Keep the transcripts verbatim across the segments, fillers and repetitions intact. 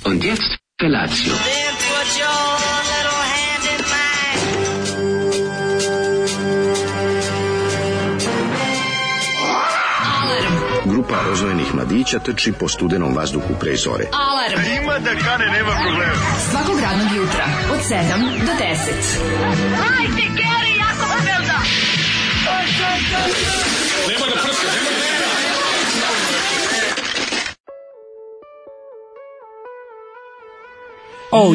Und jetzt Felatio. Then put your little hand in mine. Alarm. Grupa rozvojenih mladića trči po studenom vazduhu pre zore. Alarm. Ima da kane, nema problema. Svakog radnog jutra od sedam do deset. Hajde, Geri, jako se velda. Nema da prska, nema da prska. Oh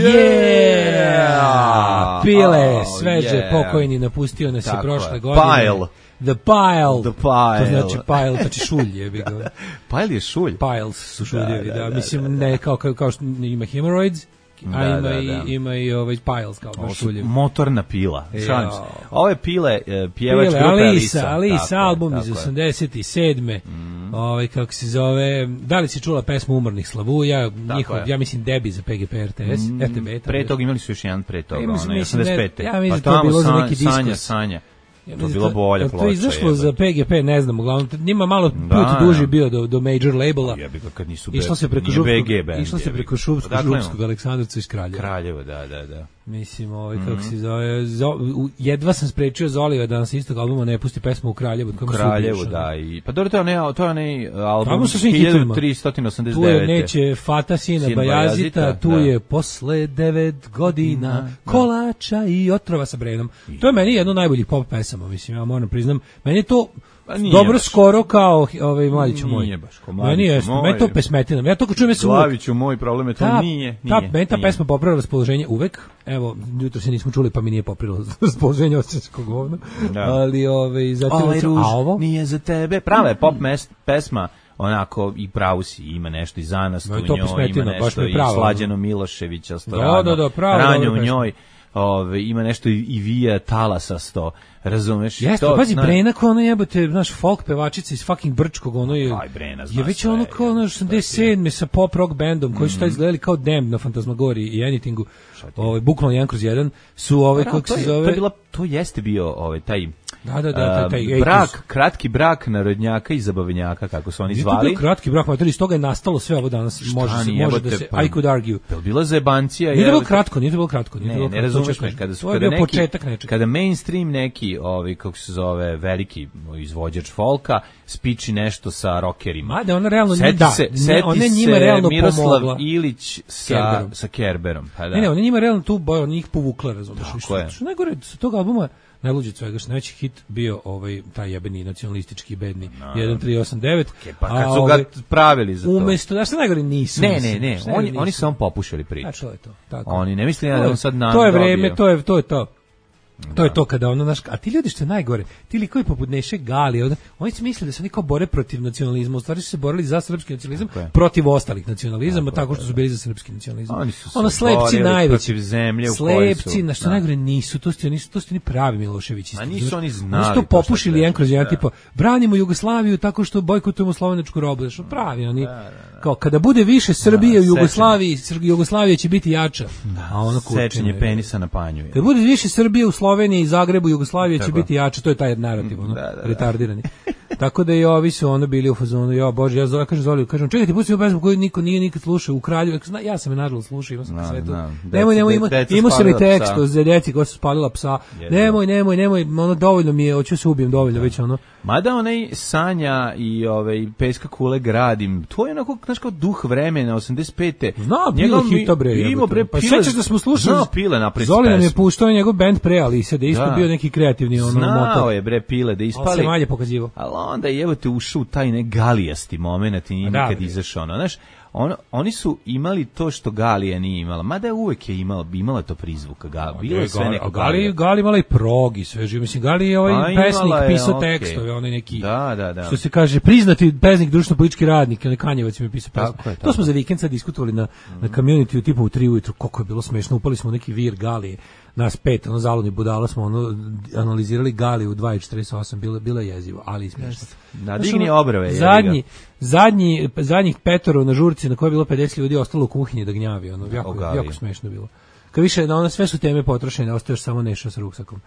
yeah! Pile, sveže, yeah. pokojni, napustio nas je Tako prošle je. godine. Pile. The Pile. The Pile. To znači Pile, znači šulj je. Pile je šulj? Piles su šuljevi, da, Da, da, da, Mislim, da, da. ne, kao, kao, kao što ima hemorrhoids, a Da, ima, da, i, da. ima i ovaj Piles kao baš šuljevi. Motorna pila. Ja. Šalim se. Ove pile, e, pjevač Pile, grupe Alisa, Alisa. Alisa, Tako je, album iz tako je. osamdeset sedme Mm. Ovaj, kako se zove, da li si čula pesmu Umornih slavuja, njihov, je. ja mislim debi za P G P R T S, R T B. Pre toga imali su još jedan pre toga, Ja mislim- onaj mislim da- osamdeset pete. ja mislim Pa da to tamo bilo za San- neki Sanja, diskurs. Sanja. Ja To je mislim bila da- bolja da ploča. To je izašlo za P G P, ne znam, uglavnom njima malo put Da, duži da. bio do, do major labela. Jebi ga kad nisu Išlo se preko nije Župskog, B G band, išlo se jebi preko ga. Šupskog, Odakle Župskog Aleksandrovca iz Kraljeva. Kraljevo, da, da, da. Mislim, ovaj, kako se zove, zo- u- jedva sam sprečio Zoliva da nas istog albuma ne pusti pesmu u Kraljevu. od kojom se Kraljevo, ubiješ, da. I, pa dobro, to je onaj, to je onaj album Tamo sa svim hitovima. hiljadu tristo osamdeset Tu je devete. neće Fata sina Sin Bajazita, Bajazita, tu da. je posle devet godina Da. kolača i otrova sa Brenom. To je meni jedno od najboljih pop pesama, mislim, ja moram priznam. Meni je to Pa nije dobro baš. skoro kao ovaj Mladiću moj. Nije baš kao Meni Mladiću je, moj. meni je to pesmetina. Ja to kad čujem ja se uvek- Glaviću, moj problem je to ta, nije, ta, nije. meni ta nije. pesma popravila raspoloženje uvek. Evo, jutro se nismo čuli, pa mi nije popravilo raspoloženje osjećačko govno. Da. Ali, ove, zato Ovaj ruž a ovo? nije za tebe. Prava je pop mes, pesma, onako i pravu si, ima nešto i Zanas Ma u je to njoj, pesmetina, ima baš nešto mi je i prava, Slađano Miloševića, Da, Storano, da, da, prava, Ranja dobra u pesma. njoj, ove, ima nešto i, i Vija Talasasto, razumeš? Jeste, To, pazi, zna- Brena kao ono jebote, znaš, folk pevačica iz fucking Brčkog, ono je, Aj, Brena zna je već sve, ono kao, ono, je, osamdeset sedme sa pop rock bandom, koji su taj izgledali kao Damned na Fantasmagoriji i Anythingu, ovaj, bukvalno jedan kroz jedan, su ovaj, Pa, kako to se je- To, zove, je bila, to jeste bio ovaj, taj, da, da, da, taj, taj a, brak, kratki brak narodnjaka i zabavnjaka, kako su oni Nije to zvali. bio kratki brak, mater, iz toga je nastalo sve ovo danas, može, se, nije, može jebote, da se, pa- I could argue. Jel bila zebancija? Nije to bilo jebote? kratko, nije to bilo kratko, nije to Ne, bilo ne kratko, razumeš to me, ću kada kažem. su To je kada bio neki, početak nečega. kada mainstream neki, ovaj kako se zove, veliki izvođač folka spiči nešto sa rockerima. Mada ona realno nije, Seti da, se, ne, seti ona je se njima realno Miroslav pomogla. Ilić sa Kerberom. sa Kerberom, pa da. Ne, ne, ona je njima realno tu boja, njih povukla, razumiješ. Tako Što, je. što najgore, sa tog albuma, najluđe od svega, što najveći hit bio ovaj, taj jebeni nacionalistički, bedni, jedan tri osam devet. Pa kad su ga pravili za to. Umesto, da što najgore nisu. Ne, ne, mislim, ne, što oni najgore oni nisu. su samo popušili priču. A što je to? Tako. Oni ne misle To da je- on sad nam To je dobio. vreme, to je to je to. To je to kada ono naš, a ti ljudi što je najgore, ti likovi poput Neše Gali, onda, oni su mislili da se oni kao bore protiv nacionalizma, u stvari su se borili za srpski nacionalizam Tako je. protiv ostalih nacionalizama, tako, što su bili za srpski nacionalizam. Oni su se ono slepci borili najveći, protiv zemlje u kojoj su- slepci, na što da. najgore nisu, to su oni, to su oni pravi Miloševići. Ma nisu Znaš, oni Oni su znali to to što popušili treba. jedan kroz jedan, Da. tipa, branimo Jugoslaviju tako što bojkotujemo slovenačku robu, znaš, pravi oni, kao kada bude više Srbije u Da, Jugoslaviji, Sr- Jugoslavija će biti jača. A ono kurčine, Sečenje penisa na panju. je. kad bude više Srbije u Sloveniji i Zagrebu, Jugoslavija će Tako. biti jača, to je taj narativ, ono, Da, da, da. retardirani. Tako da i ovi su ono bili u fazonu, ja bože, ja zove, kažem Zoliju, kažem, čekajte, pustimo pesmu koju niko nije nikad slušao u Kraljevu, zna, ja sam je nažalost slušao, imao sam Znam, sve to. znam. Nemoj, Deca- nemoj, de- ima, deca imao sam i spalila tekst psa. za deci koja su spalila psa, Jedno. nemoj, nemoj, nemoj, ono, dovoljno mi je, hoću se ubijem, dovoljno, već ono, Mada onaj Sanja i ovaj Peska kule gradim, to je onako, znaš, kao duh vremena, osamdeset pete. Zna, Njega Pile mi- hita bre. Ima jebote. bre, Pa Pile- sećaš da smo slušali? Znao Pile napraviti Zoli nam je pesmu. puštao njegov band pre, ali sad je isto Da. bio neki kreativni ono Znao motor. je bre Pile da Ali se ispali. malje pokazivao. Ali onda je, evo te, ušao u taj ne galijasti moment i nije Da, nikad bre. izašao. Ono, znaš, on, oni su imali to što Galija nije imala. Mada je uvek je imala, imala to prizvuka. Ga, bilo je sve Gali, neko a Gali, Galija. Gali imala i prog i sve živo. Mislim, Gali je ovaj A, imala pesnik, je, pisao okej. tekstove, onaj neki, Da, da, da. što se kaže, priznati pesnik, društveno-politički radnik, onaj Kanjevac mi je pisao pesmu. Tako je, To tako smo za vikend sad diskutovali na, na community, tipa u tri ujutru, koliko je bilo smešno, upali smo u neki vir Galije, nas pet, ono zaludni budala smo ono analizirali Galiju u dva i četrdeset osam, bilo, bilo je jezivo, ali i smešno. Nadigni Znaš, ono, obrve. jebi ga. Zadnji, zadnji, zadnjih petoro na žurci na kojoj je bilo pedeset ljudi ostalo u kuhinji da gnjavi, ono, jako, Galiji. jako smešno bilo. Kad više, na ono, sve su teme potrošene, ostaje još samo Neša s ruksakom.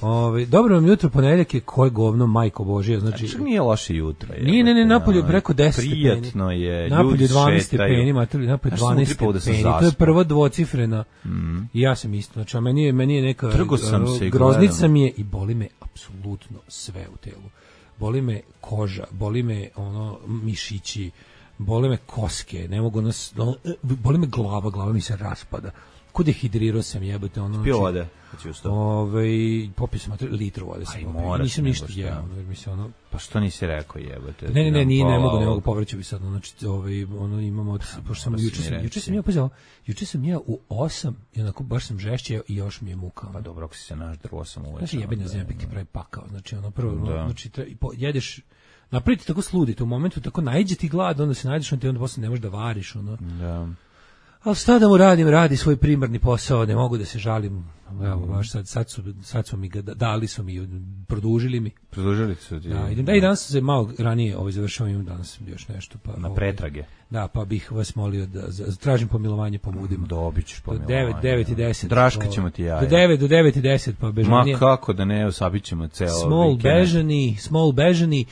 Ove, dobro vam jutro, ponedeljak je, koje govno, majko Božija, znači... Znači, nije loše jutro. Je, nije, ne, ne, napolju preko deset stepeni. Prijatno je, napolju ljudi dvanaest šetaju. stepeni, materi, napolju dvanaest stepeni, to je prvo dvocifrena. Mm. I ja sam isto, znači, a meni je, meni je neka... Trgo sam se i groznica gledam. mi je i boli me apsolutno sve u telu. Boli me koža, boli me ono mišići, boli me koske, ne mogu nas, boli me glava, glava mi se raspada. Ko dehidrirao sam, jebote, ono... Pio vode, kad si ustao. Ove, popio sam litru vode sam popio. Nisam ništa jeo, mi se ono... Pa što nisi rekao, jebote? Ne, ne, ne, ne, ne mogu, ne mogu, povraćao bi sad, znači, ovaj, ono, imamo, od, pošto sam, juče sam, juče sam ja, pa juče sam ja u osam, i onako, baš sam žešće i još mi je muka. Pa dobro, ako si se naždro osam uveća. Znači, jebena zemljak ti pravi pakao, znači, ono, prvo, znači, jedeš, napraviti tako sludite, u momentu tako najđe ti glad, onda se najdeš, onda posle ne možeš da variš, ono. Da. Ali šta da mu radim, radi svoj primarni posao, ne mogu da se žalim. Evo, baš sad, sad, su, sad su mi ga dali, su mi, produžili mi. Produžili su ti. Da, idem, da, i danas se malo ranije ovaj, završao, imam danas još nešto. Pa, na ovaj, pretrage. Da, pa bih vas molio da za, tražim pomilovanje, pomudimo. Dobit ćeš pomilovanje. Do devet, devet i deset. Draška ćemo ti jaja. Do devet, do devet i deset, pa Bežanija. Ma kako da ne, osabit ćemo ceo Small vikend. Bežani, Small Bežani.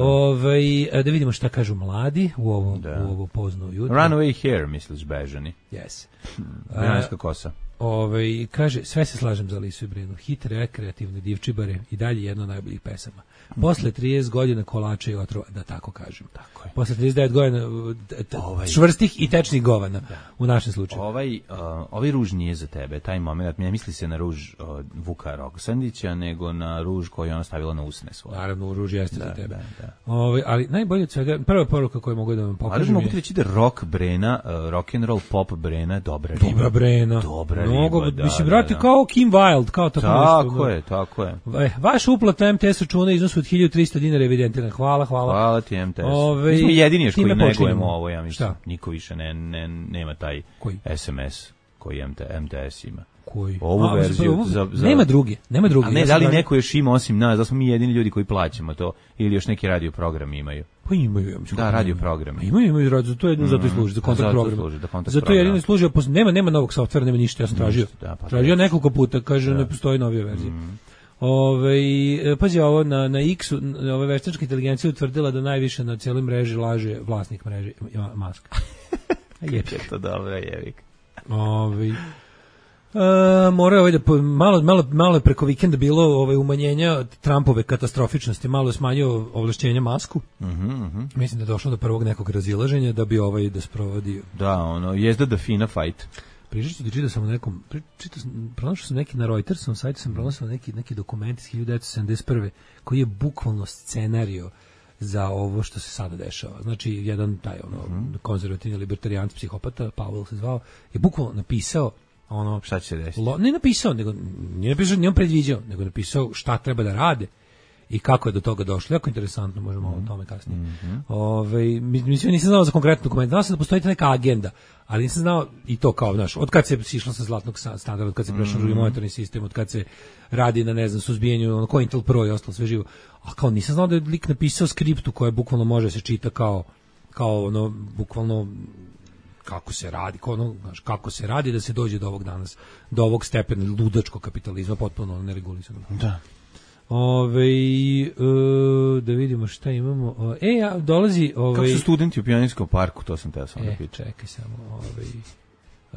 Ovaj, da vidimo šta kažu mladi u ovo, da. u ovo pozno jutro. Runaway hair, misliš Bežani. Yes. Bežanska kosa. Ove, kaže, sve se slažem za Lisu i Brinu. Hit rekreativne divčibare i dalje jedno od najboljih pesama. Posle trideset godina kolača i otrova, da tako kažem. Tako je. Posle trideset devet godina ovaj, čvrstih i tečnih govana, da. U našem slučaju. Ovaj, uh, ovaj ruž nije za tebe, taj moment, ne misli se na ruž uh, Vuka Roksandića, nego na ruž koji ona stavila na usne svoje. Naravno, ruž jeste da, za tebe. Da, da. Ovaj, ali najbolje od svega, prva poruka koju mogu da vam pokažem ali mogu je... ti reći da rock Brena, uh, rock and roll pop Brena, dobra riba. Dobra Brena. Dobra Mnogo, riba, da. Mislim, da, brate, da. kao Kim Wilde, kao tako, tako nešto. Tako je, tako je. Vaš uplata M T S računa iznosu od hiljadu trista dinara evidentiran. Hvala, hvala. Hvala ti M T S. Ove, mi smo jedini još koji negujemo počinjemo. ovo, ja mislim. Šta? Niko više ne, ne, nema taj koji? S M S koji M T S ima. Koji? Ovu A, verziju. ovu, za, za... Nema drugi, nema drugi. A ne, ja da li radio... neko još ima osim nas, da smo mi jedini ljudi koji plaćamo to, ili još neki radio program imaju? Pa imaju, ja mislim. Da, radio program. Imaju, imaju radio, to je jedno mm, zato i služi, za kontakt program. Služi, za kontakt zato je jedino služi, nema, nema novog softvera, nema ništa, ja sam tražio. Da, pa tražio nekoliko puta, kaže, da. Ne postoji novija verzija. Mm. Ove, pazi ovo, na, na X-u, ova veštačka inteligencija utvrdila da najviše na cijeloj mreži laže vlasnik mreže, Musk. Je to dobro, jevik. Ove, Uh, mora ovaj da po, malo malo malo preko vikenda bilo ovaj umanjenja Trumpove katastrofičnosti, malo je smanjio ovlašćenja Musku. Mhm. Uh -huh. Mislim da je došlo do prvog nekog razilaženja da bi ovaj da sprovodi. Da, ono jezda da fina fight. Pričao da čitao sam o nekom, čitao sam, pronašao sam neki na Reutersovom sajtu, sam pronašao neki neki dokument iz hiljadu devetsto sedamdeset prve koji je bukvalno scenario za ovo što se sada dešava. Znači jedan taj ono uh -huh. konzervativni libertarijanski psihopata, Powell se zvao, je bukvalno napisao ono šta će se desiti. Lo, ne napisao, nego nije napisao, nije on predviđao, nego napisao šta treba da rade i kako je do toga došlo. Jako interesantno, možemo mm -hmm. o tome kasnije. Mm -hmm. Ove, mislim, nisam znao za konkretni dokument, znao sam da postoji neka agenda, ali nisam znao i to kao, znaš, od kad se išlo sa zlatnog standarda, od kad se prešao mm -hmm. monetarni sistem, od kad se radi na, ne znam, suzbijanju, ono, Cointel Pro i ostalo sve živo. A kao nisam znao da je lik napisao skriptu koja bukvalno može se čita kao, kao ono, bukvalno kako se radi, ono, znaš, kako se radi da se dođe do ovog danas, do ovog stepena ludačkog kapitalizma, potpuno neregulisanog. Da. Ove, uh, da vidimo šta imamo. E, ja, dolazi... Ove, kako su studenti u Pionirskom parku, to sam teo sam e, da pitam. Čekaj samo. Ove, uh,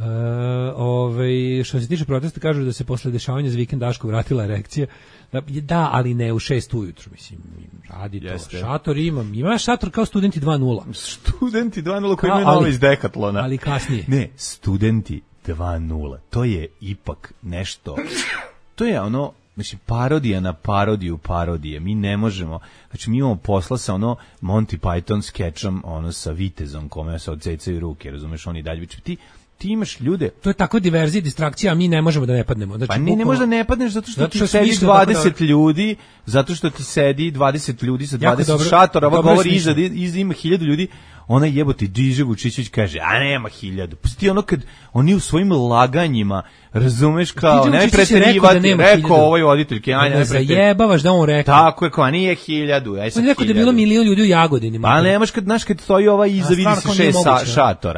ove, što se tiče protesta, kažu da se posle dešavanja za vikend Daško vratila erekcija. Da, da, ali ne u šest ujutru, mislim, radi to. Jeste. Šator imam, ima šator kao studenti dva nula. Studenti dva nula koji imaju novo iz Decathlona. Ali kasnije. Ne, studenti dva nula, to je ipak nešto, to je ono, mislim, parodija na parodiju parodije, mi ne možemo, znači mi imamo posla sa ono Monty Python skečom, ono sa vitezom kome se odsecaju ruke, razumeš, oni dalje, ti ti imaš ljude. To je tako diverzija, distrakcija, a mi ne možemo da ne padnemo. Znači, pa ne, ne možeš da ne padneš zato što, zato što ti sedi dvadeset ljudi, zato što ti sedi dvadeset ljudi sa dvadeset dobro, šatora, ova govori iza, iza ima hiljadu ljudi, ona jebote diže Vučićević kaže, a nema hiljadu. Pa ti ono kad oni u svojim laganjima, razumeš kao, ne preterivati, da rekao ovoj voditeljke, ajde ne preterivati. Zajebavaš da on rekao. Tako je, kao, a nije hiljadu, aj sad hiljadu. On rekao da je bilo milion ljudi u Jagodini. Pa nemaš kad, znaš, kad stoji ova iza, vidi se šest šatora.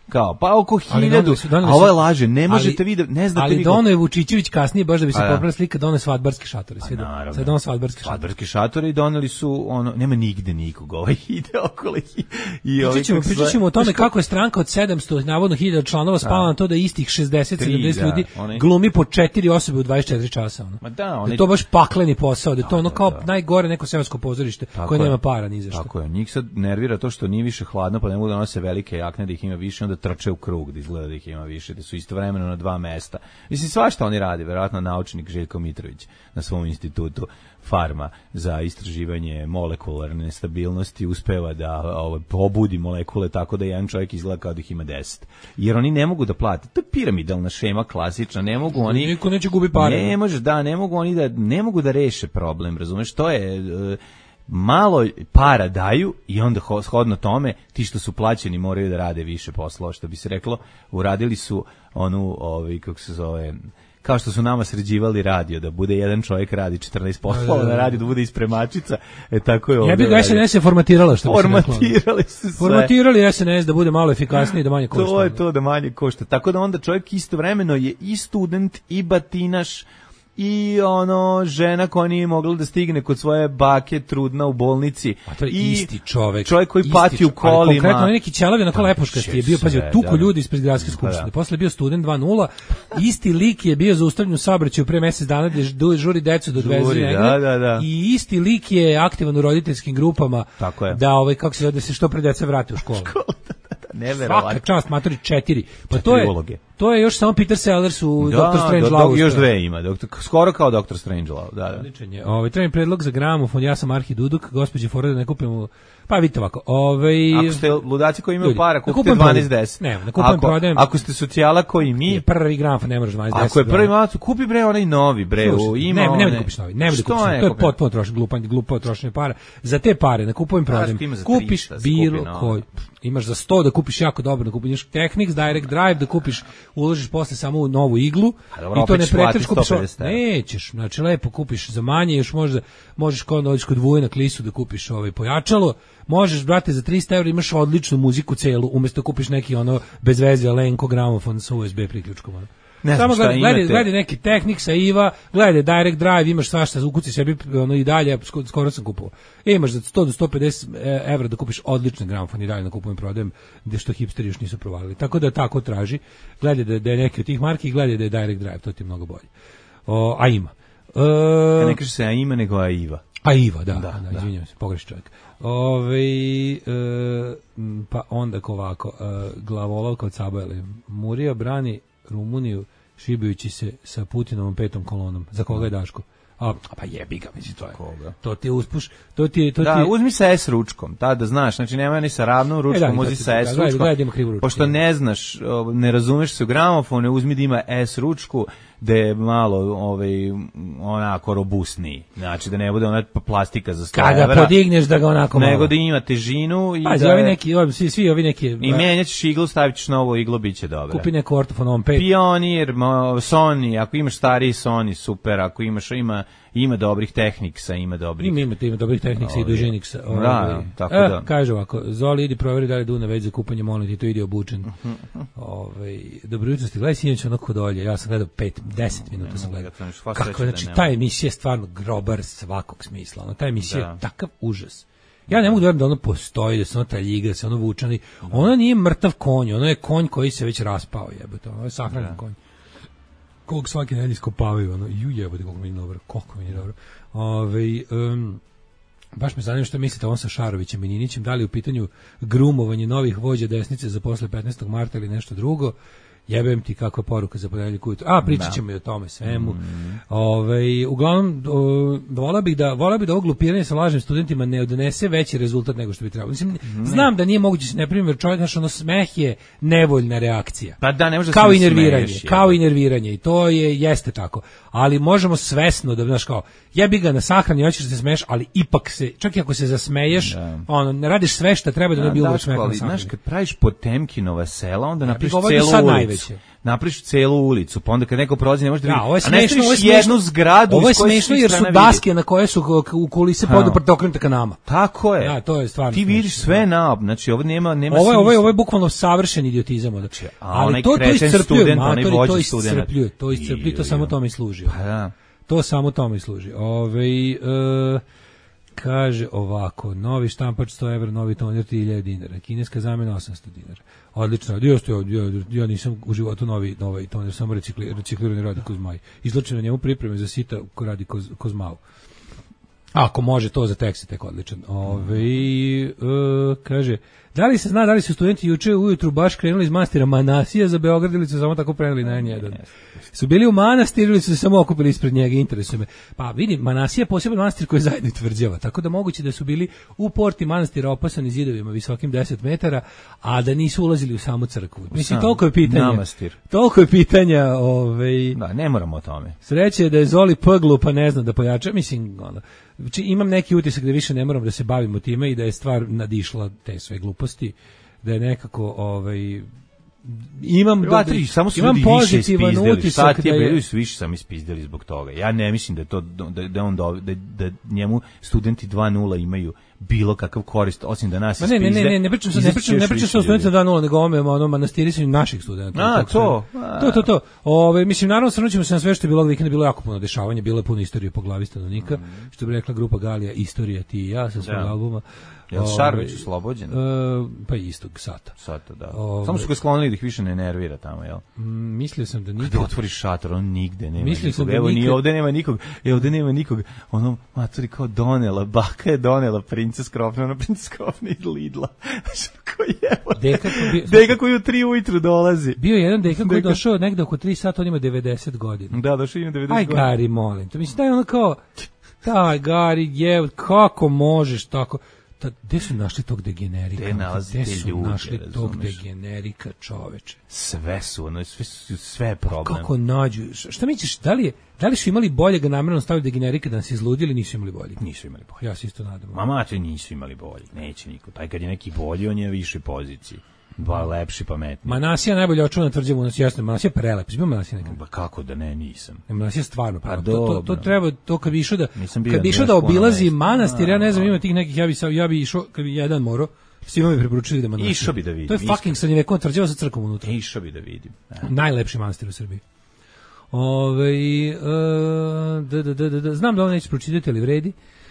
Kao, pa oko hiljadu, a ovo je laže, ne možete vi da, ne znate ali vi... Ali dono je Vučićević kasnije, baš da bi se popravila slika, dono je svadbarski šatori. Sad dono svadbarski šatori. Svadbarski šatori doneli su, ono, nema nigde nikog, ovaj ide okolo i... i pričat ćemo, pričat ćemo o tome kako je stranka od sedamsto, navodno hiljada članova spala na to da istih šezdeset sedamdeset ljudi oni... glumi po četiri osobe u dvadeset četiri časa. Ono. Ma da, oni... da to baš pakleni posao, da je to ono kao da, da. najgore neko seosko pozorište koje nema para ni za što. Tako je, njih sad nervira to što nije više hladno, pa ne mogu da nose velike jakne, da ih ima više, onda trče u krug, da izgleda da ih ima više, da su istovremeno na dva mesta. Mislim, svašta oni radi, verovatno naučnik Željko Mitrović na svom institutu Farma za istraživanje molekularne stabilnosti uspeva da ovo, pobudi molekule tako da jedan čovjek izgleda kao da ih ima deset. Jer oni ne mogu da plate. To je piramidalna šema klasična, ne mogu oni... Niko neće gubi pare. Ne može, da, ne mogu oni da, ne mogu da reše problem, razumeš, to je... Uh, malo para daju i onda shodno tome ti što su plaćeni moraju da rade više poslova, što bi se reklo, uradili su onu, ovaj, kako se zove, kao što su nama sređivali radio, da bude jedan čovjek radi četrnaest poslova na radio, da bude ispremačica, e tako je ovdje. Ja bih ga S N S je formatirala, što bi se reklo. Formatirali su sve. Formatirali S N S da bude malo efikasniji, da manje košta. To je to, da manje košta. Tako da onda čovjek istovremeno je i student, i batinaš, i ono žena koja nije mogla da stigne kod svoje bake trudna u bolnici. A to je i isti čovek. Čovjek koji pati u kolima. Ali konkretno neki ćelavi na kola lepoškasti je bio, pazi, tuko ljudi ispred gradske skupštine. Posle je bio student dva nula. Isti lik je bio zaustavljen u saobraćaju pre mesec dana gde žuri decu do odveze negde. Da, da, da. I isti lik je aktivan u roditeljskim grupama. Tako je. Da ovaj kako se zove, da se što pre deca vrate u školu. Neverovatno. Svaka čast, matori četiri. Pa to je, to je još samo Peter Sellers u da, Doktor Strangelove. Da, još dve ima, doktor, skoro kao Doktor Strangelove. Da, da. Odličan je. Ovaj, trebam predlog za gramofon, ja sam Arhi Duduk, gospođe Fora da ne kupimo... Pa vidite ovako, ovaj ako ste ludaci koji imaju para, kupite dvanaest deset. Ne, ne kupujem, prodajem. Ako ste socijala koji mi, je prvi gramofon ne možeš dvanaest deset. Ako je prvi macu, kupi bre onaj novi bre, ima. Ne, ne, ne kupiš novi, ne, ne kupiš. To je potpuno trošak, glupanje, glupo trošenje para. Za te pare ne kupujem, prodajem. Kupiš bilo koji. Imaš za sto da kupiš jako dobro, da kupiš Technics, Direct Drive, da kupiš, uložiš posle samo u novu iglu i to ne pretreš, kupiš, nećeš, znači lepo kupiš za manje, još možda, možeš kod dođeš kod Vujna Klisu da kupiš ovaj pojačalo, možeš, brate, za trista evra imaš odličnu muziku celu, umjesto kupiš neki ono bez veze Lenko gramofon sa U S B priključkom. Ono. Ne samo gledaj, gledaj, gledaj neki Technics, Iva, gledaj Direct Drive, imaš svašta, ukuci sebi ono i dalje, skoro sam kupovao. Imaš za sto do sto pedeset evra da kupiš odličan gramofon i dalje na kupujem prodajem, gde što hipsteri još nisu provalili. Tako da tako traži, gledaj da, da je neki od tih marki, gledaj da je Direct Drive, to ti je mnogo bolje. O, a ima. E, ne kaže se a ima, nego a Iva. A Iva, da, da, da, da. Izvinjam se, pogrešan čovjek. Ove, e, pa onda ovako, e, glavolovka od Sabojele. Murija brani Rumuniju šibajući se sa Putinovom petom kolonom. Za koga je Daško? A, pa jebi ga, mislim, to je. Koga? To ti je uspuš, to ti je... To da, ti je... uzmi sa S ručkom, ta da znaš, znači nema ni sa ravnom ručkom, e, da, uzmi sa S da, ručkom. Gledaj, gledaj, pošto ne znaš, ne razumeš se u gramofone, uzmi da ima S ručku, da je malo ovaj, onako robustniji. Znači da ne bude ona plastika za sto evra. Kada podigneš da ga onako malo. Nego da ima težinu. I pa, da ovi neki, ovi, svi, svi ovi neki... I menjaćeš iglu, stavit ćeš novo iglo, bit će dobro. Kupi neku ortofonovom pet. Pionir, Sony, ako imaš stariji Sony, super, ako imaš, ima, ima dobrih Technicsa, ima dobrih... Ima, ima, ima dobrih Technicsa i Duženiksa. Da, da, tako e, da. Kaže ovako, Zoli, idi proveri da li Duna već za kupanje, molim ti, to ide obučen. Ove, dobro jutro ste, gledaj sinoć onako dolje, ja sam gledao pet, deset minuta sam gledao. Kako, znači, ta emisija je stvarno grobar svakog smisla, ono, ta emisija je takav užas. Ja ne mogu da verujem da ono postoji, da se ono taljiga, da se ono vučani. Ono nije mrtav konj, ono je konj koji se već raspao, jebote, ono je sahranjen konj. Kog svake nedelje iskopavaju, ono, ju jebote, koliko mi je dobro, koliko mi je dobro. Ove, um, baš me zanima što mislite on sa Šarovićem i Ninićem, da li u pitanju grumovanje novih vođa desnice za posle petnaestog marta ili nešto drugo. Jebem ti kakva poruka za ponedeljak ujutro. A, pričat ćemo i o tome svemu. Mm. Ove, uglavnom, volao bih da, volao bih da ovo glupiranje sa lažnim studentima ne odnese veći rezultat nego što bi trebalo. Mislim, ne. Znam da nije moguće, ne primjer, čovjek, znaš, ono, smeh je nevoljna reakcija. Pa da, ne može da kao se i nerviranje, smeješ, kao i nerviranje. I to je, jeste tako. Ali možemo svesno da, znaš, kao, jebi ga na sahrani, hoćeš da se smeješ, ali ipak se, čak i ako se zasmeješ, da. Ono, ne radiš sve što treba da ne bi uvek smeh na sahrani. Znaš, kad praviš Potemkinova sela, onda napiš ja, celu ulicu. ulicu, napraviš celu ulicu, pa onda kad neko prolazi ne može da vidi. Ja, ovo je a ne smešno, jednu zgradu. Ovo je smešno jer su daske na koje su u kulise poduprt okrenute ka nama. Tako je. Ja, to je stvarno. Ti vidiš sve na, znači ovo nema nema Ovo je ovo je ovo je bukvalno savršen idiotizam, znači. Ali to to iscrpljuje, to iscrpljuje, to iscrpljuje, to samo tome služi. Pa da. To samo tome služi. Ovaj e, kaže ovako, novi štampač sto evra, novi toner tri hiljade dinara, kineska zamena osamsto dinara. Odlično, ja, ja, ja nisam u životu novi, novi toner, samo recikli, reciklirani radi ko zmaj. Izlačeno njemu pripreme za sita ko radi ko, ko zmao. Ako može to za tekst je tek odličan. Ove, e, kaže, da li se zna, da li su studenti juče ujutru baš krenuli iz manastira Manasija za Beograd ili su samo tako preneli na en jedan? Su bili u manastiru ili su se samo okupili ispred njega, interesuje me. Pa vidim, Manasija je poseban manastir koji je zajedno tvrđava, tako da moguće da su bili u porti manastira opasani zidovima visokim deset metara, a da nisu ulazili u samu crkvu. Mislim, toliko je pitanja. Namastir. Toliko je pitanja. Ovaj, da, ne moramo o tome. Sreće da je Zoli pglu, pa ne znam da pojača. Mislim, ono, imam neki utisak da više ne moram da se bavimo time i da je stvar nadišla te sve gluposti, da je nekako ovaj imam Vatri, do, samo su imam pozitivan utisak da je su više sami ispizdeli zbog toga. Ja ne mislim da je to da da on da, da njemu studenti dva nula imaju bilo kakav korist osim da nas ispizde. Ne, ne, ne, ne, ne pričam sa ne pričam ne pričam sa studentima dva nula, nego ome ono manastiri su naših studenata. A, to. To, to, to. Ove, mislim, naravno, svrnućemo se na sve što je bilo ovog vikenda, bilo jako puno dešavanja, bilo je puno istorije po glavi stanovnika, mm. što bi rekla grupa Galija, istorija ti i ja sa svog da. albuma. Je li Šarović oslobođen? Uh, pa istog sata. Sata, da. Ove, Samo su ga sklonili da ih više ne nervira tamo, jel? Mm, mislio sam da nikad... Kada otvoriš šator, on nigde nema mislio nikog. Da Evo, nikad... ni ovde nema nikog. Evo, ovde nema nikog. Ono, maturi, kao donela, baka je donela princa Skrofna, ona princa Skrofna iz Lidla. Koji je? Deka, bi... deka koji u tri ujutru dolazi. Bio jedan deka koji je došao negde oko tri sata, on ima devedeset godina. Da, došao ima devedeset Aj, godina. Aj, Gari, molim. To mislim, da je ono kao... Daj, Gari, je, kako možeš tako... Ta, gde su našli tog degenerika? Gde nalazi gde te su ljude, našli tog razumeš? degenerika, čoveče? Sve su, ono, sve su, sve je problem. Kako nađu? Šta misliš, da li je, da li su imali bolje ga namjerno stavili degenerika da nas izludili, nisu imali bolje? Nisu imali bolje. Ja se isto nadam. Mama, te nisu imali bolje. Neće niko. Taj kad je neki bolji, on je višoj poziciji. Dva lepši, pametni. Manasija najbolje očuvana tvrđava u nas, jasno, Manasija prelep. Bio Manasija nekad? Ba kako da ne, nisam. Ne, Manasija stvarno prelep. To, to, to treba, to kad bi išao da, bio, kad bi išao da obilazi manastir, ja ne znam, ima tih nekih, ja bi, ja bi išao, kad bi jedan morao, svima mi preporučili da manastir. Išao bi da vidim. To je fucking srednjevekovna tvrđava sa crkvom unutra. Išao bi da vidim. Najlepši manastir u Srbiji. Ove, uh, da, da, da, da, znam da ovo neće pročitati, ali vredi.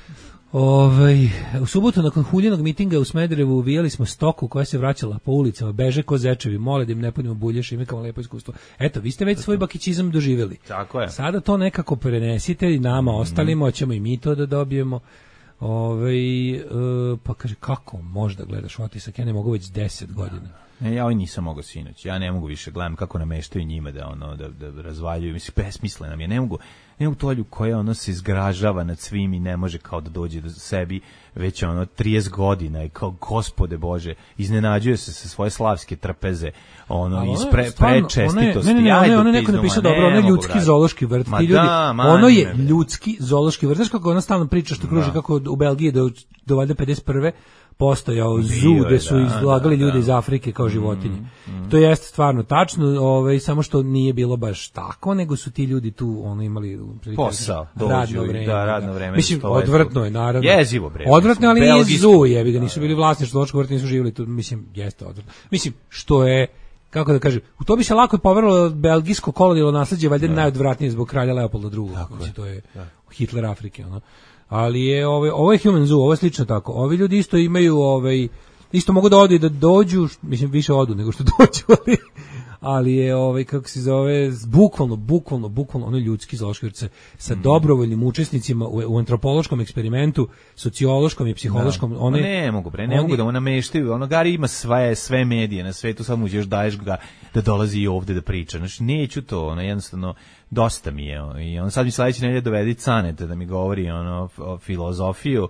Ove, u subotu nakon huljenog mitinga u Smederevu uvijali smo stoku koja se vraćala po ulicama, beže ko zečevi, mole da im ne punimo bulješ, imamo lepo iskustvo. Eto, vi ste već svoj bakićizam doživjeli. Tako je. Sada to nekako prenesite i nama mm-hmm. ostalimo, ćemo i mi to da dobijemo. Ove, uh, pa kaže, kako možda gledaš otisak? Ja ne mogu već deset godina. Ne, ja ovaj nisam mogao sinoć. Ja ne mogu više gledam kako nameštaju njima da ono da da razvaljuju. Mislim, besmisleno nam je. Ne mogu, ne mogu tolju koja ono se izgražava nad svim i ne može kao da dođe do sebi već ono trideset godina i kao Gospode Bože, iznenađuje se sa svoje slavske trpeze, ono iz pre, prečestitosti. Ne, ne, ne, ono neko napisao dobro, ono je ljudski zoološki vrt. Ti ljudi, ono je ljudski zoološki vrt. Znaš kako ona stalno priča što kruži kako u Belgiji do do valjda pedeset prve postojao zoo gde su izlagali ljudi iz Afrike kao životinje. Mm, mm. To jeste stvarno tačno, ovaj, samo što nije bilo baš tako, nego su ti ljudi tu ono imali posao, radno vreme. Da, radno vreme. Mislim, odvrtno je, naravno. Jezivo bre. Odvrtno, ali nije zoo, jebi ga, nisu bili vlasništvo zoološkog vrta, nisu živjeli tu, mislim, jeste odvrtno. Mislim, što je, kako da kažem, u to bi se lako poverovalo belgijsko kolonijalno nasleđe, valjda najodvratnije zbog kralja Leopolda drugog. Znači, to je da. Hitler Afrike, ono. Ali je ovaj ovo je Human Zoo, ovo je slično tako. Ovi ljudi isto imaju ovaj isto mogu da odu i da dođu, mislim više odu nego što dođu, ali, ali je ovaj kako se zove bukvalno bukvalno bukvalno ono ljudski zoološki vrt sa mm. dobrovoljnim učesnicima u, u antropološkom eksperimentu, sociološkom i psihološkom. Da. One ne mogu bre, ne oni, mogu da ona meštaju. Ono Gari ima sve sve medije na svetu, samo još daješ ga da dolazi i ovde da priča. Znači neću to, ono jednostavno dosta mi je. I on sad mi sledeće nedelje dovedi Caneta da mi govori ono o filozofiju.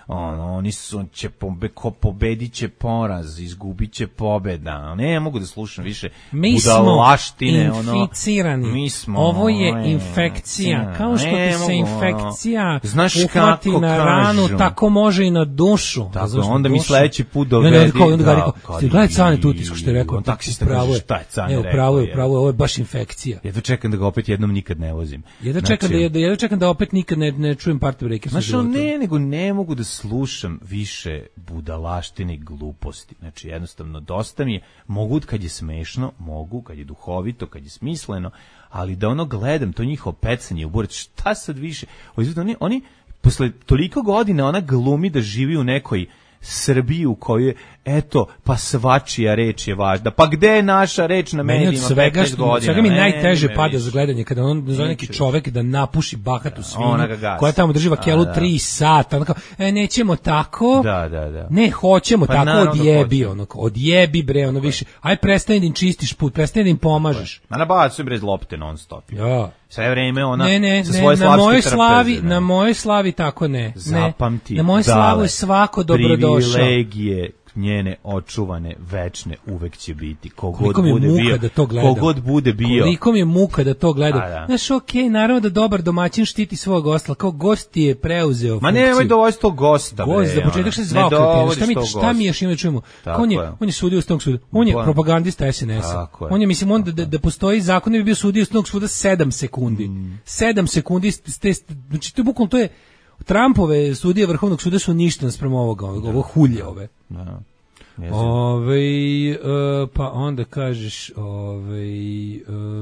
ono, oni su, će pobe, ko pobedit će poraz, izgubit će pobeda, ne mogu da slušam više mi budalaštine, smo inficirani, ono, mi smo, ovo je ne, infekcija, kao što ne, ti se mogu, infekcija znaš uhvati na ranu, kažu. Tako može i na dušu. Tako, znaš, onda na mi dušu. sledeći put dovedi. dovedi. Ne, ne, onda ga rekao, da, ti gledaj Cane Tutisku što je rekao, taksista pravo kaže je, šta je Cane ne, rekao. pravo je, pravo je, ovo je baš infekcija. Jedva čekam da ga opet jednom nikad ne vozim. Jedva čekam znači, da, jedva čekam da opet nikad ne, ne čujem Party Breakers. Znaš, ne, nego ne mogu da slušam više budalaštine i gluposti. Znači, jednostavno, dosta mi je, mogu kad je smešno, mogu kad je duhovito, kad je smisleno, ali da ono gledam, to njihovo pecanje u burac, šta sad više? Oni, oni, posle toliko godina, ona glumi da živi u nekoj Srbiji u kojoj, eto, pa svačija reč je važna. Pa gde je naša reč na medijima petnaest godina? Svega mi ne, najteže ne, pada više. za gledanje, kada on zove neki čovek da napuši bahatu svinju, koja tamo drži A, kelu da. tri sata, ono kao, e, nećemo tako, Da, da, da. ne, hoćemo Pa tako, naravno odjebi, hoće. ono, odjebi bre, ono više, aj prestani da im čistiš put, prestani da im pomažeš. Ma nabacujem brez lopte non stop. Ja. Sve vreme ona ne, ne, sa ne, svoje na mojoj slavske slavi, trapeze, ne. na mojoj slavi tako ne. Zapamti, ne. Na mojoj slavu je svako dobrodošao. Privilegije njene očuvane, večne, uvek će biti. Kogod Koliko mi je bude muka bio, da to gleda. Kogod bude bio. Koliko mi je muka da to gleda. A, da. Znaš, okej, okay, naravno da dobar domaćin štiti svog osla, kao gost je preuzeo Ma funkciju. nemoj dovesti tog gosta, bre. Gost, za početak što se zvao kretina. Šta mi, šta mi još ima čujemo? On je, on je sudio Ustavnog suda. On je propagandista es en es-a. On je, mislim, on da, da postoji zakon, bi bio sudio Ustavnog suda sedam sekundi. Mm. sedam sekundi, ste, znači to je bukvalno, to je, Trumpove sudije Vrhovnog suda su ništa spremo ovoga, ovo hulje ove. Da. Ove, uh, pa onda kažeš, ove, uh,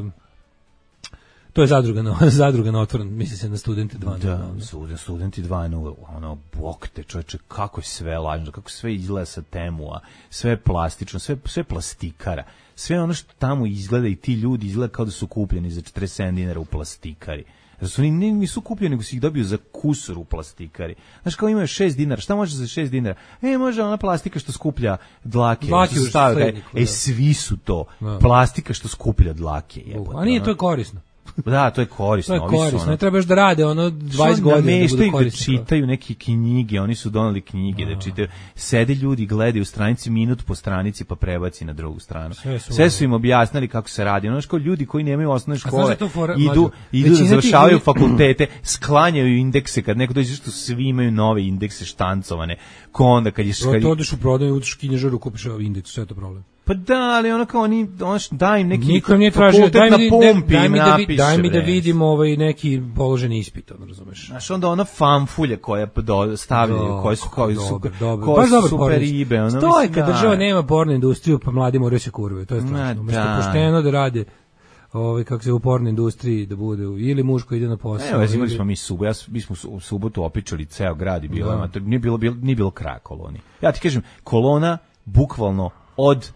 to je zadruga na, zadruga na otvoren, misli se na studente dva nula. Da, student, studenti dva nula, ono, bok te čovječe, kako je sve lažno, kako sve izgleda sa temua, sve je plastično, sve, sve plastikara, sve ono što tamo izgleda i ti ljudi izgleda kao da su kupljeni za četrdeset sedam dinara u plastikari. Zato su oni nisu kupljeni, nego su ih dobiju za kusur u plastikari. Znaš, kao imaju šest dinara, šta može za šest dinara? E, može ona plastika što skuplja dlake. Dlake što u sledniku, e, svi su to. Da. Plastika što skuplja dlake. Jebote, a nije, ono. to je korisno. Da, to je korisno. To je korisno, ono, ne trebaš da rade ono dvadeset godina da budu korisni. Da čitaju neke knjige, oni su doneli knjige da, da čitaju. Sede ljudi, gledaju stranici minut po stranici pa prebaci na drugu stranu. Sve su, Sve su im objasnili kako se radi. Ono što ljudi koji nemaju osnovne škole fora, idu, mađu, idu da završavaju ljudi... fakultete, sklanjaju indekse, kad neko dođe što svi imaju nove indekse štancovane. Ko onda kad je... Kad... To odeš u prodaju, uđeš u knjižaru, kupiš indeks, sve je to problem. Pa da, ali ono kao oni, ono daj im neki Niko nije tražio, daj mi, pumpi, daj, mi da, napiše, daj mi da vidim ovaj neki položeni ispit, ono razumeš. Znaš, onda ona fanfulja koja stavljaju, koje su, koje su, koje su super ribe. Ono, to je kad država nema pornu industriju, pa mladi moraju se kurve, to je strašno. Umesto pošteno da rade, ovaj, kako se u pornoj industriji da bude, ili muško ide na posao. Evo, imali smo mi subu, ja, mi smo u subotu opičali ceo grad i bilo, amator, nije bilo, bilo, nije bilo kraja koloni. Ja ti kažem, kolona bukvalno od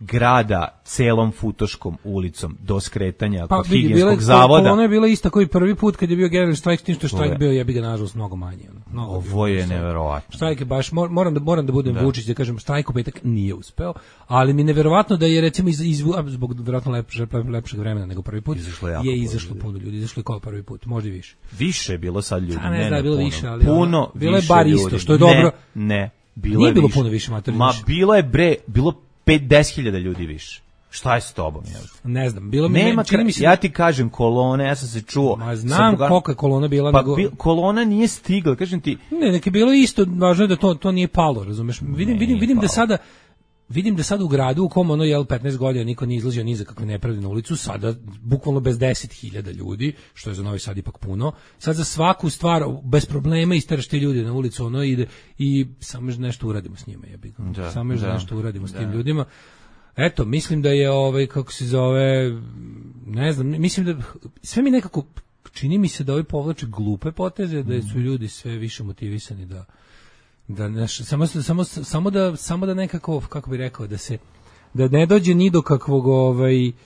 grada celom Futoškom ulicom do skretanja pa, kod vidi, higijenskog bile, zavoda. Ona je bila ista koji prvi put kad je bio generalni štrajk, s tim što je štrajk bio, ja bih ga nažalost mnogo manje. Ono, mnogo Ovo je neverovatno. Štrajk je baš, moram da, moram da budem da. Vučić, da kažem, štrajk u petak nije uspeo, ali mi neverovatno da je recimo iz, iz, zbog verovatno lepšeg, lepšeg vremena nego prvi put, izašlo je, je izašlo puno ljudi, izašlo je kao prvi put, možda i više. Više je bilo sad ljudi, a ne, ne, ne, da, bilo puno. više, ali puno ono, bilo je više bar ljudi. isto, što je dobro. Ne, ne, bilo nije je bilo više. puno više matori. Ma bilo je bre, bilo pedeset hiljada ljudi više. Šta je s tobom? Ne znam, bilo mi Nema, čini mi se. Ja ti kažem kolone, ja sam se čuo. Ma znam poga... kolika je kolona bila. Pa nego... bi, kolona nije stigla, kažem ti. Ne, neki bilo isto, važno je da to to nije palo, razumeš? Vidim, ne, vidim, vidim da sada vidim da sad u gradu u kom ono je petnaest godina niko nije izlazio ni za kakve nepravde na ulicu, sada bukvalno bez deset hiljada ljudi, što je za Novi Sad ipak puno. Sad za svaku stvar bez problema isteraš te ljude na ulicu, ono ide i samo nešto uradimo s njima, jebi ga. Da, samo da, nešto uradimo da. s tim ljudima. Eto, mislim da je ovaj, kako se zove, ne znam, mislim da sve mi nekako čini mi se da ovi povlače glupe poteze, da su ljudi sve više motivisani da da neš, samo samo samo da samo da nekako, kako bih rekao, da se da ne dođe ni do kakvog ovaj uh,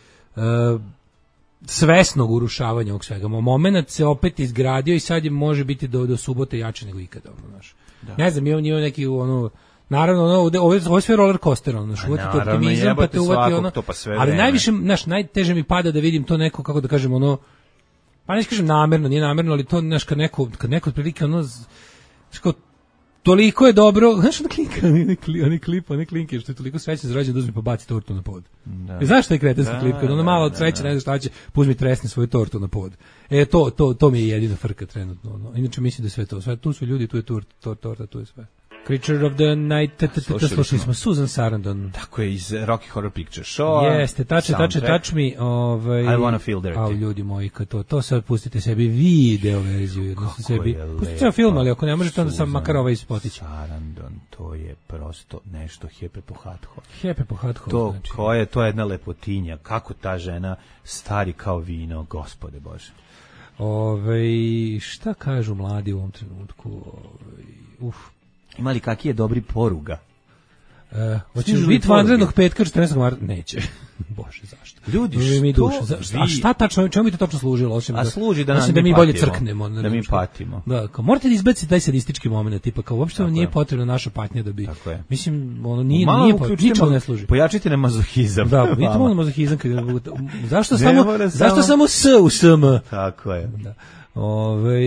svesnog urušavanja ovog svega. Momenat se opet izgradio i sad je može biti do do subote jače nego ikada, ono, znaš. Ne znam, imam njima neki ono naravno, ono, ovo, ovo je sve roller coaster, ono, uvati optimizam, pa te uvati ono, pa ali najviše, znaš, najteže mi pada da vidim to neko, kako da kažem, ono, pa ne kažem namerno, nije namerno, ali to, znaš, kad neko, kad neko otprilike, ono, znaš, kao, toliko je dobro, znaš ona klinka, oni klip, oni klinke, što je toliko srećan za rođendan da uzmi pa baci tortu na pod. Da. Znaš šta je kretenski da, klip, kad ona malo od sreće ne zna šta će, uzmi tresne svoju tortu na pod. E, to, to, to mi je jedina frka trenutno. No. Inače mislim da sve to, sve, tu su ljudi, tu je tort, tort, torta, tu je sve. Creature of the Night, slušali smo Susan Sarandon. Tako je, iz Rocky Horror Picture Show. Jeste, tače, tače, tač mi. Ovaj, I wanna feel dirty. Au, ljudi moji, kad to, to sad pustite sebi video verziju. Kako sebi, je lepo. Pustite film, ali ako ne možete, onda sam makar ovaj ispotići. Sarandon, to je prosto nešto hepe po hatho. Hepe po hatho. To, znači. ko je, to je jedna lepotinja. Kako ta žena stari kao vino, gospode Bože. Ove, šta kažu mladi u ovom trenutku? Ove, uf. Ima li kakvi je dobri poruga? E, hoćeš biti vanrednog petka četrnaestog marta? Neće. Bože, zašto? Ljudi, mi što duša. Za, a šta tačno, čemu bi to tačno služilo? Osim a da, služi da, nam da mi patimo, bolje crknemo. Da mi patimo. Da, kao, morate da izbaciti taj sadistički moment, tipa kao uopšte vam nije potrebna naša patnja da bi... Tako je. Mislim, ono, nije, nije potrebno, ničemu ne služi. Pojačite na mazohizam. Da, vidite malo mazohizam. Kad, zašto samo, zašto samo S u S M? Tako je. Da. Ove,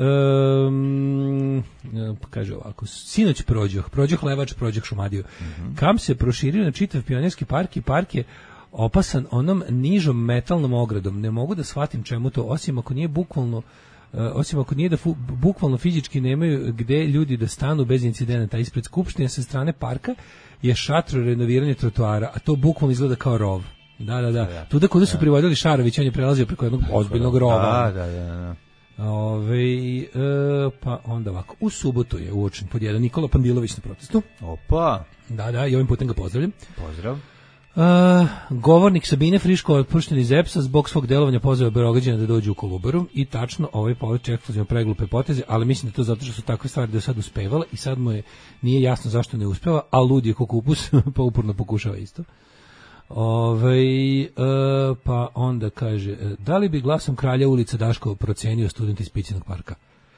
um, kaže ovako, sinoć prođoh, prođoh Levač, prođoh Šumadiju. Mm-hmm. Kamp se proširio na čitav pionirski park i park je opasan onom nižom metalnom ogradom. Ne mogu da shvatim čemu to, osim ako nije bukvalno uh, osim ako nije da fu, bukvalno fizički nemaju gde ljudi da stanu bez incidenata. Ispred skupštine sa strane parka je šatro renoviranje trotoara, a to bukvalno izgleda kao rov. Da, da, da. Tuda kuda su privodili Šarović, on je prelazio preko jednog ozbiljnog rova. Da, da, da. Ove, e, pa onda ovako, u subotu je uočen pod jedan Nikola Pandilović na protestu. Opa. Da, da, i ovim putem ga pozdravljam. Pozdrav. Uh, govornik Sabine Friško otpušten iz E P S-a zbog svog delovanja pozvao Beograđana da dođu u Kolubaru i tačno ovaj povlači ekskluzivno preglupe poteze, ali mislim da to zato što su takve stvari do sad uspevala i sad mu je nije jasno zašto ne uspeva, a lud je ko kupus pa uporno pokušava isto. Ove, e, pa onda kaže, da li bi glasom kralja ulica Daško procenio student iz Picinog parka?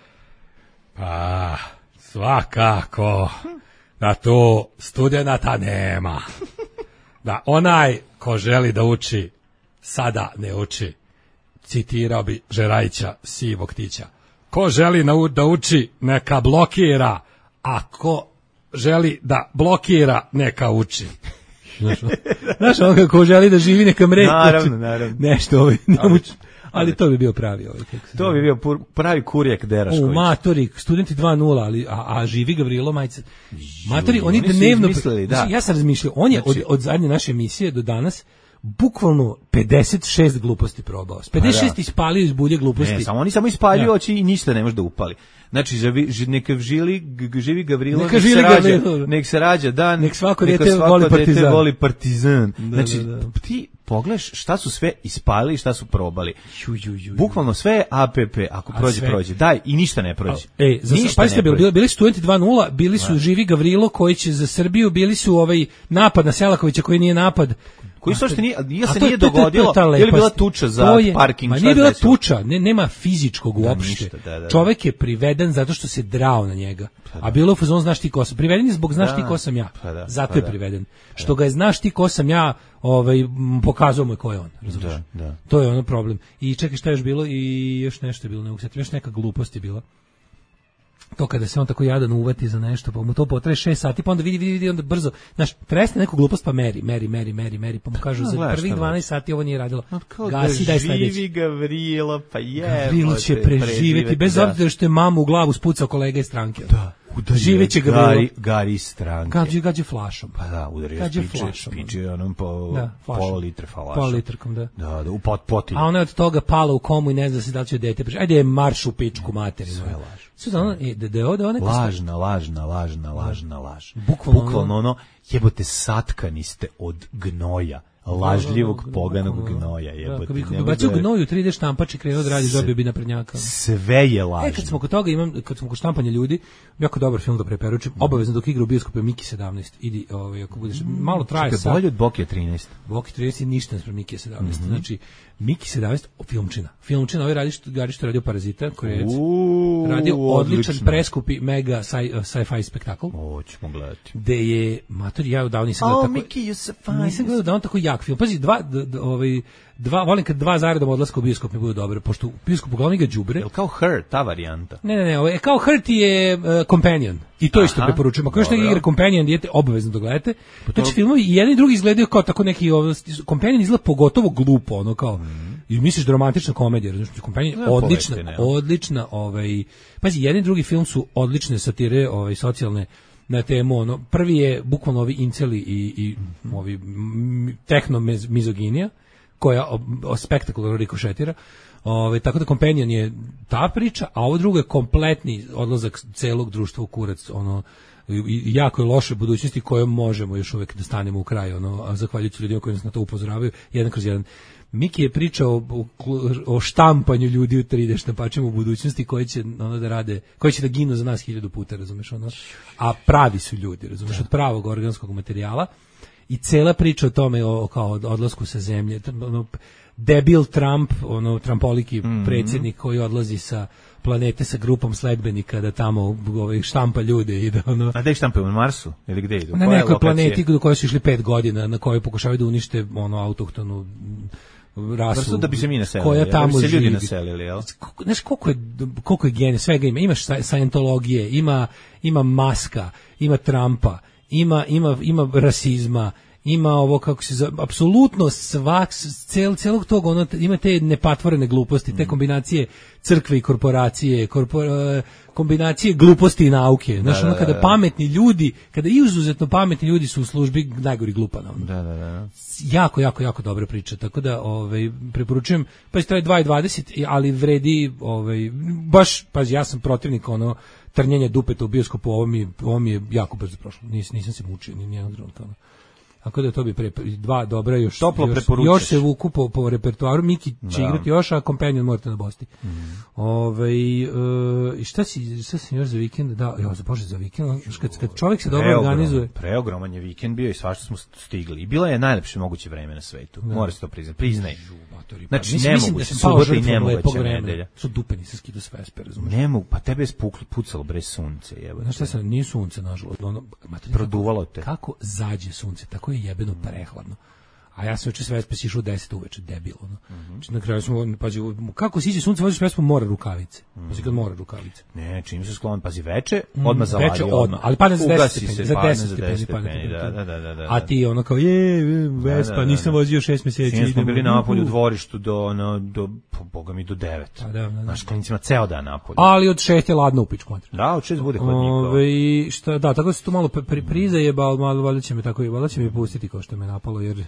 Pa, svakako da tu studenata nema. Da onaj ko želi da uči, sada ne uči. Citirao bi Žerajića, sivog tića. Ko želi da uči, neka blokira, a ko želi da blokira, neka uči. Znaš ono kako želi da živi neka mreća. Naravno, naravno. Nešto ovaj, ali to bi bio pravi ovaj. To bi bio pravi Kurjak Derašković. U matori, studenti dva nula, ali, a, a živi Gavrilo Majca. Matori, oni, oni dnevno... Izmislili, da. Ja sam razmišljao, on je znači, od, od zadnje naše emisije do danas bukvalno pedeset šest gluposti probao. pedeset šest da. Ispalio iz bulje gluposti. Ne, samo oni samo ispaljuju ja. Oči i ništa ne može da upali. Znači, živi, neka žili, g, živi Gavrilo, neka nek, žili se rađa, Gavrilo. nek se rađa dan, nek svako dete voli partizan. Voli partizan. Da, znači, da, da. ti pogledaš šta su sve ispalili, šta su probali. Ju, ju, ju, bukvalno sve je A P P, ako A prođe, sve. Prođe. Daj, i ništa ne prođe. A, ej, za, ništa ne bili, bili su studenti dva nula, bili su da. Živi Gavrilo koji će za Srbiju, bili su ovaj napad na Selakovića koji nije napad. Koji su što nije, nije se nije dogodilo, je li bila tuča za je, parking? Ma nije bila tuča, ne, nema fizičkog uopšte. Da, da, da, čovjek je priveden zato što se drao na njega. Pa a bilo u fazonu znaš ti ko sam. Priveden je zbog znaš da, ti ko sam ja. Pa da, zato pa je priveden. Da. Što ga je znaš ti ko sam ja, ovaj, pokazao mu je ko je on. Razumiješ? Da, da. To je ono problem. I čekaj šta je još bilo i još nešto je bilo. Ne uksjetim, još neka glupost je bila. To kada se on tako jadan uvati za nešto, pa mu to potraje šest sati, pa onda vidi, vidi, vidi, onda brzo, znaš, tresne neku glupost, pa meri, meri, meri, meri, meri, pa mu kažu, za prvih dvanaest sati ovo nije radilo. Gasi, daj sledeći. Živi Gavrilo, pa je. Gavrilo će preživjeti, bez obzira što je mamu u glavu spucao kolega iz stranke. Da. Živeće Gavrilo. Gari, gari stranke. Gađe, gađe flašom. Pa da, udario spiče, spiče onom po, da, pola litre falaša. Pola litrkom, da. Da, da, u pot, potilju. A ona je od toga pala u komu i ne zna se da li će dete preživjeti. Ajde je marš u pičku materinu. Sve laž. Sve ono, da, da je ovde ona... Lažna, lažna, lažna, lažna, laž. Bukvalno, Bukvalno ono, jebote, satkani ste od gnoja. Lažljivog poganog gnoja, jebote. Kad bi bacio gnoj u tri D štampač i krenuo da radi, dobio bi naprednjaka. Sve je lažno. E, kad smo kod toga, imam, kad smo kod štampanja ljudi, jako dobar film da preporučim, obavezno dok igra u bioskopu je Miki sedamnaest. Idi, ovaj, ako budeš, malo traje sad. Čekaj, bolje od Boke trinaest. Boke trinaest je ništa naspram Miki sedamnaest. Mm -hmm. Znači, Miki sedamnaest, filmčina. Filmčina, ovaj radi što, radi što radio Parazita, Korejac. radio odličan, odlično. preskupi mega sci- sci-fi spektakl. O, ćemo gledati. Gde je, mater, ja davno nisam gledao Oh, tako... Mickey, you so fine. Nisam gledao davno tako jak film. Pazi, dva, d, d, ovaj, dva, volim kad dva zaredom odlaska u bioskop mi budu dobre, pošto u bioskopu glavni ga đubre. Jel kao Her, ta varijanta? Ne, ne, ne, ovo je, kao Hurt je uh, Companion. I to isto Aha, preporučujem. Ako još neke dobro. igre Companion, dijete obavezno da gledate. Pa to- Znači, filmovi i jedni i drugi izgledaju kao tako neki... Ovo, Companion izgleda pogotovo glupo, ono kao... I misliš da je romantična komedija, znači Companion Ne, odlična, poletine, ja. odlična, ovaj... Pazi, jedan i drugi film su odlične satire, ovaj, socijalne, na temu, ono, prvi je bukvalno ovi inceli i, i ovi m, tehno-mizoginija, koja o, o spektakularno rikošetira. Ove, tako da Companion je ta priča, a ovo drugo je kompletni odlazak celog društva u kurac, ono, i jako je loše budućnosti kojom možemo još uvek da stanemo u kraj, ono, a zahvaljujući ljudima koji nas na to upozoravaju, jedan kroz jedan. Miki je pričao o, o štampanju ljudi u tri D štampačima u budućnosti koji će ono da rade, koji će da ginu za nas hiljadu puta, razumeš, ono, a pravi su ljudi, razumeš, od pravog organskog materijala. I cela priča o tome, o, kao odlasku sa zemlje, ono, debil Trump, ono Trumpoliki mm-hmm. predsjednik koji odlazi sa planete sa grupom sledbenika da tamo ovaj, štampa ljude i da ono... A gde ih štampaju, na Marsu? Ili gde idu? Na Koja nekoj lokacija? planeti do koje su išli pet godina, na kojoj pokušavaju da unište ono autohtonu rasu. Prosto da bi se mi naselili, koja tamo da bi se ljudi živi. naselili, jel? Znaš koliko je, koliko je gene, svega ima. Imaš sajentologije, ima, ima Maska, ima Trumpa, ima, ima, ima rasizma, ima ovo kako se zove, apsolutno svak, cel, celog tog, ono, ima te nepatvorene gluposti, te kombinacije crkve i korporacije, korpor, kombinacije gluposti i nauke. Znaš, da, ono, kada da, da. pametni ljudi, kada i izuzetno pametni ljudi su u službi, najgori glupana. Ono. Da, da, da. Jako, jako, jako dobra priča, tako da ovaj, preporučujem, pa je dva i dvadeset, ali vredi, ovaj, baš, pazi, ja sam protivnik, ono, trnjenja dupeta u bioskopu, ovo mi, ovo mi je jako brzo prošlo, Nis, nisam se mučio, ni nijednog trenutka, ono. Tako da to bi pre, dva dobra još Toplo još, preporučaš. još se vuku po, po repertoaru. Miki će Da. igrati još, a Companion morate na Bosti. Mm. Ovaj, uh, i šta si, šta si još za vikend? Da, jo, za Bože, za vikend. Znaš, Kad, kad čovjek se dobro Preogroman, organizuje. Preogroman je vikend bio i svašta smo stigli. I bila je najlepše moguće vreme na svetu. Mora se to priznati. Priznaj. Znači, Mislim, mislim da nemoguće. sam pao Subota i žrtvom nemoguća lepog vremena. nedelja. Su dupe, nisam skidao sve espe, razumiješ? Ne mogu, pa tebe je spuklo, pucalo bre sunce, jebote. Znaš šta sam, nije sunce, nažalost. Ono, mater, Produvalo te. Kako zađe sunce, tako je jebeno prehladno. A ja sam juče sve espe išao u deset uveče, debil, ono. Znači, na kraju smo, pazi, kako siđe sunce, voziš sve espe, mora rukavice. Pazi, kad mora rukavice. Ne, čim se sklon, pazi, veče, odmah zavadi. Veče odmah, ali padne za deset Ugasi stepeni, se, za padne deset za stepeni, deset padne stepeni, da, temperatura. da, da, da. A ti ono kao, je, Vespa, Da, da, da, nisam da. vozio šest mjeseci. Sinoć smo idemo, bili napolju u uhu. dvorištu do, ono, do, po, boga mi, do devet. Pa da, da, da. Naš klinicima ceo dan napolju. Ali od šest je ladno u pičku. Da, od šest bude hladniko. Ove, šta, da, tako da se tu malo pri, priza je, bal, malo valjda će me tako i valjda će me pustiti kao što me napalo, jer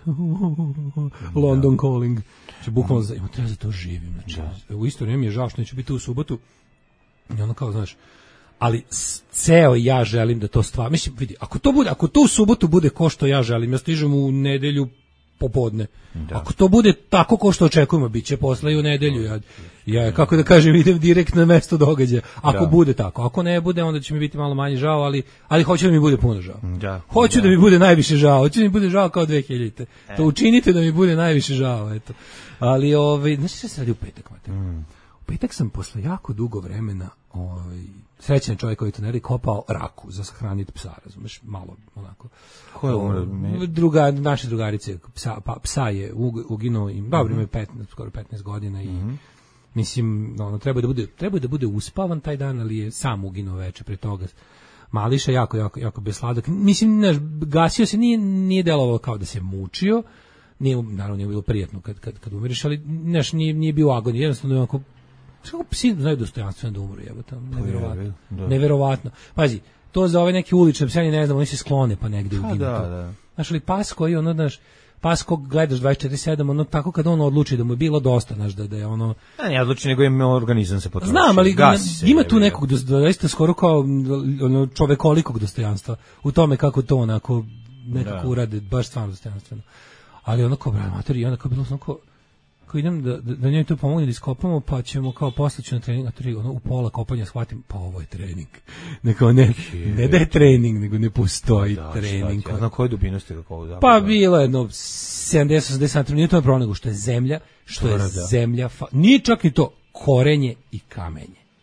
London calling. Znači, bukvalno, za, ima, treba za to živim. Znači, u isto vrijeme mi je žao što neću biti u subotu. I ono kao, znaš, ali s- ceo ja želim da to stvar, mislim, vidi, ako to bude, ako to u subotu bude ko što ja želim, ja stižem u nedelju popodne. Da. Ako to bude tako ko što očekujemo, bit će posle i u nedelju. Ja, ja kako da kažem, idem direkt na mesto događaja. Ako Da. bude tako, ako ne bude, onda će mi biti malo manje žao, ali, ali hoću da mi bude puno žao. Da. Hoću da. Da. mi bude najviše žao, hoću da mi bude žao kao dve hiljadite. E. To učinite da mi bude najviše žao, eto. Ali, ovaj, znaš šta se radi u petak, Mate? Mm. U petak sam posle jako dugo vremena, ovaj, srećan čovjek koji to ne radi, kopao raku za sahraniti psa, razumeš, malo onako. Ko je umro? Ne? Druga, naše drugarice, psa, pa, psa je ug, uginuo im, dobro, ima je petnaest, skoro petnaest godina i mislim, ono, treba da bude, treba da bude uspavan taj dan, ali je sam uginuo veče pre toga. Mališa jako, jako, jako besladak. Mislim, znaš, gasio se, nije, nije delovalo kao da se mučio, nije, naravno nije bilo prijatno kad, kad, kad umiriš, ali znaš, nije, nije bio agon, jednostavno je onako, znaš kako psi znaju dostojanstveno da umru, jebote, neverovatno. da. Neverovatno. Pazi, to za ove neke ulične pse, ne znam, oni se sklone pa negde Pa uginu. da, to. da. Znaš, ali pas koji, ono, znaš, pas kog gledaš dvadeset četiri sedam, ono, tako kad on odluči da mu je bilo dosta, znaš, da, da je ono... Ne, ne odluči, nego je organizam se potroši. Znam, ali Gasi se, ima je, tu je. nekog dos- doista skoro kao ono čovekolikog dostojanstva u tome kako to onako nekako Da. urade, baš stvarno dostojanstveno. Ali ono kao braj mater i onda kao bilo onako kao idem da, da, da njoj to pomogne da iskopamo, pa ćemo kao poslaći na trening, a tri, ono, u pola kopanja shvatim, pa ovo je trening. Neko ne, ne da je trening, nego ne postoji Da, trening. šta ti, a na koju dubinu ste ga kao zapravo? Pa bilo je jedno sedamdeset osamdeset santimetara, nije to problem, nego što je zemlja, što je Tvrda. zemlja, fa, nije čak ni to, korenje i kamenje.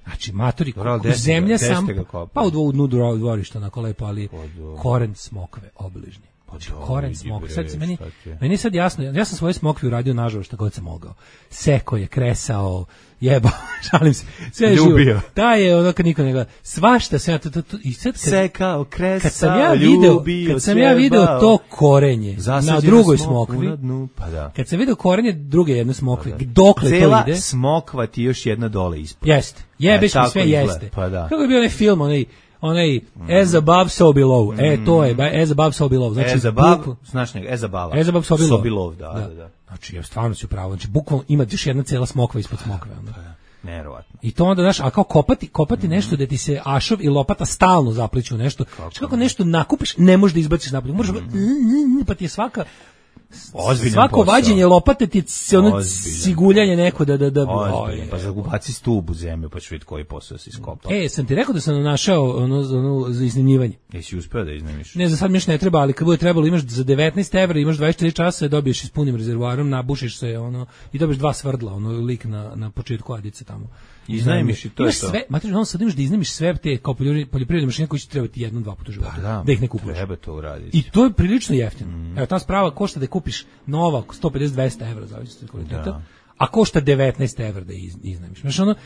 Znači, matori, Bro, zemlja desete sam, ga kopali. pa u dvo- u dnu dro- dvorišta, onako lepo, ali koren smokve obližnji. Znači, Pa da, koren vidi, smokve. bre, Sad se meni, šta ti je? meni je sad jasno, ja sam svoje smokve uradio nažalost šta god sam mogao. Seko je, kresao, jebao, šalim se, sve je Ljubio. živo. Da je ono kad niko ne gleda. Svašta se ja, to, to, to, i sad kad, Sekao, kresao, kad sam ja video, ljubio, kad sam ja video ćebao. to korenje Zasađena na drugoj smokvu smokvi, na dnu, pa da. kad sam video korenje druge jedne smokve, dokle Cela to ide? smokva ti još jedna dole ispod. Jeste. Jebeš E, mi tako sve izgleda, jeste. pa da. Kako je bio onaj film, onaj, onaj As above, so below. E, to je, ba- as above, so below. Znači, E za bab, bukval- znaš njega, e za baba. As above, so below. So below, da, da, da. Znači, ja stvarno si upravo. Znači, bukvalno ima još jedna cela smokva ispod smokve. Onda. Neverovatno. I to onda, znaš, a kao kopati, kopati nešto da ti se ašov i lopata stalno zapliću u nešto. Znači, kako nešto nakupiš, ne možeš da izbaciš napolje. Možeš, pa ti je svaka... Ozbiljan Svako posao. vađenje lopate ti se ono Ozbiljan. siguljanje neko da da da Ozbiljno, pa zagubaci stub u zemlju, pa ću vidjeti koji posao si skopao. E, sam ti rekao da sam našao ono, ono za iznajmljivanje. Jesi uspeo da iznajmiš? Ne, za sad mi još ne treba, ali kad bude trebalo imaš za devetnaest evra, imaš dvadeset četiri časa, dobiješ i s punim rezervoarom, nabušiš se ono i dobiješ dva svrdla, ono lik na na početku Adice tamo. Iznajmiš i to je Imaš to. sve, mater, on sad imaš da iznajmiš sve te kao poljoprivredne poljoprivredne mašine koje će trebati jednom, dva puta u životu. Pa da, da ih ne kupuješ. treba to uraditi. I to je prilično jeftino. Mm. Evo, ta sprava košta da je kupiš nova sto pedeset do dvesta evra, zavisno od kvaliteta, Da. a košta devetnaest evra da iz, iznajmiš. Znaš, ono,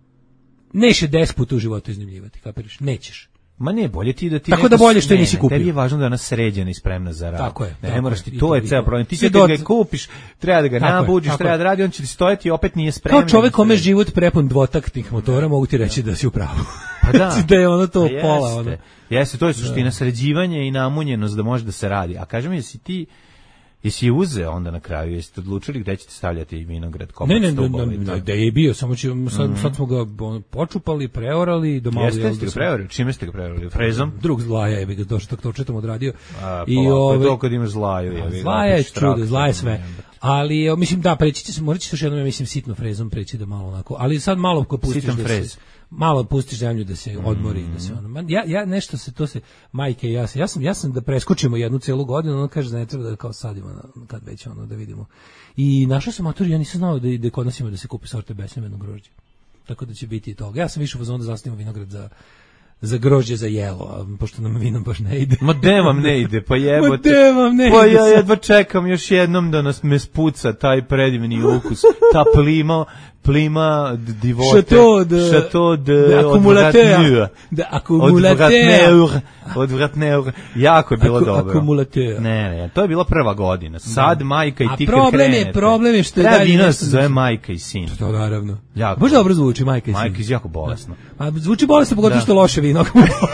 neće deset puta u životu iznajmljivati, kapiraš? Nećeš. Ma ne, bolje ti da ti Tako neko da bolje što je ne, nisi ne, kupio. Tebi je važno da je ona sređena i spremna za rad. Tako je, Ne, tako ne moraš je. ti, I to to je je ceo to. problem. Ti Sve kad ga do- kupiš, treba da ga Tako je, nabuđiš, tako treba je. da radi, on će ti stojati i opet nije spreman. Kao čovek kome život prepun dvotaktnih motora, mogu ti reći da si u pravu. Pa da. da je ono to Pa pola. jeste. Ono. Jeste, to je suština sređivanje i namunjenost da može da se radi. A kažem, jesi ti jesi je uzeo onda na kraju, jeste odlučili gde ćete stavljati vinograd, komad Ne, ne, ne, stubova ne, i ne, to? da je bio, samo će, sad, sad smo ga ono, počupali, preorali, do malo Jeste, jel, ste da ga sam- preorali? Čime ste ga preorali? Frezom? Drug zlaja je ga došao, to četom odradio. A, I polako, ovaj, to kad imaš zlaju. jebi ga, zlaja je opet štrak, čudo, zlaja je sve. jebote. Ali, evo, mislim, da, preći će se, morat će se još jednom, ja mislim, sitno frezom preći da malo onako, ali sad malo ko pustiš Sitan da frez. se, malo pustiš zemlju da se odmori, da se ono, ma, ja, ja nešto se, to se, majke i ja, se, ja sam, ja sam da preskočimo jednu celu godinu, ono kaže da ne treba da kao sadimo, na, kad već ono, da vidimo. I našao sam maturi, ja nisam znao da, da kod nas ima da se kupi sorte besjemenog grožđa. Tako da će biti i toga. Ja sam više u fazonu da zasnimo vinograd za za grožđe za jelo, a pošto nam vino baš ne ide. Ma de vam ne ide, pa jebote. Ma de vam ne Pa ide ja sad. jedva čekam još jednom da nas me spuca taj predivni ukus. Ta plima, plima d- divote. Chateau de- Chateau de, de accumulateur. De accumulateur. Odvratneur. Odvratneur. Jako je bilo Aku- dobro. accumulateur. Ne, ne, to je bila prva godina. Sad majka i A ti kad problem je- krenete. problem je što je Treba dalje vino da nešto se zove nešto- majka i sin. To naravno. Jako. Baš dobro zvuči, majka i sin. Majka je jako bolesno. A zvuči bolesno, pogotovo Da. što je loše vino.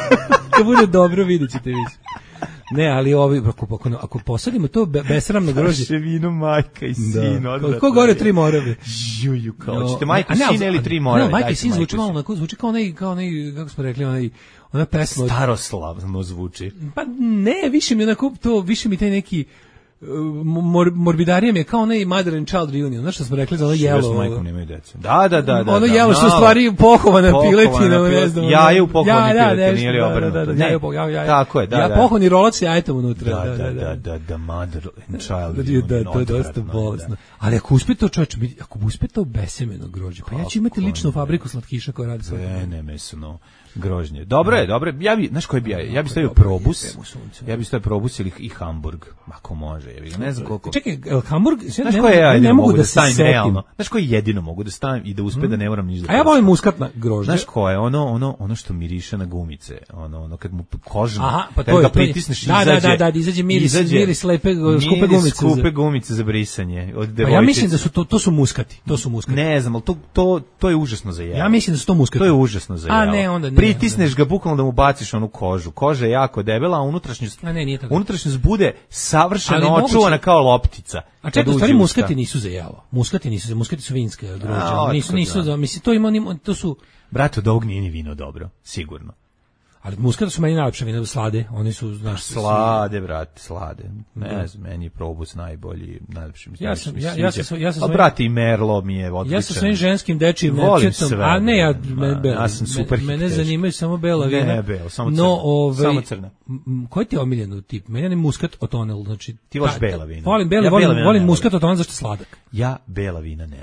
Kad bude dobro, vidjet ćete više. Ne, ali ovi, ako, ako, ako posadimo to be- besramno grožđe, Naše vino majka i sin. odvratno ko gore je. tri morave. Juju, kao, No, ćete majka a ne, i sin ali- ili tri ne, morave? majka i Dajte sin majku zvuči i malo sin. onako, zvuči kao onaj, kao onaj, kako smo rekli, onaj, ona pesma od... Staroslavno zvuči. Pa ne, više mi onako, to, više mi taj neki, uh, mor, morbidarije mi je kao onaj Mother and Child Reunion, znaš što smo rekli za ono Jelo. jelo. majkom nemaju dece. Da, da, da. da ono da, jelo što u malo. stvari pohovana Pohovana piletina, ne pilet- znam. jaje u pohovani Ja, da, piletini, nešto, ili da, obrnuto. Da, da, Ne, jaje u po- ja, ja, tako je, da, ja, da. pohovani rolac s jajetom unutra. Da, da, da, da, da, mother and child. Da, reunion, da, to je dosta odvratno, bolesno. da. Ali ako uspe to čovječ, ako uspe to besemeno grožđe, pa ja ću imati Kako ličnu ne? fabriku slatkiša koja radi sve. E, ne mesno grožnje. Dobro je, dobro je. Ja bi, znaš koji bi ja, ja bi stavio probus. Ja bi stavio probus ili i Hamburg, ako može. Ja ne znam koliko. Čekaj, el Hamburg, sve Znaš ne, koje ja ne, ne jedino mogu mogu da da se stavim setim. realno? Znaš koji jedino mogu da stavim i da uspe da ne moram ništa da A ja prosim? volim muskatna grožđe. Znaš ko je ono ono ono što miriše na gumice, ono ono kad mu koža, Aha, pa kad to je- ga to je- pritisneš da, da, izađe. da, da, da, izađe miris- miris lepe, skupe miris gumice za- skupe gumice za brisanje od Pa devojčice. ja mislim da su to, to su muskati, to su muskati. Ne znam, ali to, to, to je užasno za jelo. Ja mislim da su to muskati. To je užasno za A jelo. ne, onda ne. Pritisneš ga bukvalno da mu baciš onu kožu. Koža je jako debela, a unutrašnjost, A ne, nije tako. unutrašnjost bude savršeno Ali moguće- očuvana kao loptica. A kad čekaj, u uđe stvari u muskati usta. nisu za jelo. Muskati nisu za, muskati su vinske A, grožđe. otkud Nisu, nisu da? za, mislim, to ima, nima- to su, Brate, od ovog nije ni vino dobro, sigurno. ali muskati su meni najlepše vina, slade, oni su, znaš, Slade, brate, slade. Ne znam, meni je probus najbolji, najlepši mi se. Ja najviše sam- mi ja- sviđa. ja sam svoj- ja sam A svoj- brate, i Merlo mi je odličan. Ja sa svojim ženskim dečijim Volim nepčetom, sve, a ne ja, ma, me, bela, ja sam super me, mene hit teški. zanimaju samo bela Ne, vina. belo, samo no, crna. ovaj, Samo crna. m, koji ti je omiljeni tip? Meni je muskat otonel, znači... Ti voliš ta- bela vina. Volim bela, Ja volim, bela vina volim ne muskat volim. otonel zašto je sladak. Ja bela vina ne volim.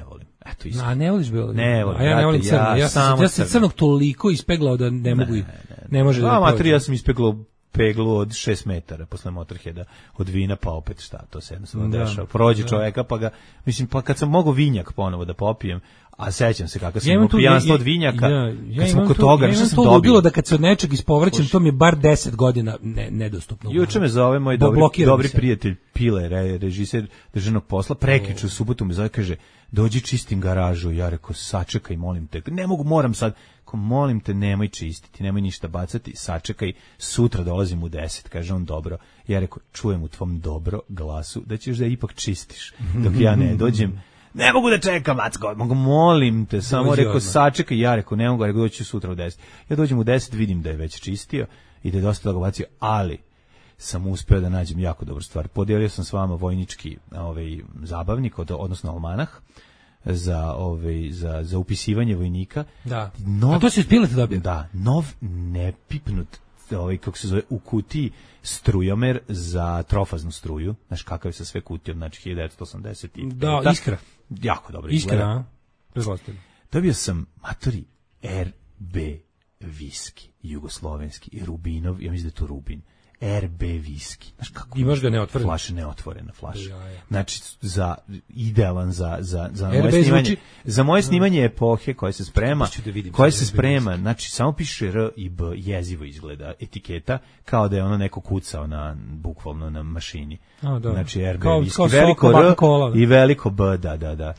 Eto, isto. A ne voliš belo vino? Ne volim, a ja ne volim crno. Ja, ja sam ja sam crnog toliko ispeglao da ne mogu, ne, ne, ne, ne može da prođe. A matri, ja sam ispeglao peglu od šest metara posle Motorheada od vina, pa opet šta, to se jednostavno da, dešava. Prođe da. Čoveka, pa ga, mislim, pa kad sam mogao vinjak ponovo da popijem, a sećam se kako sam imao pijanstvo od vinjaka, ja, ja kad smo kod tu, toga, ja što sam to dobio. Bilo da kad se od nečeg ispovraćam, to mi je bar deset godina ne, nedostupno. Juče me zove moj dobri, dobri prijatelj Pile, re, režiser državnog posla, prekjuče u subotu me zove, kaže, dođi čistim garažu. Ja rekao, sačekaj, molim te. Ne mogu, moram sad. Ko molim te, nemoj čistiti, nemoj ništa bacati, sačekaj, sutra dolazim u deset, kaže on, dobro. Ja rekao, čujem u tvom dobro glasu da ćeš da ipak čistiš, dok ja ne dođem. Ne mogu da čekam, Macko, mogu, molim te, samo dođi rekao, odmah. Sačekaj, ja rekao, ne mogu, rekao, doći sutra u deset. Ja dođem u deset, vidim da je već čistio i da je dosta toga bacio, ali sam uspeo da nađem jako dobru stvar. Podijelio sam s vama vojnički ovaj, zabavnik, od, odnosno almanah, za ovaj za za upisivanje vojnika. Da. Nov, a to se Pilete dobio. Da, nov nepipnut ovaj kako se zove u kutiji strujomer za trofaznu struju. Znaš kakav je sa sve kutijom, znači hiljadu devetsto osamdeset. Da, ta, Iskra. Jako dobro izgleda. Iskra, dobio sam matori R B viski, jugoslovenski, Rubinov, ja mislim da je to Rubin. R B viski. Znaš kako? Imaš ga neotvorena. Flaša neotvorena flaša. Ja, ja. Znači za idealan za za za moje snimanje. Zvuči... Za moje snimanje epohe koje se sprema, da vidim, koje se sprema, znači samo piše R i B, jezivo izgleda etiketa, kao da je ono neko kucao na bukvalno na mašini. A, da. Znači R B kao, viski, kao veliko R kola, i veliko B, da, da, da.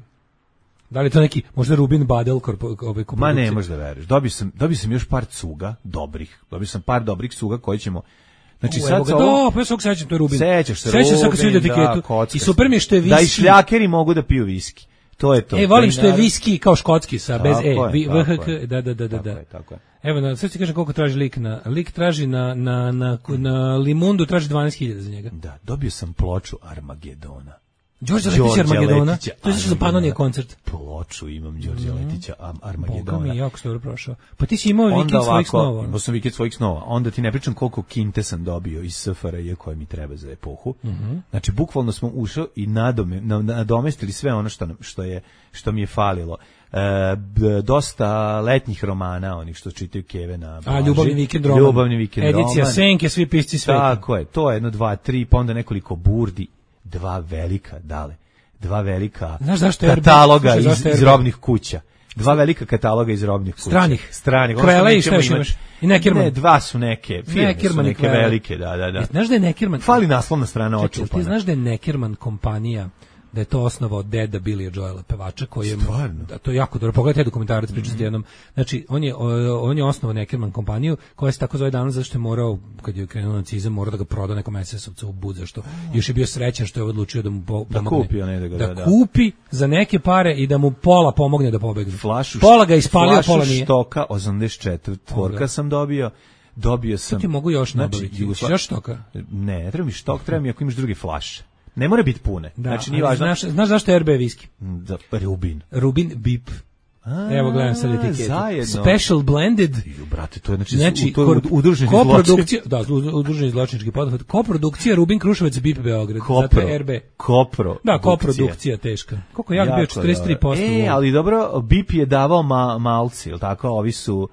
Da li je to neki, možda Rubin Badel ovaj Ma ne, možda veruješ. Dobio sam, dobio sam još par cuga dobrih. Dobio sam par dobrih cuga koji ćemo. Znači U, sad sa ovo... Da, pa se sećam, to je Rubin. Sećaš se Rubin, se kad se vidi etiketu. Da, i super mi je što je viski. Da i šljakeri mogu da piju viski. To je to. E, volim što je viski kao škotski sa bez e, V H K, da da da da. Tako je, tako je. Evo, na sve ti kažem koliko traži lik na lik traži na na na na Limundu traži dvanaest hiljada za njega. Da, dobio sam ploču Armagedona. Đorđe Letića Armagedona. To je za Panonije koncert. Ploču imam Đorđe Letića Armagedona. Boga mi, jako se dobro prošao. Pa ti si imao vikend svojih snova. Imao sam vikend svojih snova. Onda ti ne pričam koliko kinte sam dobio iz S F R J koje mi treba za epohu. Mm -hmm. Znači, bukvalno smo ušli i nadome, nadomestili sve ono što, što, je, što mi je falilo. E, b, dosta letnjih romana, onih što čitaju Keve na Blaži. A, Ljubavni vikend roman. Ljubavni vikend roman. Edicija Senke, svi pisci sveta. Tako je, to je jedno, dva, tri, pa onda nekoliko burdi. Dva velika, dale, dva velika kataloga iz, iz robnih kuća. Dva velika kataloga iz robnih kuća. Stranih. Stranih. Krele i šta još imaš? I Neckerman. Ne, dva su neke, firme su neke velike, da, da, da. E, znaš da je Neckerman... Fali naslovna strana očupana. Ti znaš da je Neckerman kompanija, da je to osnovao deda Billy Joela, pevača koji je... Stvarno? Da, to je jako dobro. Pogledajte dokumentarac, mm -hmm. pričati jednom. Znači, on je, on je osnovao Neckerman kompaniju, koja se tako zove danas, zašto je morao, kad je krenuo nacizam, morao da ga proda nekom es esovcu u Bud, zašto još je bio srećan što je odlučio da mu pomogne. Da kupi, ne, da, ga, da, da kupi za neke pare i da mu pola pomogne da pobegne. Flašu, pola ga ispalio, flašu pola nije. štoka, osamdeset četiri tvorka sam dobio. Dobio sam... To ti mogu još nabaviti. Znači, još štoka? Ne, treba mi štok, treba mi ako imaš druge flaše. Ne mora biti pune. Da, znači, nije važno. Znaš, znaš zašto je R B viski? Da, Rubin. Rubin Bip. A, evo gledam sad etiketu. Zajedno. Special blended. Ju, brate, to je znači, znači to je udruženi zločin. Da, udruženi zločinački poduhvat. Koprodukcija Rubin Kruševac Bip Beograd. Kopro, zato je R B. Kopro. Da, koprodukcija teška. Koliko ja bio četrdeset tri posto. E, ali dobro, Bip je davao ma, malci, jel tako? Ovi su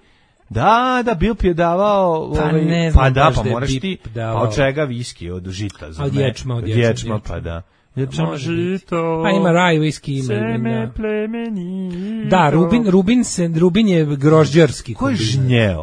Da, da, Bip je davao, pa, ovaj, ne znam, pa da, pa moraš ti, davao. pa od čega viski, od žita, za od ječma, od ječma, ječma, pa da. Ječma žito, pa ima raj viski, ima, seme da. plemeni. Da, Rubin, Rubin, se, Rubin je grožđarski. Ko je žnjeo?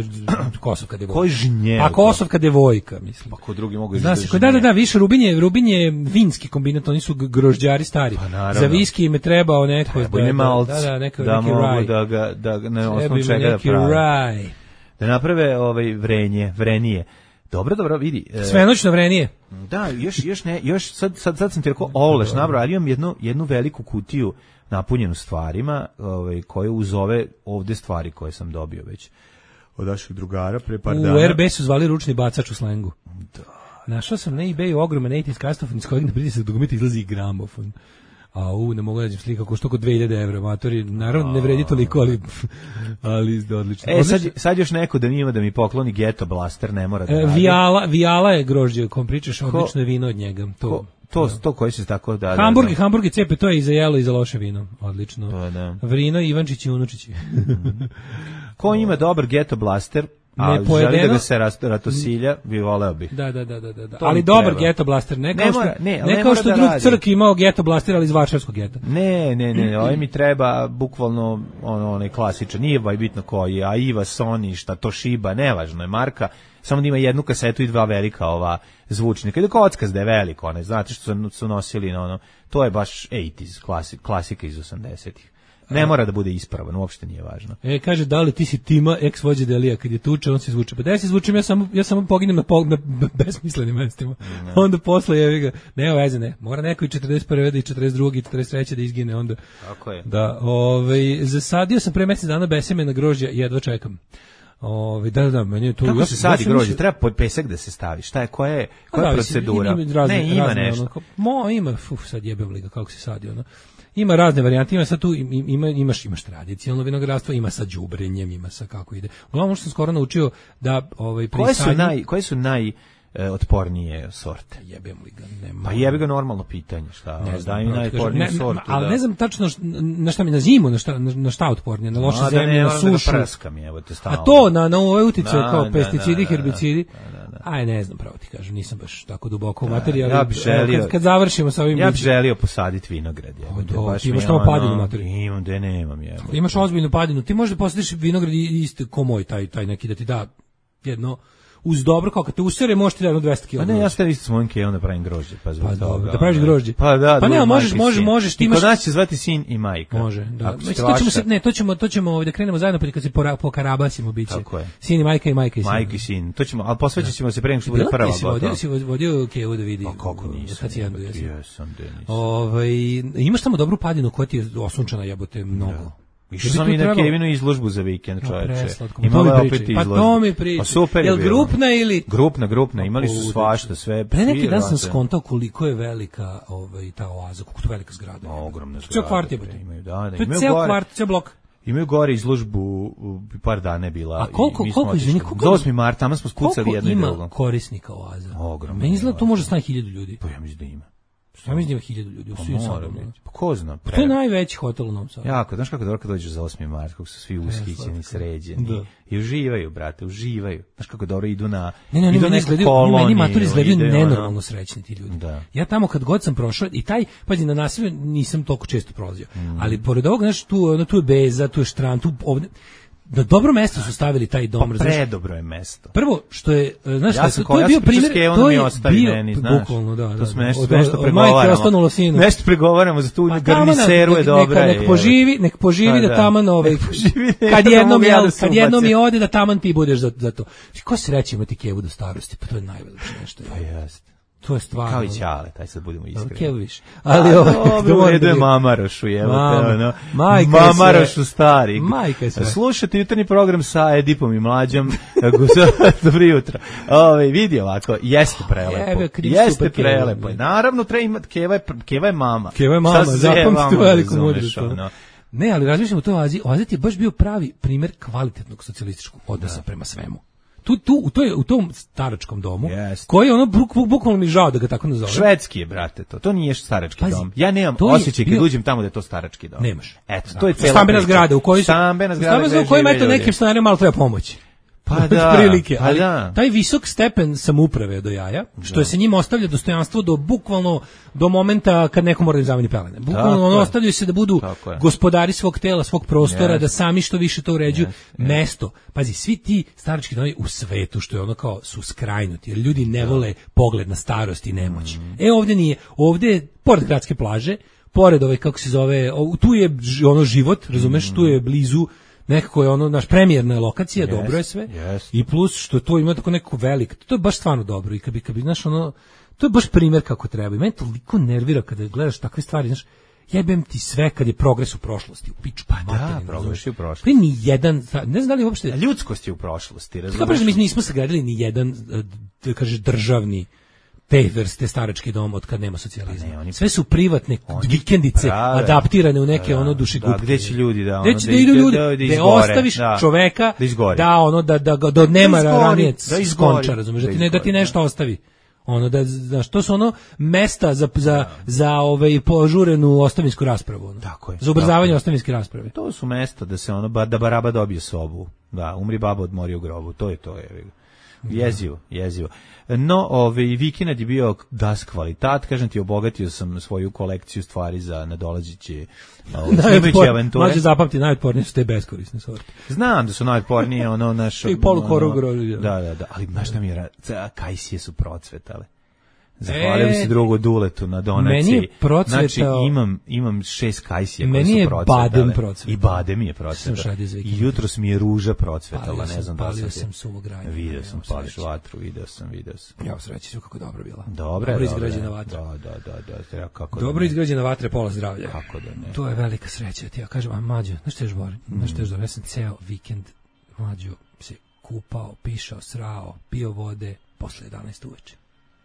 Kosovka devojka. Ko je žnjeo? Pa Kosovka devojka, mislim. Pa ko drugi mogu da se da, da, da, više Rubin je, Rubin je vinski kombinat, oni su grožđari stari. Pa za viski im je trebao neko, da, da, da, da, neko, da neki mogu raj. da ga, da na osnovu čega da prave. Raj. Da naprave ovaj vrenje, vrenije. Dobro, dobro, vidi. E, Svenoćno vrenije. Da, još još ne, još sad sad sad sam ti rekao ovlaš nabrao, ali imam jednu jednu veliku kutiju napunjenu stvarima, ovaj koje uz ove ovde stvari koje sam dobio već od našeg drugara pre par dana. U R B su zvali ručni bacač u slengu. Da. Našao sam na eBayu ogroman osamdeset kastofon iz kojeg na pritisak dugmeta izlazi i gramofon. A u, ne mogu da nađem slika, košta oko dve hiljade evra, matori, naravno ne vredi toliko, ali, ali odlično. E, sad, sad još neko da mi ima da mi pokloni Ghetto Blaster, ne mora da e, radi. Vijala, Vijala je grožđe, kom pričaš, odlično je vino od njega. To. Ko? To, to koji se tako da... Hamburg, da, da. Hamburg i cepe, to je i za jelo i za loše vino. Odlično. To, da. Vrino, Ivančić i Unučići. Ko ima dobar Ghetto Blaster, a želi da ga se ratosilja, bi voleo bih. Da, da, da, da, da. Ali dobar treba. Ghetto Blaster, ne kao ne što, mora, ne, ne ne kao što da drug radi. crk imao Ghetto Blaster, ali iz Varšavskog geta. Ne, ne, ne, ovaj mi treba bukvalno ono, onaj klasičan, nije vaj bitno koji je, a Iva, Sony, šta, Toshiba, nevažno je marka, samo da ima jednu kasetu i dva velika ova zvučnika. I da kockaz da je veliko, ne, znate što su, su nosili na ono, to je baš osamdeset, klasik, klasika iz osamdesetih. Ne mora da bude ispravan, uopšte nije važno. E, kaže, da li ti si Tima, ex vođe Delija, kad je tuče, on se izvuče. Pa da ja se izvučem, ja samo, ja samo poginem na, pog, na besmislenim mestima. Ne. Onda posle jevi ga, nema veze, ne. Mora neko i četrdeset prve da i četrdeset druge i četrdeset treće da izgine onda. Tako je. Da, ovaj, zasadio sam pre mesec dana beseme na grožđa i jedva čekam. Ovaj da da meni je to kako ja, se sadi ja grožđe, mislim... treba pod pesak da se stavi. Šta je, koja je, koja je procedura? Ima, ima razne, ne, ima razne, nešto. Ono, mo ima, uf, sad jebem li ga kako se sadi ono. Ima razne varijante, ima sad tu ima imaš imaš tradicionalno vinogradstvo, ima sa đubrenjem, ima sa kako ide. Uglavnom što sam skoro naučio da ovaj pri koje su sadnji... naj koje su naj e, otpornije sorte. Jebem li ga, nema. Pa jebi ga normalno pitanje, šta? Ne znam, daj mi najotporniju sortu. Ali da. ne znam tačno na šta mi na zimu, na šta na šta otpornije, na loše no, zemlje, na sušu. Da prskam, evo te stalno. A to na na ove utice da, kao da, pesticidi, da, da, herbicidi. Da, da, da. Aj ne znam, pravo ti kažem, nisam baš tako duboko u materiju, ja bih želio kad, kad završimo sa ovim ja bih želio posaditi vinograd, je. Baš imaš tamo padinu materiju. Imam, da nemam je. Imaš ozbiljnu padinu. Ti možeš da posadiš vinograd isto ko moj taj taj neki da ti da jedno uz dobro kako te usere možeš ti da jedno dvesta kilograma. Pa ne, ja stavim isto s mojim kejom da pravim grožđe, pa zbog pa, toga. Da praviš grožđe. Pa da, pa ne, možeš, možeš, možeš, ti imaš. Kod nas će zvati sin i majka. Može, da. Znači, to ćemo se, ne, to ćemo, to ćemo ovaj da krenemo zajedno pa kad se po, po karabasimo biće. Tako je. Sin i majka i majka i sin. Majka i sin. To ćemo, al posvećaćemo se pre nego što bude prva godina. Vodio si vodio keju da vidi. Pa kako nisam. Kad si jedan Jesam, Denis. Ovaj, imaš tamo dobru padinu koja ti je osunčana jebote mnogo. Išao sam i na Kevinu izložbu za vikend, čoveče. Imala je opet izložbu. Pa to mi priča. Pa super. Jel grupna ili? Grupna, grupna. Imali su svašta, sve. Pre neki dan sam skontao koliko je velika ovaj, ta oaza, koliko je velika zgrada. Ogromna zgrada. Ceo kvart je. Imaju, da, da. To je ceo kvart, ceo blok. Imaju gore izložbu, par dana je bila. A koliko, koliko, izvini, koliko? Do osmog marta, tamo smo skucali jedno i drugo. Koliko ima korisnika oaza? Ogromno. Meni izgleda to može stane hiljadu ljudi. Pa ja mislim da ima. Ja mislim da ima hiljadu ljudi u svim sadom. Pa ko zna? To je najveći hotel u Novom Sadu. Jako, znaš kako dobro kad dođeš za osmi mart, kako su svi ushićeni, sređeni. Da. I uživaju, brate, uživaju. Znaš kako dobro idu na ne, ne, idu ne, neku izgledaju, koloniju. Meni maturi izgledaju ide, nenormalno ono. srećni ti ljudi. Da. Ja tamo kad god sam prošao, i taj, pazi, na naselju nisam toliko često prolazio, mm. ali pored ovog, znaš, tu, ono, tu je Beza, tu je Štran, tu ovde, na dobro mesto su stavili taj dom, pa predobro je mesto. Prvo što je, znaš, ja što, to je bio primjer, to je bio meni, znaš, bukvalno, da, da. To smo nešto, od, nešto od, pregovaramo. Nešto pregovaramo za tu pa, garniseru je dobra. Nek, nek poživi, nek poživi da, da taman ovaj, poživi, kad jednom, jel, kad jednom i ode da taman ti budeš za, za to. Ko sreće imati kevu do starosti, pa to je najveće nešto. Pa jeste. To je stvarno. Kao i Ćale, taj sad budemo iskreni. Kevu više. Ali ovo, dobro, jedu je Mamarošu, evo te, ono. Mamarošu stari. Majka je sve. Slušajte jutarnji program sa Edipom i Mlađom. Dobro jutro. Ove, vidi ovako, jeste prelepo. Jeste prelepo. Naravno, treba imati, Keva je, Keva je mama. Keva je mama, zapamti tu veliku mudrost. Ne, ali razmišljamo o toj Aziji. Oazit je baš bio pravi primjer kvalitetnog socijalističkog odnosa prema svemu. Tu, tu, u, toj, u tom staračkom domu, yes. koji je ono, buk, buk, bukvalno mi žao da ga tako nazove. Švedski je, brate, to. To nije starački Pazi, dom. Ja nemam osjećaj kad uđem tamo da je to starački dom. Nemaš. Eto, to je cela stambena zgrada u kojoj su, stambena zgrada u kojoj eto nekim stanarima malo treba pomoći. Pa da, prilike, pa ali da. Taj visok stepen samouprave do jaja, što je se njima ostavlja dostojanstvo do bukvalno do momenta kad neko mora da zameni pelene. Bukvalno ono ostavljaju se da budu gospodari svog tela, svog prostora, yes. da sami što više to uređuju. Yes, yes. Mesto, pazi, svi ti starački domovi u svetu što je ono kao su skrajnuti, jer ljudi ne vole pogled na starost i nemoć. Mm. E ovdje nije, ovdje je pored gradske plaže, pored ove kako se zove, tu je ono život, razumeš, mm. tu je blizu nekako je ono naš premijerna lokacija, yes, dobro je sve. Yes. I plus što to ima tako neko velik, to je baš stvarno dobro i kad bi kad bi znaš ono, to je baš primjer kako treba. I mene toliko nervira kada gledaš takve stvari, znaš, jebem ti sve kad je progres u prošlosti, u piču. Pa da, progres je u prošlosti. Pa ni jedan, ne znam da li uopšte ljudskost je u prošlosti, razumiješ? Kako kažeš, mi nismo sagradili ni jedan, da kažeš, državni te vrste starački dom od kad nema socijalizma. Pa ne, sve su privatne oni vikendice prave, adaptirane u neke da, ono dušegupke. Da, gde će ljudi da ono gde će da, da idu ljudi, da, da, da ostaviš da, čoveka da, da ono da da da nema ranijec skonča, razumeš, da ti ne da ti nešto ostavi. Ono da, znaš, to su ono mesta za, za, za ovaj požurenu ostavinsku raspravu. Ono. Tako je. Za ubrzavanje tako ostavinske rasprave. To su mesta da se ono, ba, da baraba dobije sobu. Da, umri baba, odmori u grobu. To je to, je. Jezivo, jezivo. No, ovaj vikend je bio das kvalitat, kažem ti, obogatio sam svoju kolekciju stvari za nadolazeće slijedeće avanture. Može zapamti, najotpornije su te beskorisne sorte. Znam da su najotpornije, ono, naš... I polukoru grožđa. Da, da, da, ali znaš šta mi je, kajsije su procvetale. Zahvalio bi se drugu Duletu na donaciji. Meni je procvetao... Znači, imam, imam šest kajsija koje su Meni procvetale. je badem procvetao. I badem je procvetao. I jutros mi je ruža procvetala, ne znam da sam... Palio sam suvo granje. Vidio sam, pališ vatru, video sam, video sam. Ja sreći su kako dobro bila. Dobre, dobro izgrađena vatra. Da, da, da, da, treba kako dobro da izgrađena vatra je pola zdravlja. Kako da ne. To je velika sreća, ti ja kažem, a mlađo, znaš što još bolje? Znaš što još dobro? Ja sam ceo vikend mlađo se kupao, pišao, srao, pio vode posle jedanaest uveče.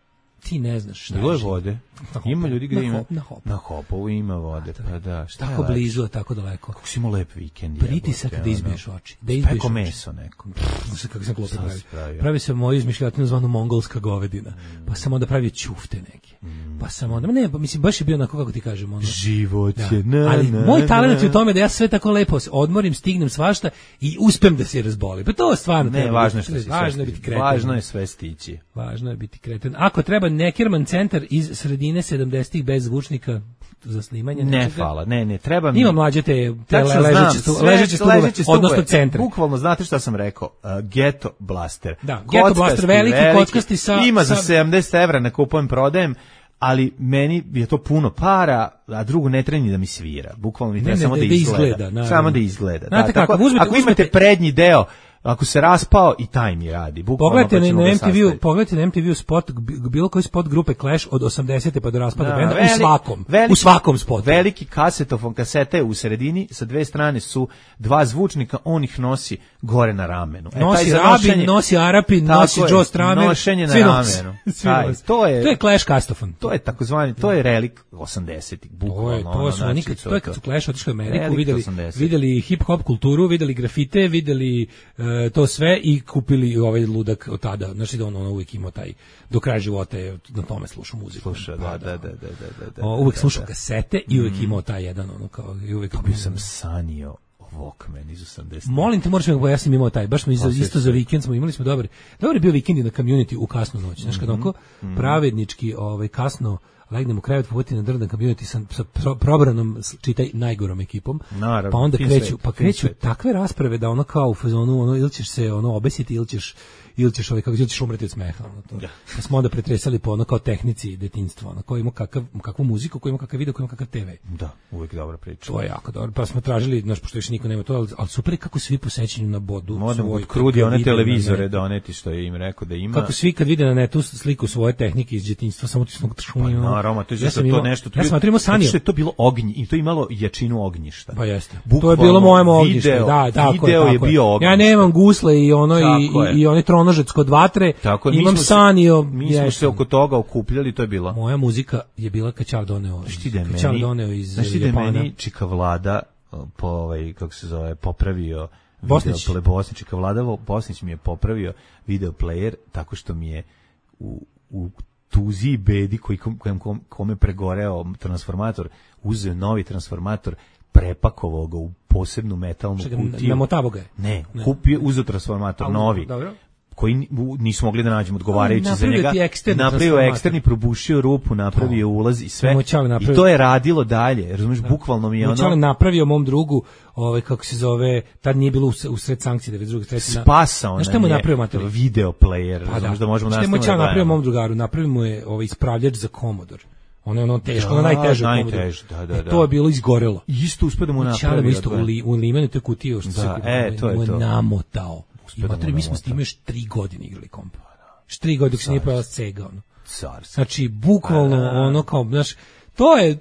Ti ne znaš šta bilo je je vode. Ima ljudi gdje ima. Na Hopu. Na Hopovu ima vode. Pa da, šta tako je blizu, tako daleko. Kako si imao lep vikend. Pritisak da izbiješ oči. Da izbiješ Peko meso neko. Znaš kako sam klope pravi. Pravi se moju izmišljatinu zvanu mongolska govedina. Pa sam onda pravio ćufte neke. Pa sam onda, ne, mislim, baš je bio onako, kako ti kažem, ono. Život je, na, ali na, moj talent na. je u tome da ja sve tako lepo odmorim, stignem svašta i uspem da se razbolim. Pa to je stvarno. Ne, važno je što si važno je biti kreten. Važno je sve stići. Važno je biti kreten. Ako treba Neckerman centar iz sredine sedamdesetih bez zvučnika za snimanje. Ne, nečega. Hvala, ne, ne, treba mi. Ima mlađe te, te ležeće stube, ležeće stube, odnosno centre. Bukvalno, znate šta sam rekao? Uh, Ghetto Blaster. Da, Ghetto Blaster, veliki, veliki kockasti sa... Ima za sa... sedamdeset evra na kupujem, prodajem, ali meni je to puno para, a drugo ne treba ni da mi svira. Bukvalno mi treba ne, samo ne, da, da izgleda. izgleda samo da izgleda. Znate da, kako, tako, uzmete, ako imate uzmete... prednji deo, ako se raspao i taj mi radi. Pogledajte na, na M T V-u, pogledajte na M T V-u spot, bilo koji spot grupe Clash od osamdesete pa do raspada benda, u svakom, veliki, u svakom spotu. Veliki kasetofon, kaseta je u sredini, sa dve strane su dva zvučnika, on ih nosi gore na ramenu. E, nosi taj Rabin, nošenje, nosi Arapin, nosi Joe Stramer, nošenje na ramenu. Taj, to je to je Clash kastofon. To je takozvani, to je relik osamdesetih, bukvalno. To je, to su oni kad to je kad su Clash otišli u Ameriku, videli, videli hip hop kulturu, videli grafite, videli to sve i kupili ovaj ludak od tada. Znači da on, on uvijek imao taj, do kraja života je na tome slušao muziku. Slušao, da, da, da, da, da, da. Uvijek slušao kasete i uvijek imao taj jedan, ono, kao, i uvijek... Dobio sam sanio Walkman iz osamdesetih. Molim te, moraš mi ga, ja sam imao taj, baš smo isto, isto za vikend smo imali smo dobar, dobar je bio vikend na Community u kasnu noć. Znaš, kad onako pravednički, ovaj, kasno legnem u krevet, povoti na drdan Community sa, sa pro, probranom, čitaj, najgorom ekipom, naravno, pa onda kreću, svet, pa kreću svet. takve rasprave da ono kao u fazonu, ono, ili ćeš se ono obesiti, ili ćeš, ili ćeš, ovaj, kako ili ćeš umreti od smeha. Ono, to. Ja. Pa smo onda pretresali po ono kao tehnici detinjstva, ono, koji ima kakav, kakvu muziku, koji ima kakav video, koji ima kakav te ve. Da, uvijek dobra priča. To je jako dobro, pa smo tražili, znaš, pošto više niko nema to, ali, ali super je kako svi po sećanju na bodu. Možemo od krudi one televizore doneti što je im rekao da ima. Kako svi kad vide na netu sliku svoje tehnike iz djetinjstva, samo ti smo šumi. Pa, naravno, to je ja to imao, nešto. To ja sam imao sanio. Što je to bilo ognj i to je imalo jačinu ognjišta. Pa jeste. Bukvalno, to je bilo moje ognjište. Video, da, tako video je, je bio ognjište. Ja nemam gusle i ono i, i, i onaj tronožac kod vatre. Tako, imam sanio. Mi smo se oko toga okupljali, to je bilo. Moja muzika je bila kad Ćao doneo. Kad Ćao doneo iz Japana. Znaš ti da meni Čika Vlada, po ovaj, kako se zove, popravio Bosnić. Video, Bosnić, Čika Vlada, Bosnić mi je popravio video player tako što mi je u, u tuzi i bedi koji kojem kom, kome pregoreo transformator, uzeo novi transformator, prepakovao ga u posebnu metalnu Čekaj, kutiju. Namotavo ga je? Ne, ne. Kupio, uzeo transformator A, novi. Dobro. Koji nisu mogli da nađemo odgovarajući za njega. Napravio eksterni, probušio rupu, napravio to. Ulaz i sve. I to je radilo dalje. Razumiješ, da. Bukvalno mi je Moćale ono... napravio mom drugu, ovaj, kako se zove, tad nije bilo u sred sankcije, devedeset druge treće Spasao na... Znaš mu napravio materiju? Video player, pa razumiješ da, da možemo nastaviti. Što je Moćale napravio mom drugaru? Napravio mu je ovaj, ispravljač za Commodore. Ono je ono teško, ono najteže. Najteže, da, da, da. To je bilo izgorelo. Isto uspio da mu napravio. Moćale mu isto u, li, u limenu te kutije, što da, se e, to je to. namotao. I materi, mi smo s time još tri godine igrali komp. Još tri godine dok se nije pojela Sega. Ono. Znači, bukvalno ono kao, znaš, to je, to je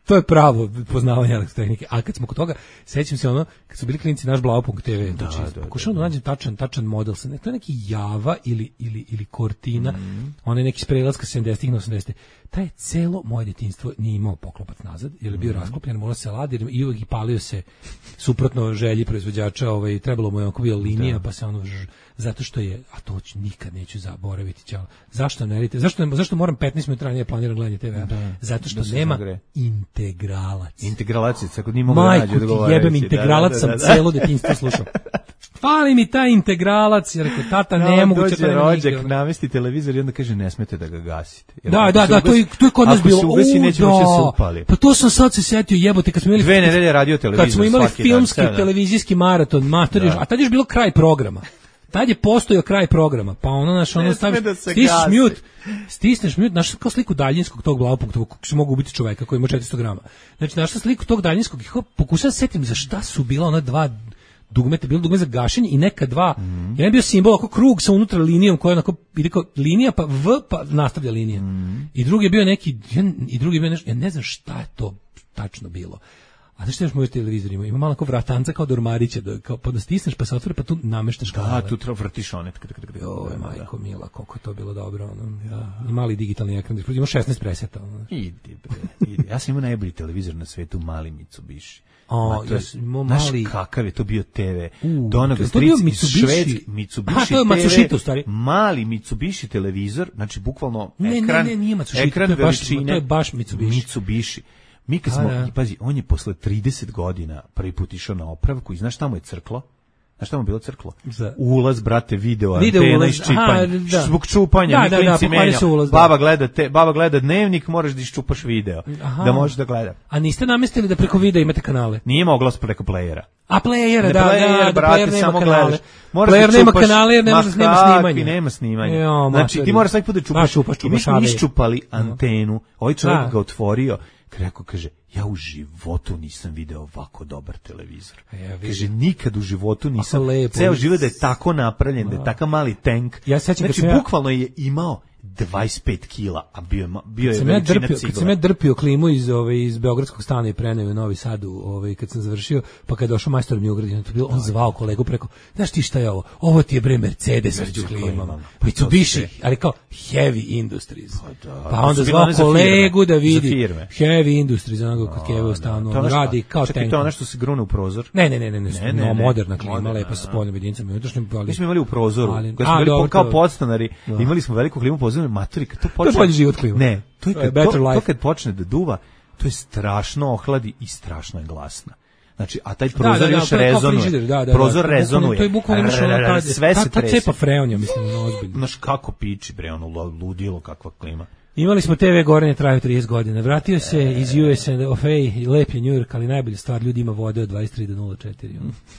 to je pravo poznavanje elektrotehnike. A kad smo kod toga, sećam se ono, kad su bili klinci naš Blaupunkt te ve, da, znači, da, pokušavam da, da, da nađem tačan, tačan model. To je neki Java ili, ili, ili Cortina, mm. onaj neki s prelaska sedamdesetih na osamdesete. Taj celo moje detinjstvo nije imao poklopac nazad, jer je bio mm. rasklopljen, morao se ladi i uvijek i palio se suprotno želji proizvođača, ovaj, trebalo mu je onako bio linija, da. Pa se ono, ž, zato što je, a to ću, nikad neću zaboraviti, ćao. Zašto ne radite? Zašto, ne, zašto moram petnaest minuta ranije planiram gledanje te ve? Da. Zato što da nema zagre. integralac. Integralac, ako nije mogu nađe odgovarati. Majku ti jebem, integralac da, da, da, da. sam celo detinjstvo slušao. Fali mi taj integralac, jer rekao, tata, no, ne mogu će to rođak, namesti televizor i onda kaže, ne smete da ga gasite. Jer da, da, da, to je, to je kod nas bilo. Ako se ugasi, neće moći se upali. Pa to sam sad se setio, jebote, kad smo imali... Dve nedelje radio televizor. Kad smo imali filmski, dan, televizijski maraton, mater, a tad je bilo kraj programa. Tad je postojao kraj programa, pa ono naš ono staviš, da stisneš mute, stisneš mute, našao kao sliku daljinskog tog Blaupunktovog, kako se mogu ubiti čoveka koji ima četiristo grama. Znači, našao sliku tog daljinskog i pokušao da setim za šta su bila ona dva dugmete, bilo dugme za gašenje i neka dva, mm. jedan je bio simbol ako krug sa unutra linijom koja je onako, ide kao linija pa V pa nastavlja linija. Mm. I drugi je bio neki, i drugi je bio nešto, ja ne znam šta je to tačno bilo. A znaš što još moj televizor ima? Ima malo kao vratanca kao dormarića, da, kao, pa da stisneš pa se otvore pa tu nameštaš kanale. A, tu treba vrtiš one. Joj, majko mila, koliko to bilo dobro. Ono. Ja, i mali digitalni ekran, ima šesnaest preseta. Ono. Idi bre, idi. Ja sam imao najbolji televizor na svetu, mali Mitsubishi. O, ja sam imao mali... Znaš kakav je to bio te ve? Uh, do onoga stric iz Švedske. Mitsubishi. Aha, to je Matsushita u stvari. Mali Mitsubishi televizor, znači bukvalno ne, ekran, ne, ne, nije Matsushita, ekran to je baš, veličine. To je baš Mitsubishi. Mitsubishi. Mi kad smo, a, pazi, on je posle trideset godina prvi put išao na opravku i znaš šta mu je crklo? Znaš šta mu je bilo crklo? Za... Ulaz, brate, video, video antena iščipanja. Zbog čupanja, da, da, da, menja. Ulaz, da. Baba, gleda te, baba gleda dnevnik, moraš da iščupaš video. Aha. Da možeš da gleda. A niste namestili da preko videa imate kanale? Nije moglo preko playera. A playera, da, player, da, da, brate, player nema samo kanale. Moraš player da nema kanale jer nema, nema snimanja. nema snimanja. Jo, znači, ti moraš svaki put da čupaš. Da, čupaš, čupaš, I mi smo iščupali antenu. Ovaj čovjek da. ga otvorio. Rekao, kaže, ja u životu nisam video ovako dobar televizor. Ja, kaže, nikad u životu nisam, lepo, ceo život da je tako napravljen, da je takav mali tank. Ja sećam, znači, ja... bukvalno je imao dvadeset pet kila, a bio je, bio je veličina ja drpio, cigla. Kad sam ja drpio klimu iz, ove, iz beogradskog stana i preneo u Novi Sad, ove, kad sam završio, pa kad je došao majstor mi ugradio, to bilo, on zvao kolegu preko, znaš ti šta je ovo? Ovo ti je bre Mercedes među klimama. Mitsubishi, ali kao Heavy Industries. Pa, da, pa onda zvao kolegu da vidi Heavy Industries, onoga kod Keve u stanu, on radi kao tank. Čekaj, to ono što se grune u prozor? Ne, ne, ne, ne, ne, no, moderna klima, lepa sa spoljnim jedinicama i unutrašnjim. Mi smo imali u prozoru, kad smo bili kao podstanari, imali smo veliku klimu pozornu, maturi, kad to To je bolji život klima. Ne, to je kad, to, to kad počne da duva, to je strašno ohladi i strašno je glasna. Znači, a taj prozor da, da, još da, rezonuje. Da, da, prozor da, rezonuje. To je bukvalno imaš ono kada sve se trese. Ta cepa freonja, mislim, ozbiljno. Znaš kako piči, bre, ono ludilo, kakva klima. Imali smo te ve gorenje, traju trideset godina. Vratio se e, iz U S of A, lep je New York, ali najbolja stvar, ljudi ima vode od dvadeset tri do nula četiri.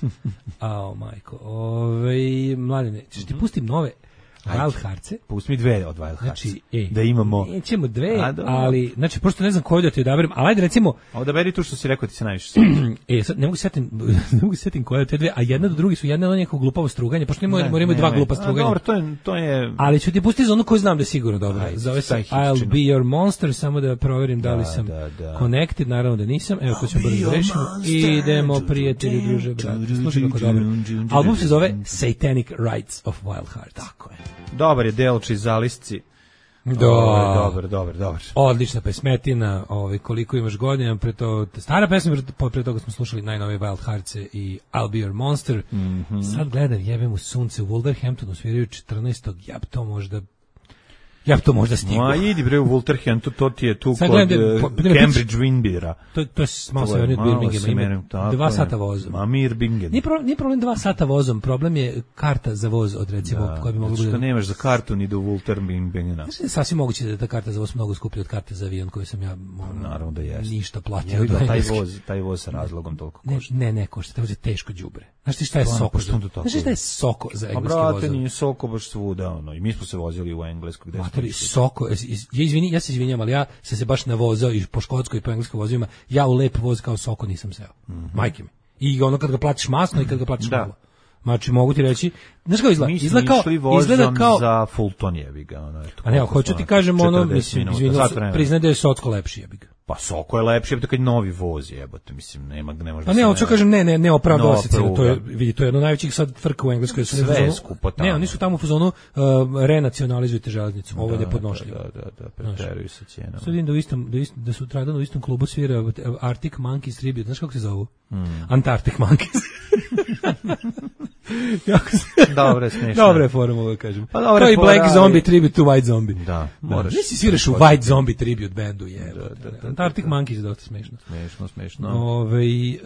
Ao, majko. Ove, mladine, ćeš ti pustim nove Wild Hearts. Pusti mi dve od Wild Hearts. Znači, ej, da imamo. Nećemo dve, a, ali znači prosto ne znam koju da ti odaberem, ali ajde recimo, a odaberi tu što si rekao ti se najviše sviđa. E, sad ne mogu setim, ne mogu setim koje od te dve, a jedna do druge su jedna od nekog glupavo struganje, pošto ne moramo dva glupa struganja. Dobro, to je to je. Ali ću ti pustiti za onu koju znam da je sigurno dobra. Zove se I'll Be Your Monster, samo da proverim da li sam da, da. connected, naravno da nisam. Evo ko ćemo brzo rešimo. Idemo prijatelji, druže, brate. Slušaj kako dobro. Album se zove Satanic Rites of Wild Hearts. Tako je. Dobar je Delči zalisci. Do. O, dobar, dobar, dobar. Odlična pesmetina, ovaj koliko imaš godina, pre to stara pesma, pre toga smo slušali najnovije Wild Hearts i I'll Be Your Monster. Mm -hmm. Sad gledam, jebem u sunce u Wolverhamptonu, sviraju četrnaestog Ja to možda Ja to možda stigu. Ma idi bre u Wolverhampton, to ti je tu sad kod da, uh, Cambridge Winbira. To to je malo se od Birminghama. Dva sata vozom. Ma mir Bingen. Nije problem, nije problem dva sata vozom, problem je karta za voz od recimo da, koji bi moglo biti. Što nemaš za kartu ni do Wolverhamptona. Znači sasvim moguće da je ta karta za voz mnogo skuplja od karte za avion koju sam ja ono, naravno da jeste. Ništa platio. Da taj voz, taj voz sa razlogom toliko košta. Ne, ne, ne košta, to je teško đubre. Znaš ti šta je soko? Znaš šta je soko za engleski voz? Brate, nije soko baš svuda, ono. I mi smo se vozili u englesku gde smo. Soko, ja izvini, ja se izvinjam, ali ja sam se baš navozao i po škotskoj i po engleskom vozovima. Ja u lep voz kao soko nisam seo. Mm -hmm. Majke mi. I ono kad ga platiš masno i kad ga platiš malo. Znači mogu ti reći, znaš kako izgleda? Izgleda kao, izgleda kao za Fulton jebi ga, ono. A ne, hoću ti kažem ono, mislim, izvinjam, priznaj da je socko lepši jebi ga. Pa Soko je lepši, jebote, kad novi voz, jebote, mislim, nema, ne može da se... A ne, hoću kažem, ne, ne, ne opravdava se cijelo, to je, vidi, to je jedno najvećih sad frka u Engleskoj. Sve je skupo tamo. Ne, oni su tamo u fazonu, uh, renacionalizujete železnicu, ovo je podnošljivo. Da, da, da, preteruju sa cijenama. Sad vidim da, u istom, da, istom, da su tradan u istom klubu svira Arctic Monkeys tribute, znaš kako se zovu? Mm. Antarctic Monkeys. Dobre, smešno. Dobre forum, ovo kažem. Pa to je Black Zombie tribute to White Zombie. Da, moraš. Nisi sviraš u White Zombie tribute bandu, je. Da, da, da, Antarctic Monkeys je dosta smešno. Smešno, smešno. Ove, e,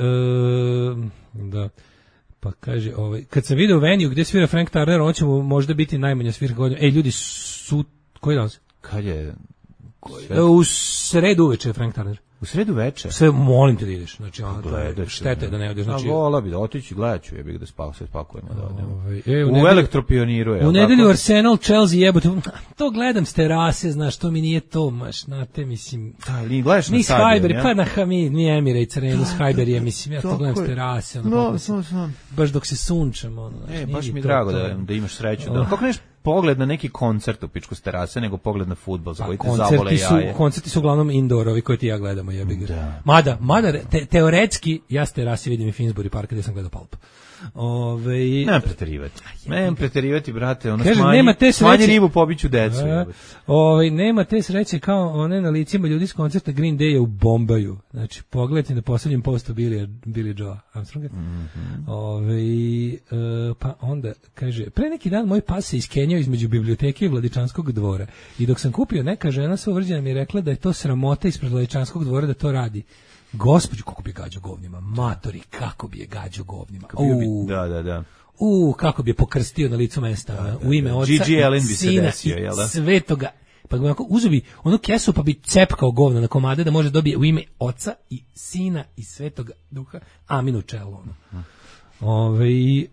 da. Pa kaže, ovaj, kad sam video venue gdje svira Frank Turner, on će mu možda biti najmanja svirka godina. Ej, ljudi, su, koji dan se? Kad je? Sve? U sredu uveče je Frank Turner. U sredu veče? Sve, molim te da ideš. Znači, ono, to je štete da ne odeš. Znači, a vola bi da otići, gledat ću, ja bih da spao, sve spakujemo. Da ovaj, e, u, u Elektropioniru je. U nedelju Arsenal, Chelsea jebote. To gledam s terase, znaš, to mi nije to, maš, znate, mislim. Da, ili gledaš na stadion, Hajber, ja? Pa na Hamid, mi Emirates Arena s Hajberije, mislim, ja to gledam s terase. Ono, no, no, no. Baš dok se sunčam. Ono, e, baš mi je drago da, da imaš sreću. Da, kako neš pogled na neki koncert u pičku s terase, nego pogled na fudbal za koji te zabole jaje. Koncerti su uglavnom indoor, ovi koji ti ja gledamo, jebi ga. Mada, mada te, teoretski, ja s terasi vidim i Finsbury Park gdje sam gledao Pulp. Ove, nemam preterivati. Nemam preterivati, brate, ono kaže, smanji, nema te smanji ribu, pobiću decu. A, ove, nema te sreće kao one na licima ljudi s koncerta Green Day-a u Bombaju. Znači, pogledajte na posljednjem postu Billy, Billy Joe Armstronga. Mm-hmm. Ove, e, pa onda, kaže, pre neki dan moj pas se iskenjao između biblioteke i Vladičanskog dvora. I dok sam kupio, neka žena sa uvrđena mi je rekla da je to sramota ispred Vladičanskog dvora da to radi. Gospođu, kako bi je gađao govnima, matori, kako bi je gađao govnima. U, da, da, da. U, kako bi je pokrstio na licu mesta, da, da, u ime oca i sina i svetoga. Pa ga uzeo bi onu kesu pa bi cepkao govna na komade da može dobije u ime oca i sina i svetoga duha. Amin u čelo. Ono. Ove,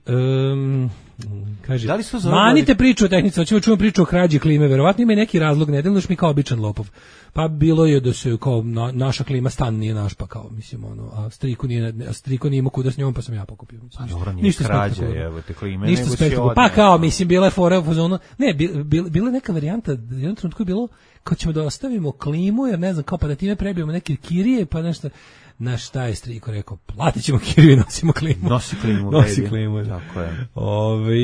um, kaže, da li su manite priču o tehnici, hoćemo čujemo priču o krađi klime, verovatno ima i neki razlog, ne deluješ mi kao običan lopov. Pa bilo je da se kao na, naša klima stan nije naš, pa kao mislim ono, a striku nije, a striku nije imao kuda s njom, pa sam ja pokupio. Mislim, dobro, nije krađa, evo te klime, ništa spektakularno. Pa kao mislim bila je fora u fazonu, ne, bila bil, bil, neka varijanta, jednom trenutku je bilo kao ćemo da ostavimo klimu, jer ne znam, kao pa da time prebijemo neke kirije, pa nešto. Na šta je striko rekao, platit ćemo kiriju i nosimo klimu. Nosi klimu, Nosi baby. klimu. Tako je. Ove,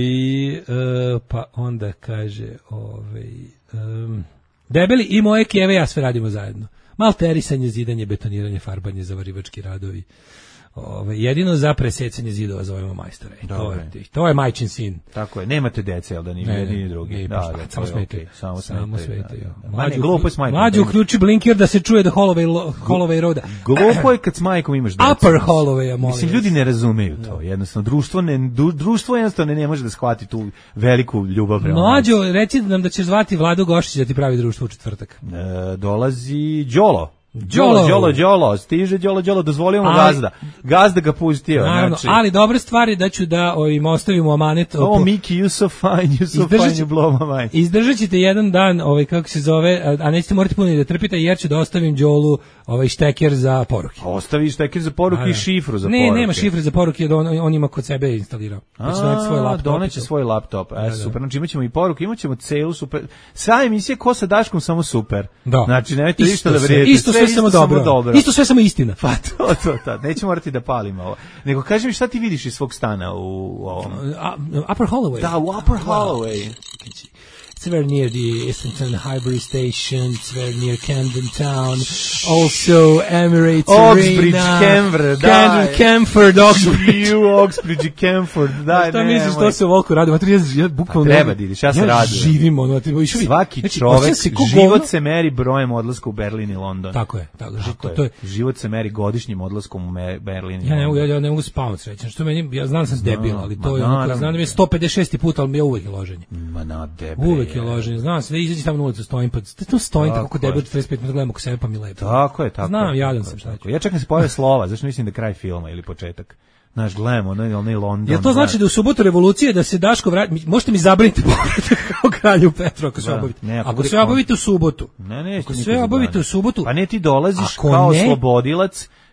e, pa onda kaže, ove, um, debeli i moje kjeve, ja sve radimo zajedno. Malterisanje, zidanje, betoniranje, farbanje, zavarivački radovi. Ove, jedino za presecanje zidova zovemo majstore. To je, to je majčin sin. Tako je, nemate dece, jel da ni jedni ni drugi. Ne, da, da, da, samo smetaju. Okay. Samo, samo smetaju. Mlađu, glupo je s majkom. Mlađu uključi blinker da se čuje da Holloway, Holloway roda. Glupo je kad s majkom imaš decu. Upper Holloway, ja molim. Mislim, ljudi ne razumeju to. Jednostavno, društvo, ne, društvo jednostavno ne može da shvati tu veliku ljubav. Mlađu, reci nam da ćeš zvati Vladu Gošić da ti pravi društvo u četvrtak. E, dolazi Đolo. Đolo, Đolo, Đolo, stiže Đolo, Đolo, dozvolio mu gazda. Gazda ga pustio. Naravno, znači. Ali dobra stvar je da ću da ovim ostavimo amanet. Oh, po... Miki, you so fine, you so fine, you blow my mind. Izdržat ćete jedan dan, ovaj, kako se zove, a nećete morati puno da trpite, jer ću da ostavim Đolu ovaj šteker za poruke. Ostavi šteker za poruke i šifru za ne, poruke. Ne, nema šifre za poruke, on, on ima kod sebe instalirao. Pa će doneti svoj laptop. Doneće svoj laptop, e, super. Znači imat ćemo i poruke, imat ćemo celu super. Sva emisija Ko sa Daškom, samo super. Da. Znači, nemojte ništa da vrijete. Isto sve, sve samo dobro. dobro. Isto sve samo istina. Pa to, to, to. Nećemo morati da palimo ovo. Nego kaži mi šta ti vidiš iz svog stana u, u ovom... Uh, upper Holloway. Da, u Upper Holloway. It's very near the Islington Highbury Station. It's very near Camden Town. Also, Emirates Oxbridge, Arena. Camber, Camden, Camford, Oxbridge. You, Oxbridge i Camford, daj, šta misliš što se ovoliko radi? Matri, ja, ja bukvalno... Pa treba da ideš, ja se ja radujem. živim, ono, matri, svaki znači, čovek, život se meri brojem odlaska u Berlin i London. Tako je, tako, tako je. To je. Život se meri godišnjim odlaskom u Berlin i ja ne mogu, London. Ja, ja ne mogu spavati srećan, što meni, ja znam da sam debil, ali to je, ono, znam da mi je sto pedeset šesti put, ali mi je uvek je loženje. Ma na debil. Uvek je loženje, znam se, da izađi tamo na ulicu, stojim, pa to stojim tako debil, četrdeset pet minuta gledam oko sebe, pa mi lepo. Tako je, tako. Znam, jadan sam, šta ću. Ja čekam se pojave slova, zašto mislim da je kraj filma ili početak. Znaš, gledamo, onaj, onaj London. Jel to znači da u subotu revolucije da se Daško vrati, možete mi zabraniti povratak kao kralju Petru ako sve obavite. Ne, ako ako sve obavite u subotu. Ne, ne, ako sve obavite u subotu. Pa ne, ti dolaziš kao ne, oslobodilac,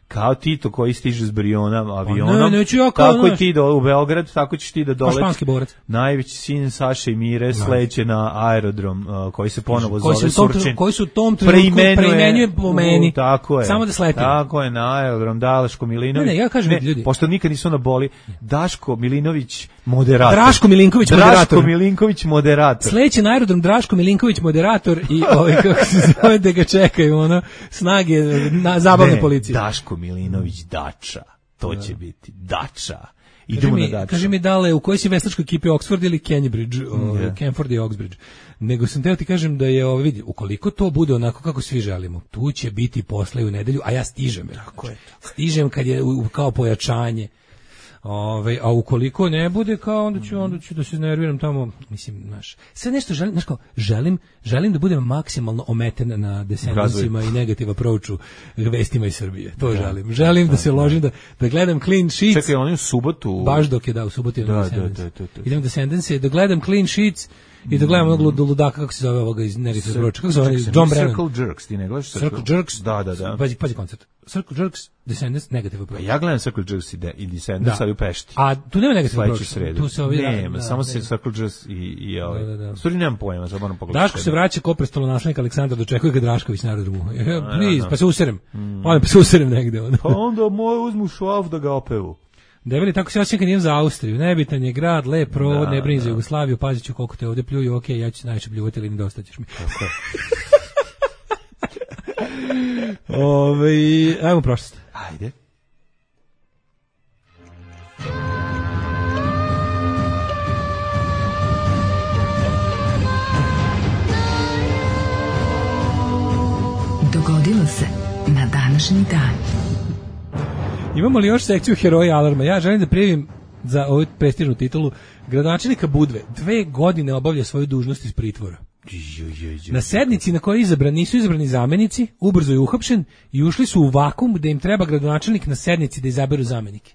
kao Tito koji stiže s Briona avionom, ne, ja kao, tako i ti do, u Beograd, tako ćeš ti da doletiš. Španski borac. Najveći sin Saše i Mire sleće na aerodrom uh, koji se ponovo koji zove tom, Surčin. Koji su u tom trenutku preimenjuje po meni. U, tako je. Samo da sletim. Tako je, na aerodrom Daško Milinović. Ne, ne, ja kažem, ne, ljudi. Pošto nikad nisu na boli, Daško Milinović moderator. Draško Milinković moderator. Draško Milinković moderator. Sledeći na aerodrom Draško Milinković moderator i ovaj kako se zove da ga čekaju ono snage na zabavne ne, policije. Daško Milinović Dača. To će da. biti Dača. Idemo na Dača. Kaži mi dale u kojoj si veslačkoj ekipi Oxford ili Cambridge, yeah. Camford i Oxbridge. Nego sam teo ti kažem da je ovo vidi, ukoliko to bude onako kako svi želimo, tu će biti posle u nedelju, a ja stižem. Tako je. Stižem kad je kao pojačanje. Ove, a ukoliko ne bude kao onda ću onda ću da se nerviram tamo, mislim, znaš. Sve nešto želim, znaš kao, želim, želim da budem maksimalno ometen na descendancima i negative approachu vestima iz Srbije. To da, želim. Želim da, da se ložim da da gledam clean sheets. Čekaj, oni u subotu. Baš dok je da u subotu da, da, da, da, da. Idem descendance da gledam clean sheets. I da gledam onog do ludaka, kako se zove ovoga iz Nerita Broča, kako se zove, John Brennan. Circle Jerks, ti ne gledaš Circle Jerks? Da, da, da. Pazi, pazi koncert. Circle Jerks, Descendants, Negative Approach. Ja gledam Circle Jerks i, i Descendants, ali u Pešti. A tu nema Negative Approach? Tu se ovi... Nema, samo se Circle Jerks i, i ovaj. Da, da, da. Stvari nemam pojma, sad moram pogledati. Daško se vraća ko prestolonaslednik Aleksandar, dočekuje ga Drašković na aerodromu. Please, pa se userem. Odem, pa se userem negde. Pa onda moje uzmu šlaf da ga opevu. Debeli, tako se osjećam kad idem za Austriju. Nebitan je grad, lep provod, da, ne brini za Jugoslaviju, pazit ću koliko te ovde pljuju, ok, ja ću se najviše pljuvati, ali ne dostaćeš mi. Tako je. Ove, ajmo prošlost. Ajde. Dogodilo se na današnji dan. Imamo li još sekciju Heroji alarma? Ja želim da prijavim za ovu prestižnu titulu gradonačelnika Budve. Dve godine obavlja svoju dužnost iz pritvora. Na sednici na kojoj je izabran nisu izabrani zamenici, ubrzo je uhapšen i ušli su u vakum gde im treba gradonačelnik na sednici da izaberu zamenike.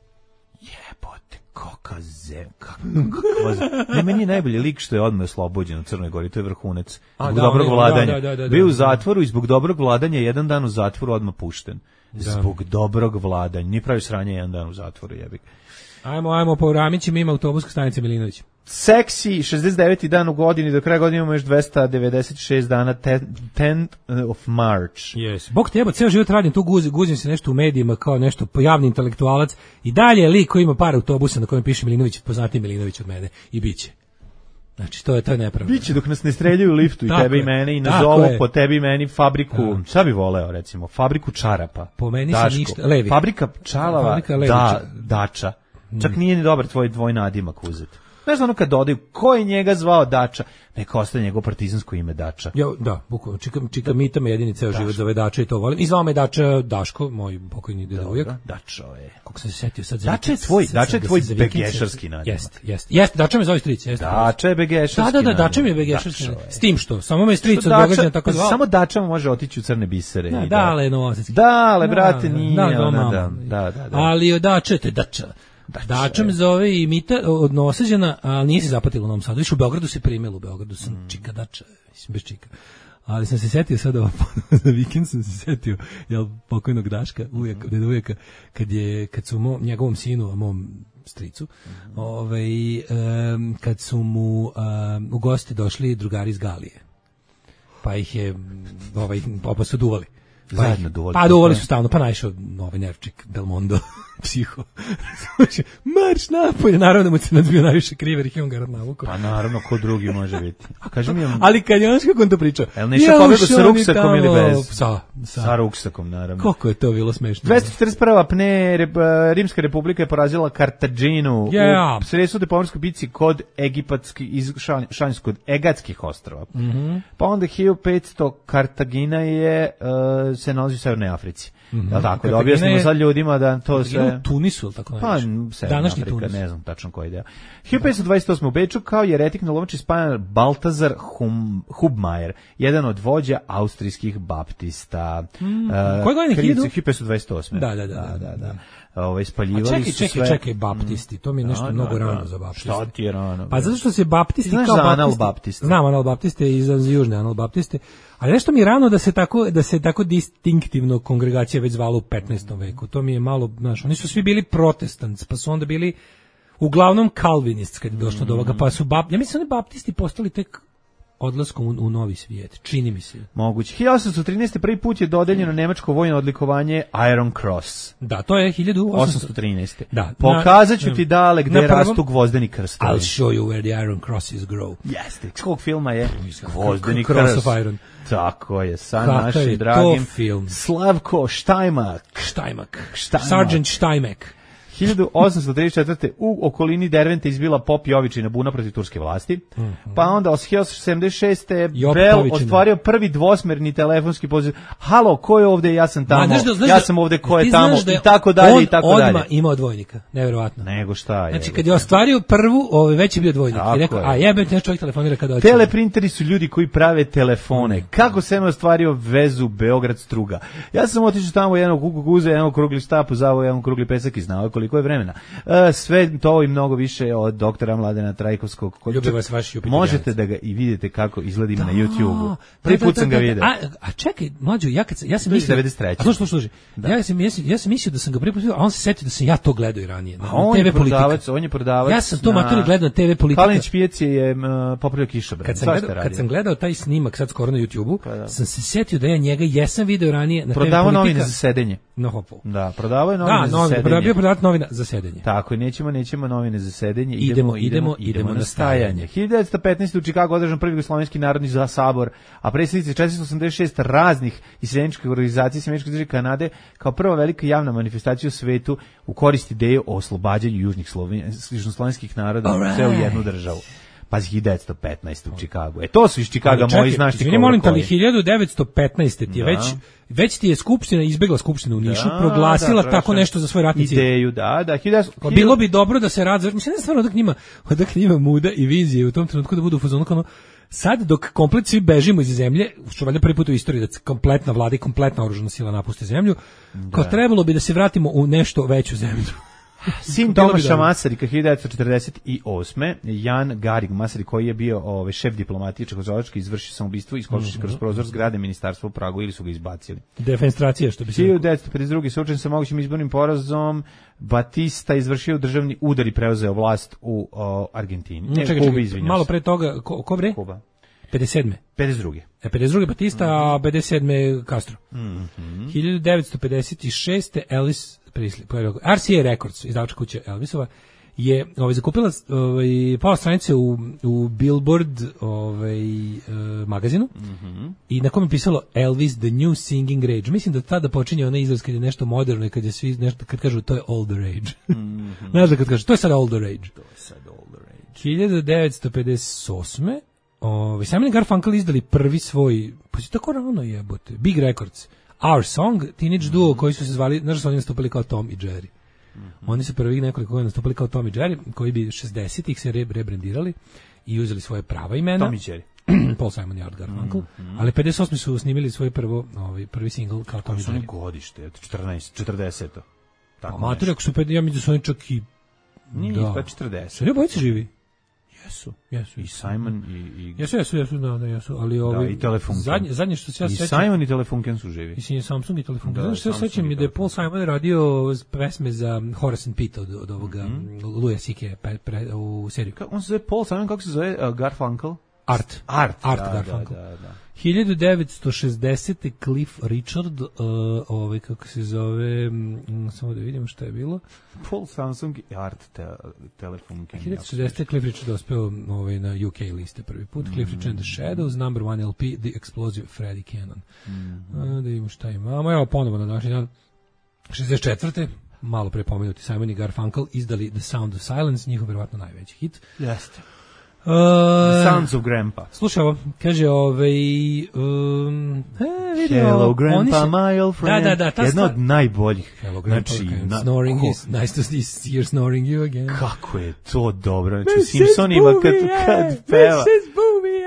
Jebote, kakav zem, kakav ne, meni je najbolji lik što je odmah oslobođen u Crnoj Gori, to je vrhunac. Zbog da, dobrog vladanja. Da, da, da, da, bio u zatvoru i zbog dobrog vladanja jedan dan u zatvoru odmah pušten. Da. Zbog dobrog vladanja. Nije pravi sranje jedan dan u zatvoru, jebik. Ajmo, ajmo, po Ramićima ima autobuska stanica Milinović. Seksi, šezdeset deveti dan u godini, do kraja godine imamo još dvesta devedeset šest dana, tenth of March. Yes. Bog te jeba, ceo život radim, tu guzim, guzim se nešto u medijima kao nešto javni intelektualac i dalje je lik koji ima par autobusa na kojem piše Milinović, poznati Milinović od mene i biće. Znači, to je, to je nepravda. Biće dok nas ne streljaju u liftu i tebe je. I mene i nazovu po tebi i meni fabriku, šta bi voleo recimo, fabriku čarapa. Po meni se ništa, levi. Fabrika čalava, fabrika levi, da, Dača. Čak nije ni dobar tvoj dvoj nadimak uzeti. Znaš ono kad dodaju, ko je njega zvao Dača? Neka ostaje njegovo partizansko ime Dača. Ja, da, bukvalno, čika, čika da. Mita me jedini ceo Daško. Život zove Dača i to volim. I zvao me Dača Daško, moj pokojni deda uvijek. Dačo je. Kako sam se setio sad za Dača je tvoj, Dača je tvoj begešarski nadimak. Jeste, jeste. Jeste, Dača me zove stric, jeste. Dača je begešarski. Da, da, da, Dača mi je begešarski. S tim što, samo me stric od događaja tako zvao. Samo Dača može otići u crne bisere. Da, dale, novac. Dale, brate, nije. Da, da, da. Ali Dača te Dača. Dača me zove i Mita od Novosađana, ali nije se zapatila u Novom Sadu. Više u Beogradu se primila, u Beogradu sam mm. čika Dača, mislim bez čika. Ali sam se setio sada, za vikend sam se setio, jel, pokojnog Daška, uvijek, deda uvijeka, kad je, kad su mom, njegovom sinu, a mom stricu, mm. ovaj, um, kad su mu um, u goste došli drugari iz Galije. Pa ih je, ovaj, opa su duvali. Pa, zajedno duvali. Pa duvali su stalno, pa naišao novi nerčik, Belmondo, psiho. Marš napolje, naravno mu se nadbio najviše kriver i on ga navukao. Pa naravno, ko drugi može biti. A kaži mi... Ali kad je on kako on to pričao? Jel ne išao pogledu sa ruksakom ili bez? Sa, sa. Sa ruksakom, naravno. Koliko je to bilo smešno. dvesta četrdeset prva pne, Rimska republika je porazila Kartaginu yeah. u sredstvu pomorskoj bici kod egipatskih, iz Šanjskog, kod Egatskih ostrava. Mm -hmm. Pa onda hiljadu petsto Kartagina je, uh, se nalazi u Severnoj Africi. Mm -hmm. Tako, da objasnimo sad ljudima da to sve... U Tunisu, ili tako pa, današnji Afrika, Tunis. Ne znam tačno koja ideja. hiljadu petsto dvadeset osme u Beču kao jeretik na lomači spajan Baltazar hum, Hubmajer, jedan od vođa austrijskih baptista. Mm, uh, koje godine? hiljadu petsto dvadeset osme Da, da, da. da, da, da. Ove, spaljivali čekaj, su čekaj, sve... čekaj, baptisti, to mi je nešto da, mnogo da, rano da. Za baptiste. Šta ti je rano? Pa zato što se baptisti znaš kao za baptisti... analbaptiste? Znam analbaptiste iz južne analbaptiste, Ali nešto mi je rano da se tako da se tako distinktivno kongregacija već zvala u petnaestom veku. To mi je malo, znaš, oni su svi bili protestanti, pa su onda bili uglavnom kalvinisti kad je došlo mm. do ovoga, pa su bap, ja mislim da oni baptisti postali tek odlaskom u, u novi svijet, čini mi se. Moguće. hiljadu osamsto trinaeste. prvi put je dodeljeno nemačko vojno odlikovanje Iron Cross. Da, to je hiljadu osamsto trinaeste. Da. Pokazat ću ti dale gde prvom, rastu gvozdeni krstovi. I'll show you where the Iron Crosses grow. Jeste. Kog filma je? Gvozdeni Cross krst. of Iron. Tako je, sa Kaka našim je dragim film? Slavko Štajmak. Štajmak. Štajmak. Sergeant Štajmek. hiljadu osamsto trideset četvrte. u okolini Dervente izbila Pop Jovičina buna protiv turske vlasti. Mm-hmm. Pa onda od hiljadu osamsto sedamdeset šeste. Bell ostvario prvi dvosmerni telefonski poziv. Halo, ko je ovde? Ja sam tamo. Da, znaš, ja sam ovde, ko je tamo? I tako dalje i tako dalje. On odmah imao dvojnika. Neverovatno. Nego šta je. Znači kad je ostvario prvu, ovaj već je bio dvojnik. I rekao, je. a jebete, čovjek telefonira kada hoće. Teleprinteri su ljudi koji prave telefone. Mm. Kako se on ostvario vezu Beograd Struga? Ja sam otišao tamo jednog kukuguza, jednog krugli štap, uzao jedan krugli pesak i znao koliko je vremena. Uh, sve to i mnogo više od doktora Mladena Trajkovskog. Ljubi vas vaš Jupiter. Možete da ga i vidite kako izgleda na YouTubeu. Prvi put sam ga vidio. A, a čekaj, mlađo, ja kad ja sam mislio devedeset treće. A slušaj, slušaj. Ja sam ja sam ja sam mislio da sam ga prvi put vidio, a on se setio da sam ja to gledao i ranije. Na on te ve Politika. On je prodavac. Ja sam to na... maturi gledao na te ve Politika. Kalinić pijaci je uh, popravio kišobran. Kad sam gledao, kad sam gledao taj snimak sad skoro na YouTubeu, pa da. Sam se setio da ja njega jesam video ranije na te ve Politika. Prodavao novine za sedenje. No hopo. Da, prodavao je novine da, za novine, sedenje. Da, prodavao novina za sedenje. Tako je, nećemo, nećemo novine za sedenje. Idemo, idemo, idemo, idemo na stajanje. hiljadu devetsto petnaeste. u Čikagu održan prvi Jugoslovenski narodni za sabor, a predsjednici četiristo osamdeset šest raznih iseljeničkih organizacija Sjemeničke države Kanade kao prva velika javna manifestacija u svetu u korist ideje o oslobađanju južnih slovenskih naroda right. sve u jednu državu. Pazi, hiljadu devetsto petnaeste. u Čikagu. E, to su iz Čikaga moji, znaš ti koliko. Molim te, ali hiljadu devetsto petnaeste. ti je da. već, već ti je skupština, izbegla skupština u Nišu, da, proglasila da, tako nešto za svoj ratni cilj. Ideju, da, da. hiljadu... Bilo bi dobro da se rad, mislim da stvarno odak njima, odak njima muda i vizije u tom trenutku da budu u fazonu kao sad dok komplet svi bežimo iz zemlje, što valjda prvi put u istoriji da kompletna vlada i kompletna oružana sila napuste zemlju, da. Kao trebalo bi da se vratimo u nešto veću zemlju. Sin Tomaša Masarika hiljadu devetsto četrdeset osme. Jan Garig Masarik koji je bio ovaj šef diplomatije Čehoslovačke izvršio samoubistvo iskočivši kroz prozor zgrade ministarstva u Pragu ili su ga izbacili. Defenestracija što bi se hiljadu devetsto pedeset druge. suočen sa mogućim izbornim porazom, Batista izvršio državni udar i preuzeo vlast u o, Argentini. Ne, čekaj, Kubi, čekaj, malo pre toga ko, ko bre? Kuba. pedeset sedme. pedeset druge. E, pedeset druge Batista, mm-hmm. a pedeset sedme Castro. Mm-hmm. hiljadu devetsto pedeset šeste. Elvis R C A Records, izdavačka kuća Elvisova, je ovaj, zakupila ovaj, pola stranice u, u Billboard ovaj, uh, magazinu mm-hmm. i na kome je pisalo Elvis the new singing rage. Mislim da tada počinje onaj izraz kad je nešto moderno i kad je svi nešto, kad kažu to je all the rage. Mm-hmm. Znaš da kad kažu to je sad all the rage. To je sad all the rage. hiljadu devetsto pedeset osme. Ovaj, Simon i Garfunkel izdali prvi svoj, pa si tako rano jebote, Big Records. Our Song, teenage mm-hmm. duo koji su se zvali, znaš su oni nastupili kao Tom i Jerry. Mm-hmm. Oni su prvih nekoliko godina nastupili kao Tom i Jerry, koji bi šezdesetih se re, rebrandirali i uzeli svoje prava imena. Tom i Jerry. Paul Simon i Art Garfunkel. Mm-hmm. Ali pedeset osme su snimili svoj prvo, ovaj, prvi single kao Tom i Jerry. Oni godište, četrnaest, četrdeset. Tako Amatori, ako su pet, ja mislim da su oni čak i... Nije, da. pa četrdeset. Sve bojice živi? Jesu. Jesu. I Simon i... i... Jesu, jesu, jesu, da, da, jesu. Ali ovi, da, i Telefunken. Zadnje, zadnje što se ja I sećam... Simon i Telefunken su živi. Mislim, je Samsung i Telefunken. Znaš što se sećam je da je Paul Simon radio pesme za Horace and Pete od, od ovoga mm-hmm. Louis C K pre, pre, u seriju. Ka, on se zove Paul Simon, kako se zove uh, Garfunkel? Art. Art, Art da, Garfunkel. Da, da, da. hiljadu devetsto šezdesete. Cliff Richard, uh, ovaj, kako se zove, um, samo da vidimo šta je bilo. Paul Samsung i Art te, Telefunken. hiljadu devetsto šezdesete. Cliff Richard dospeo ovaj, na U K liste prvi put. Mm-hmm. Cliff Richard and the Shadows, number one L P, The Explosive Freddie Cannon. Mm-hmm. Uh, da vidimo šta imamo. Evo ponovo na današnji dan. šezdeset četvrte. Malo pre pomenuti Simon i Garfunkel izdali The Sound of Silence, njihov vjerovatno najveći hit. Jeste. Uh, The Sounds of Grandpa. Slušaj ovo, kaže ovaj um, e, vidio, Hello Grandpa, se, my old friend. Da, da, da, jedna od najboljih. Hello Grandpa, znači, okay. na, snoring ko, is nice to see you're snoring you again. Kako je to dobro. Znači, Simpsonima kad, kad peva. missus Boomy,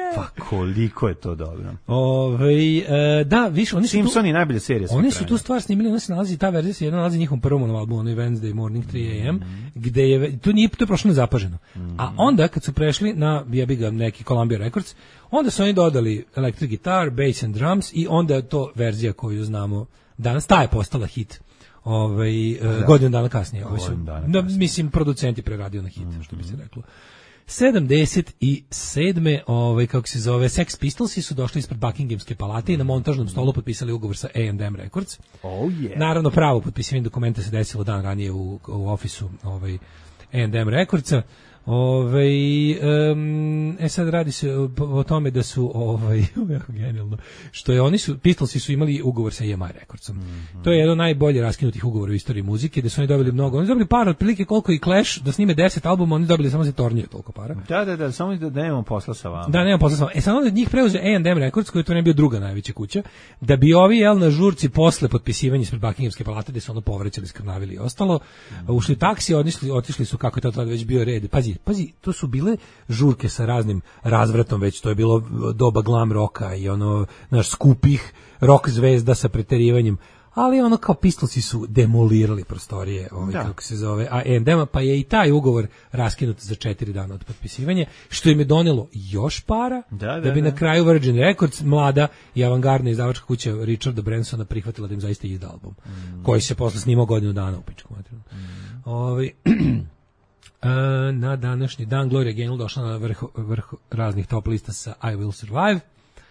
Pa koliko je to dobro. Ove, e, da, više, oni su Simpsoni najbolja serija. Oni su tu stvar snimili, ona se nalazi, ta verzija se jedna nalazi njihovom prvom albumu, onaj Wednesday Morning tri a m, mm. gde je, to nije, to je prošlo nezapaženo. Mm. A onda, kad su prešli na, jebi ga, neki Columbia Records, onda su oni dodali electric guitar, bass and drums i onda je to verzija koju znamo danas, ta je postala hit. Ovaj da. godinu dana kasnije, ovaj su, da, mislim producenti preradio na hit, mm-hmm. što bi se reklo. sedamdeset sedme ovaj kako se zove Sex Pistols su došli ispred Buckinghamske palate i na montažnom stolu potpisali ugovor sa A and M Records. Oh yeah. Naravno pravo potpisivanje dokumenta se desilo dan ranije u u ofisu ovaj A and M Recordsa. Ove, um, e sad radi se o, o tome da su ovaj jako genijalno što je oni su Pistolsi su imali ugovor sa E M I Recordsom. Mm-hmm. To je jedan najbolje raskinutih ugovora u istoriji muzike, da su oni dobili mnogo. Oni su dobili para otprilike koliko i Clash da snime deset albuma, oni dobili samo za tornje toliko para. Da, da, da, samo da, da nemamo posla sa vama. Da, nemamo posla sa vama. E sad onda njih preuzeo A and M Records, koji je to ne bio druga najveća kuća, da bi ovi jel na žurci posle potpisivanja ispred Buckinghamske palate gde su ono povraćali, skrnavili i ostalo, mm-hmm. ušli taksi, otišli, otišli su kako je to tada već bio red. Pazi, pazi, to su bile žurke sa raznim razvratom, već to je bilo doba glam roka i ono, naš skupih rock zvezda sa preterivanjem, ali ono kao Pistolsi su demolirali prostorije, ovaj, kako se zove, a A and M, pa je i taj ugovor raskinut za četiri dana od potpisivanja, što im je donelo još para, da, da, da bi da. na kraju Virgin Records, mlada i avangardna izdavačka kuća Richarda Bransona prihvatila da im zaista izda album, mm. koji se posle snimao godinu dana u pičku materiju. Mm. Ovaj Uh, na današnji dan Gloria Gaynor došla na vrh, vrh raznih top lista sa I Will Survive.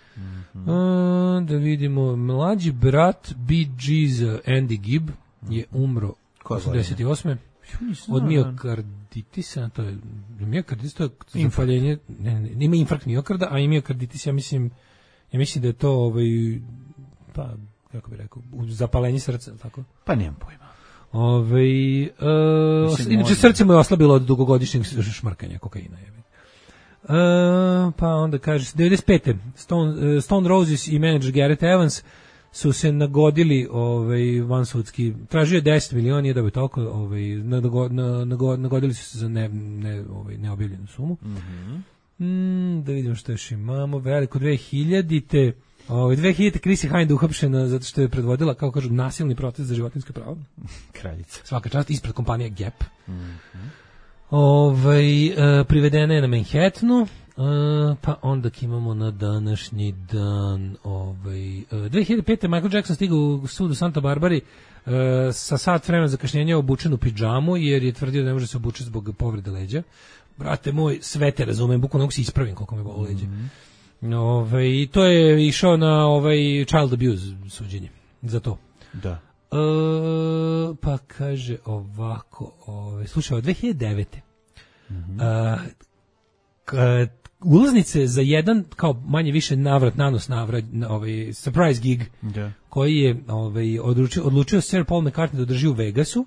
Mm-hmm. Uh, da vidimo, mlađi brat Bee Gees Andy Gibb je umro osamdeset osme od miokarditisa, to je miokarditis, to je zapaljenje, ne, ne, ima infarkt miokarda, a i miokarditis, ja mislim, ja mislim da je to ovaj, pa, kako bih rekao, zapaljenje srca, tako? Pa nemam pojma. Ove, uh, inače srce mu je oslabilo od dugogodišnjeg šmrkanja kokaina. Uh, pa onda kaže devedeset pete Stone, uh, Stone Roses i menadžer Gareth Evans su se nagodili ovaj, vansudski, tražio je deset miliona, da bi toliko ovaj, nagodili su se za ne, ne, ovaj, neobjavljenu sumu. Mm-hmm. Mm, da vidimo što još imamo. Veliko dve hiljadite Ove, dve hiljadite Chrissy Hind uhapšena zato što je predvodila, kao kažu, nasilni protest za životinjska prava. Kraljica. Svaka čast, ispred kompanije Gap. Mm-hmm. Ove, e, privedena je na Manhattanu, e, pa onda imamo na današnji dan. Ove, e, dve hiljade pete Michael Jackson stigao u sud u Santa Barbari e, sa sat vremena zakašnjenja obučen u pidžamu, jer je tvrdio da ne može se obučiti zbog povrede leđa. Brate moj, sve te razumem, bukvalno mogu se ispravim koliko me bolo leđa. Mm-hmm. Ove, i to je išao na ovaj child abuse suđenje za to. Da. E, pa kaže ovako, ove, slušaj, od dve hiljade devete Mm-hmm. A, k, ulaznice za jedan kao manje više navrat nanos navrat ovaj surprise gig da. Koji je ovaj odlučio odlučio Sir Paul McCartney da održi u Vegasu.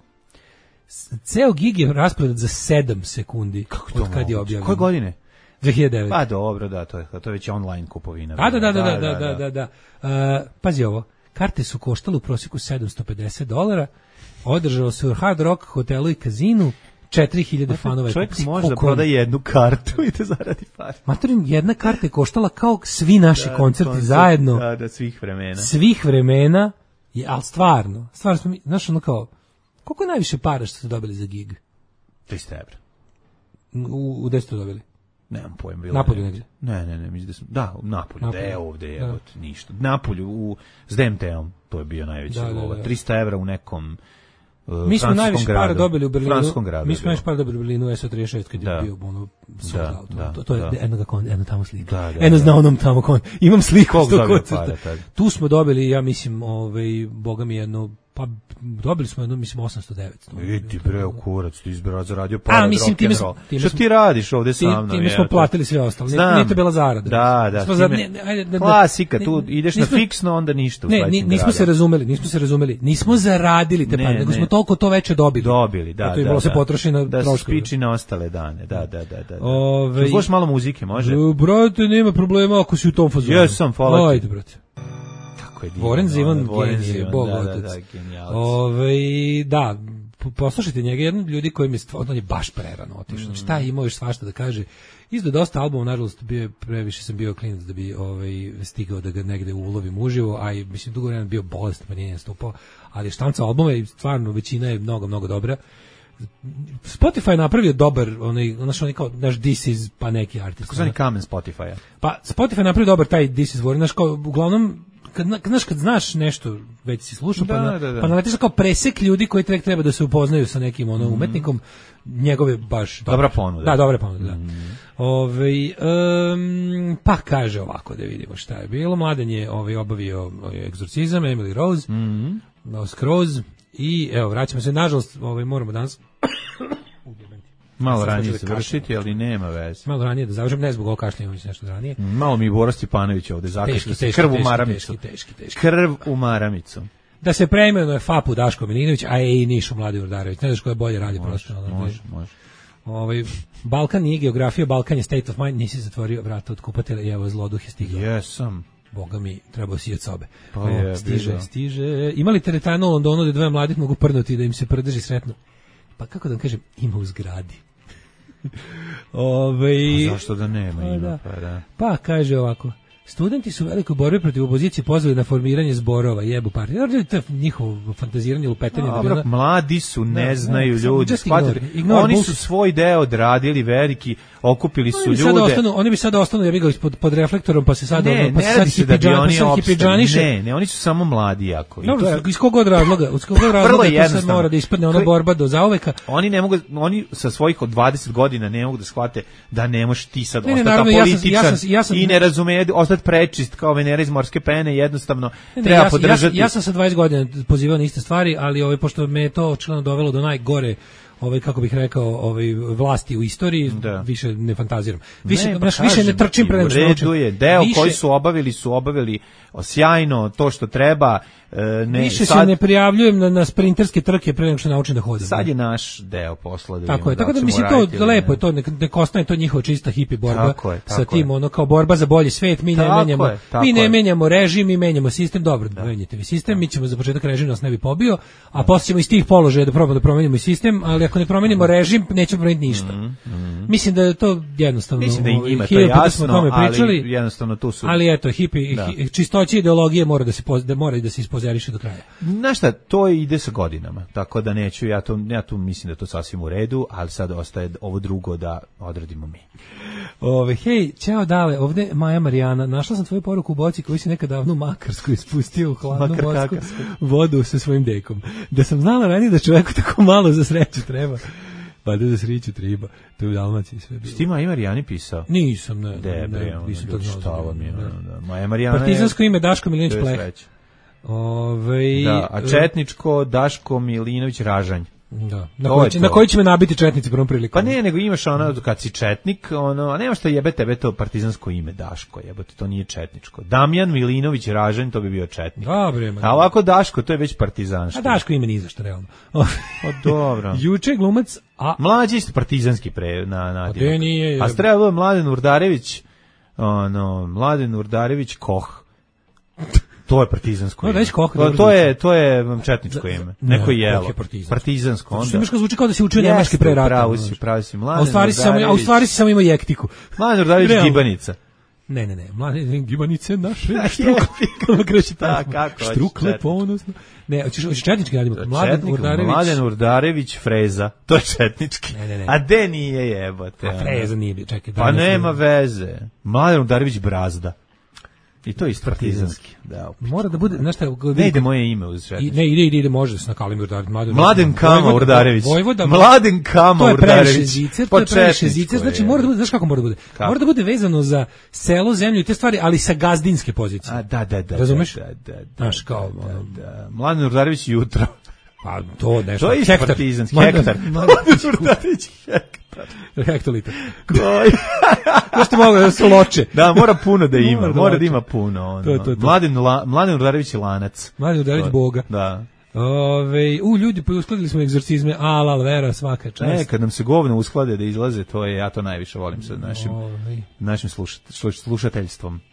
Ceo gig je rasprodat za sedam sekundi. Kako to od kad je objavljen. Koje godine? dve hiljade devete Pa dobro, da, to je to je već online kupovina. Da, da, da, da, da, da, da, da. Uh, pazi ovo, karte su koštale u prosjeku sedamsto pedeset dolara, održalo se u Hard Rock hotelu i kazinu, četiri hiljade fanova. Čovjek može da proda jednu kartu i da zaradi pare. Materin, jedna karta je koštala kao svi naši da, koncerti koncert, zajedno. Da, da, svih vremena. Svih vremena, je, ali stvarno, stvarno smo mi, znaš, ono kao, koliko je najviše para što ste dobili za gig? trista evra. U, u gde ste dobili? Nemam pojma. Bilo Napolju negdje? Ne, ne, ne, mislim da sam, da, u Napolju, Napolju. Da je ovde, je, da. Ništa. Napolju, u, s D M T-om, to je bio najveći da, lova. Da, da. trista evra u nekom uh, mi smo najviše para dobili u Berlinu. Gradu, mi smo najviše para dobili u Berlinu u S O trideset šest kad da. je bio ono da, da, to, to je da. jedno kon, jedno tamo slika. Da, da, jedno zna onom tamo kon. Imam sliku s tog koncerta. Tu smo dobili, ja mislim, ovaj boga mi jedno, pa dobili smo jedno, mislim, osamsto devetsto. Idi bre, u kurac, ti izbira zaradio para. A, mislim, time smo, time što ti radiš ovde sa mnom? Time smo platili sve ostalo. Nije to bila zarada. Da, da. Za, ne, ne, ajde, da, klasika, tu ideš nismo, na fiksno, onda ništa. Ne, nismo se razumeli, nismo se razumeli. Nismo zaradili te pare, nego smo toliko to veće dobili. Dobili, da, da. To je bilo se potroši na troškove. Da se spiči na ostale dane, da, da, da. da. Slušaš malo muzike, može? Brate, nema problema ako si u tom fazonu. Jesam, hvala ti. Ajde, brate. Voren Zivon genije, bog otac. Ove, da, poslušajte njega, jedan od ljudi koji mi je stvarno, on je baš prerano otišao. Mm. Šta je imao još svašta da kaže. Izdao dosta albuma, nažalost, bio je, previše sam bio klinac da bi ovaj, stigao da ga negde ulovim uživo, a i, mislim, dugo vremena bio bolest, pa nije nastupao, ali je štanca albuma i stvarno većina je mnogo, mnogo dobra. Spotify je napravio dobar, onaj, znaš, onaj kao, naš This Is, pa neki artist. Kako zvani kamen Spotify-a? Pa, Spotify je napravio dobar taj This Is War, znaš, kao, uglavnom, kad, znaš, kad znaš nešto, već si slušao, da, pa, na, da, da. pa naletiš kao presek ljudi koji tek treba da se upoznaju sa nekim ono, mm. umetnikom, njegove baš... Dobra ponuda. Da, dobra ponuda, da. Mm. Ove, um, pa kaže ovako, da vidimo šta je bilo. Mladen je ovaj, obavio egzorcizam, Emily Rose, mm. Skroz, i evo, vraćamo se, nažalost, ovaj, moramo danas... Malo ranije se vršiti, ali nema veze. Malo ranije da završim, ne zbog ovog kašljenja, mislim nešto ranije. Malo mi Bora Stjepanović ovde zakašlja se, krv u maramicu. Teški, teški, teški. Krv u maramicu. Da se preimenuje Fapu Daško Milinović, a i Nišu Mladi Urdarević. Ne znaš ko je bolje radi može, prosto. Može, može. Ovaj, Balkan nije geografija, Balkan je state of mind, nisi zatvorio vrata od kupatelja i evo zloduh je stigao. Jesam. Boga mi, trebao si od sobe. Pa o, je, stiže, bilo. stiže. Ima li teretana u Londonu da dvoje mladih mogu prnuti da im se prdeži sretno? Pa kako da vam kažem, ima u zgradi. Ove, pa zašto da nema, pa ima, da. pa da. Pa kaže ovako, studenti su u velikoj borbi protiv opozicije pozvali na formiranje zborova, jebu partije. To je njihovo fantaziranje, lupetanje. Dobro, da mladi su, ne, ne znaju ne, ljudi. Ignore, ignore oni bullshit. su svoj deo odradili, veliki, okupili su oni ljude. Ostanu, oni bi sada ostanu, ja bih ga ispod, pod reflektorom, pa se sad... Ne, ono, pa ne se radi sad se da bi oni opstali. Ne, ne, ne, oni su samo mladi jako. I no, to je... Iz kog god razloga, iz kog god razloga to sad mora da ispadne ona borba do zauveka. Oni ne mogu, oni sa svojih od dvadeset godina ne mogu da shvate da ne možeš ti sad ne, ostati ne, naravno, političan ja sam, ja sam, ja sam, i ne razume, ostati prečist kao Venera iz morske pene, jednostavno ne, treba ja, podržati. Ja, ja sam sa dvadeset godina pozivao na iste stvari, ali ovaj, pošto me je to očigledno dovelo do najgore, ovaj, kako bih rekao, ovaj, vlasti u istoriji, da. više ne fantaziram. Više ne, baš, više ne trčim pre nego što naučim. Je, deo više, koji su obavili, su obavili sjajno to što treba. Ne, više sad, se ne prijavljujem na, na sprinterske trke pre nego što naučim da hodim. Sad je naš deo posla da tako je, da tako da mislim to lepo je to, nek, nek ostane to njihova čista hipi borba tako je, tako sa tim, ono kao borba za bolji svet, mi tako ne menjamo, je, mi ne je. menjamo režim, mi menjamo sistem, dobro, da. menjate vi sistem, da. mi ćemo za početak režim nas ne bi pobio, a posle ćemo iz tih položaja da probamo da promenimo i sistem, ali ako ne promenimo režim, nećemo promeniti ništa. Mm, mm. Mislim da je to jednostavno, mislim da ima to jasno, ali jednostavno tu su. Ali eto, hipi, hi, čistoća ideologije mora da se da mora da se ispozeriše do kraja. Znaš šta, to ide sa godinama, tako da neću, ja, to, ja tu mislim da je to sasvim u redu, ali sad ostaje ovo drugo da odradimo mi. Ove, hej, ćao Dale, ovde Maja Marijana, našla sam tvoju poruku u boci koju si nekad davno u Makarsku ispustio u hladnu bocu vodu sa svojim dekom. Da sam znala ranije da čoveku tako malo za sreću treba. Pa da za sreću treba. To je u Dalmaciji sve bilo. Ti Maja Marijani pisao? Nisam, ne. Debre, ne, nisam to znao. Šta vam je, da. Maja Marijana je... Partizansko ime Daško Milinović Pleh. Ove, da, a četničko Daško Milinović Ražanj. Da. Na koji, će, na koji će me nabiti četnici prvom prilikom? Pa ne, nego imaš ono, kad si četnik, ono, a nema što jebe tebe to partizansko ime Daško, jebote, to nije četničko. Damjan Milinović Ražanj, to bi bio četnik. Dobre, a ovako Daško, to je već partizansko. A Daško ime ni za što, realno. O, dobro. Juče glumac, a... Mlađi isto partizanski pre, na, na, a te nije... A treba Mladen Urdarević, ono, Mladen Urdarević Koh. To je partizansko ime. No, koh, to, to je to je četničko ime. Neko jelo. Je partizansko. partizansko onda. Što zvuči kao da se učio nemački pre rata. Pravo si, pravo si. Mladen. A u stvari si samo, a u stvari si samo ima jektiku. Mladen Urdarević Gibanica. Ne, ne, ne. Mladen Gibanice naše. Štrukle. Kreće tako. Kako? Štrukle ponosno. Ne, hoćeš hoćeš četnički radimo. Mladen Urdarević. Mladen Urdarević Freza. To je četnički. Ne, ne, ne. A de nije jebote. A Freza nije bio, čekaj. Pa nema veze. Mladen Urdarević Brazda. I to je isto partizanski. Da, mora da bude, znaš šta, ne ide moje ime uz četnički. Ne, ide, ide, ide, može se na Kalim Urdarević. Mladen, Mladen Kama Urdarević. Vojvoda, Mladen Kama Urdarević. To je previše zicer, to je previše zicer, znači mora da bude, znaš kako mora da bude? Kako? Mora da bude vezano za selo, zemlju i te stvari, ali sa gazdinske pozicije. A, da, da, da. Razumeš? Da, da, da. Znaš, kao... Da, da. Mladen Urdarević jutro. Pa to nešto. To je isto partizanski. Hektar. Mladen Urdarević hektar. Hektoliter. Koji? Zašto mogu da su loče? Da, mora puno da ima. Mora da, mora da ima puno. Ono. To, to, to. Mladen, la, Mladen Urdarević je lanac. Mladen Urdarević Boga. Da. Ove, u ljudi, pa uskladili smo egzorcizme, ala, vera, svaka čast. Ne, kad nam se govno usklade da izlaze, to je, ja to najviše volim sa našim, našim slušat, slušateljstvom.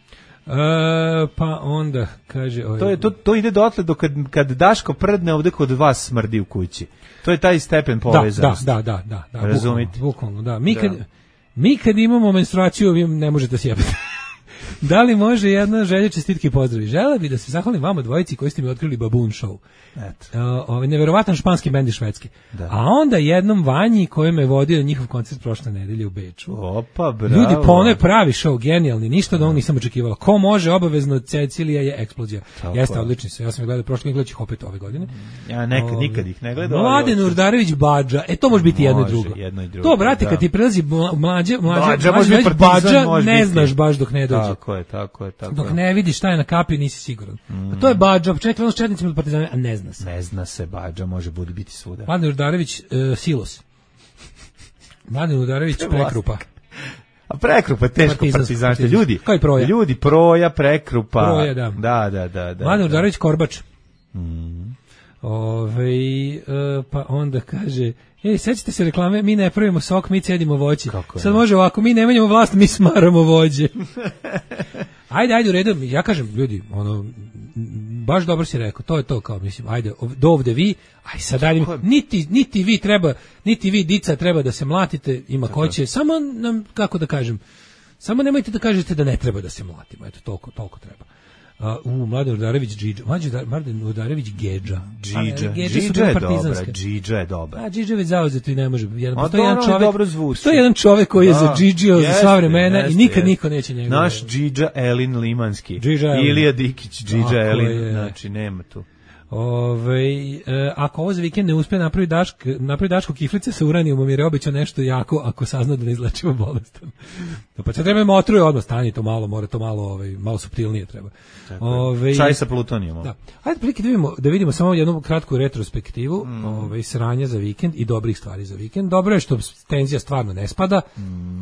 E, pa onda kaže ovaj, to je to to ide dotle do kad kad Daško prdne ovde kod vas smrdi u kući. To je taj stepen povezanosti. Da, da, da, da, da. Razumite? Bukvalno, da. Mi kad, da. mi kad imamo menstruaciju, vi ne možete sjebati. Da li može jedna želja čestitke i pozdravi? Žela bi da se zahvalim vama dvojici koji ste mi otkrili Baboon Show. Eto. Uh, ovaj neverovatan španski bend iz Švedske. Da. A onda jednom Vanji koji me vodio njihov koncert prošle nedelje u Beču. Opa, bravo. Ljudi, pa ono je pravi show, genijalni, ništa od ovog nisam očekivala. Ko može, obavezno, Cecilija je eksplozija. Tako jeste, odlični su. Ja sam ih gledao prošle, gledao ih opet ove godine. Ja nekad, o, nikad ih ne gledao. Mladen Urdarević Badža, e to može biti jedno i drugo. Jedno i drugo. To, brate, da. kad ti prelazi mlađe, mlađe, Badža, mlađe, može Badža, ne znaš baš dok ne dođe. Tako je, tako je, tako dok je. ne vidiš šta je na kapi, nisi siguran. Mm. A to je Badža, čekaj, ono s četnicima ili partizanima, a ne zna se. Ne zna se, Badža može budi biti svuda. Mladen Urdarević, uh, Silos. Mladen Urdarević, Prekrupa. A Prekrupa je teško partizanstvo. Ljudi, kao i Proja. Ljudi, Proja, Prekrupa. Proja, da. Da, da, da. da Mladen Urdarević, Korbač. Mm. Ove, uh, pa onda kaže... Ej, sećate se reklame, mi ne pravimo sok, mi cedimo voće. Sad može ovako, mi ne menjamo vlast, mi smaramo vođe. Ajde, ajde, u redu, ja kažem, ljudi, ono, baš dobro si rekao, to je to, kao, mislim, ajde, do ovde vi, aj sad, ajde, niti, niti vi treba, niti vi, dica, treba da se mlatite, ima ko će, samo nam, kako da kažem, samo nemojte da kažete da ne treba da se mlatimo, eto, toliko, toliko treba. Uh, u Mladen Urdarević Džidža, Mladen Urdarević Gedža. Džidža, Džidža je dobra, Džidža je dobra. A Džidža je već zauzeto i ne može. Jedan, postoji jedan čovjek, to je jedan čovjek koji je za Džidžio za sva vremena i nikad niko neće njega. Naš Džidža Elin Limanski. Ilija Dikić, Džidža Elin, znači nema tu. Ove, e, ako ovo za vikend ne uspe napravi Dašk, napravi Daško kiflice sa uranijumom jer je obećao nešto jako ako sazna da ne izlečimo bolestan. Pa se treba motruje odmah, stani to malo, mora to malo, ovaj, malo suptilnije treba. Ove, čaj sa plutonijom. Da. Ajde prilike da vidimo, da vidimo samo jednu kratku retrospektivu mm. ovaj, sranja za vikend i dobrih stvari za vikend. Dobro je što tenzija stvarno ne spada. Mm.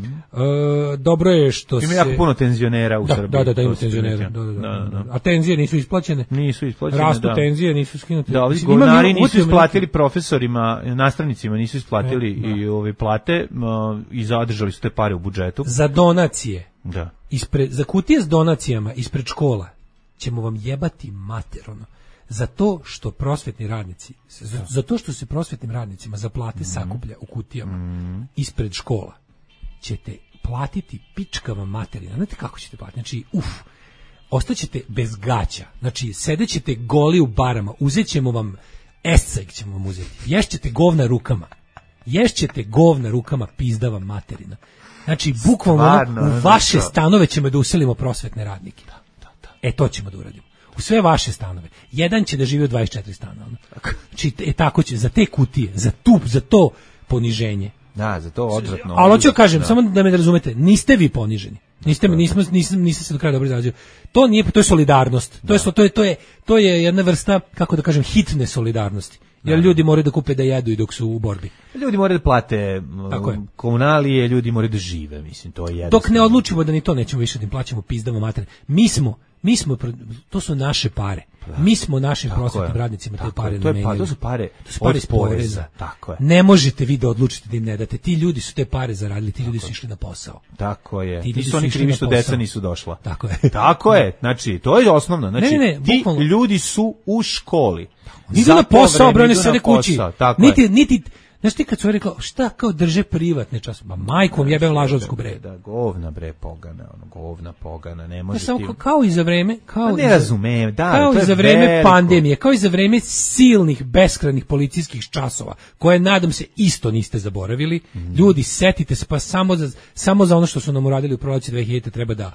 E, dobro je što ima se... jako puno tenzionera u da, Srbiji. Da, da, da, ima tenzionera. Da, da, da, da, da. A tenzije nisu isplaćene. Nisu isplaćene, rastu da. tenzije, nisu skinuti. Da, ovi govnari nisu isplatili profesorima, nastavnicima nisu isplatili e, i ove plate uh, i zadržali su te pare u budžetu. Za donacije. Da. Ispred, za kutije s donacijama ispred škola ćemo vam jebati mater, ono. Za to što prosvetni radnici, za, za to što se prosvetnim radnicima za plate mm. sakuplja u kutijama mm. ispred škola, ćete platiti pičkava materina. Znate kako ćete platiti? Znači, uf, ostaćete bez gaća. Znači, sedećete goli u barama, uzet ćemo vam esceg ćemo vam uzeti. Ješćete govna rukama. Ješćete govna rukama, pizdava materina. Znači, bukvalno Stvarno, u vaše stanove ćemo da uselimo prosvetne radnike. Da, da, da. E, to ćemo da uradimo. U sve vaše stanove. Jedan će da živi u dvadeset četiri stana. Znači, e, tako će, za te kutije, za tu, za to poniženje. Da, za to odvratno. Ali hoću kažem, da. Samo da me razumete, niste vi poniženi. Niste me, nismo, nisam, nisam se do kraja dobro izrazio. To nije, to je solidarnost. To je, to je, to je, to je jedna vrsta, kako da kažem, hitne solidarnosti. Jer ljudi moraju da kupe da jedu i dok su u borbi. Ljudi moraju da plate komunalije, ljudi moraju da žive, mislim, to je jednostavno. Dok ne odlučimo da ni to nećemo više da im plaćamo, pizdamo mater. Mi smo, mi smo, to su naše pare. Mi smo našim prosvetnim radnicima te pare namenili. Pa, to su pare, to su pare iz poreza. Tako je. Ne možete vi da odlučite da im ne date. Ti ljudi su te pare zaradili, ti ljudi su išli na posao. Tako je. Ti, ti su oni krivi što deca nisu došla. Tako je. Tako je. Znači, to je osnovno. Znači, ne, ne, ne, ti bukvalno. Ljudi su u školi. Nisu na posao, broj ne sede kući. Niti, niti, znaš ti kad su rekao, šta kao drže privatne časove? Ma majkom jebem lažovsku bre. Da, govna bre pogana, ono, govna pogana, ne može ti... Kao i za vreme, kao ne razumem, da, kao to je i za vreme veliko. Pandemije, kao i za vreme silnih, beskrajnih policijskih časova, koje, nadam se, isto niste zaboravili. Mm. Ljudi, setite se, pa samo za, samo za ono što su nam uradili u proleće dve hiljadite treba da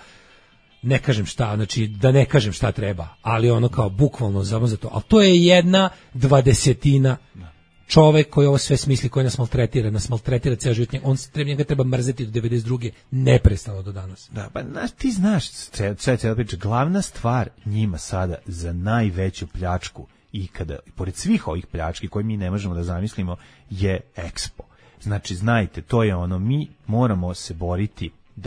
ne kažem šta, znači da ne kažem šta treba, ali ono kao bukvalno samo za to. Ali to je jedna dvadesetina čovek koji ovo sve smisli, koji nas maltretira, nas maltretira ceo život, on treba, njega treba mrzeti do devedeset druge neprestano do danas. Da, pa znaš, ti znaš, sve cijela priča, glavna stvar njima sada za najveću pljačku i kada, pored svih ovih pljački koje mi ne možemo da zamislimo, je Expo. Znači, znajte, to je ono, mi moramo se boriti da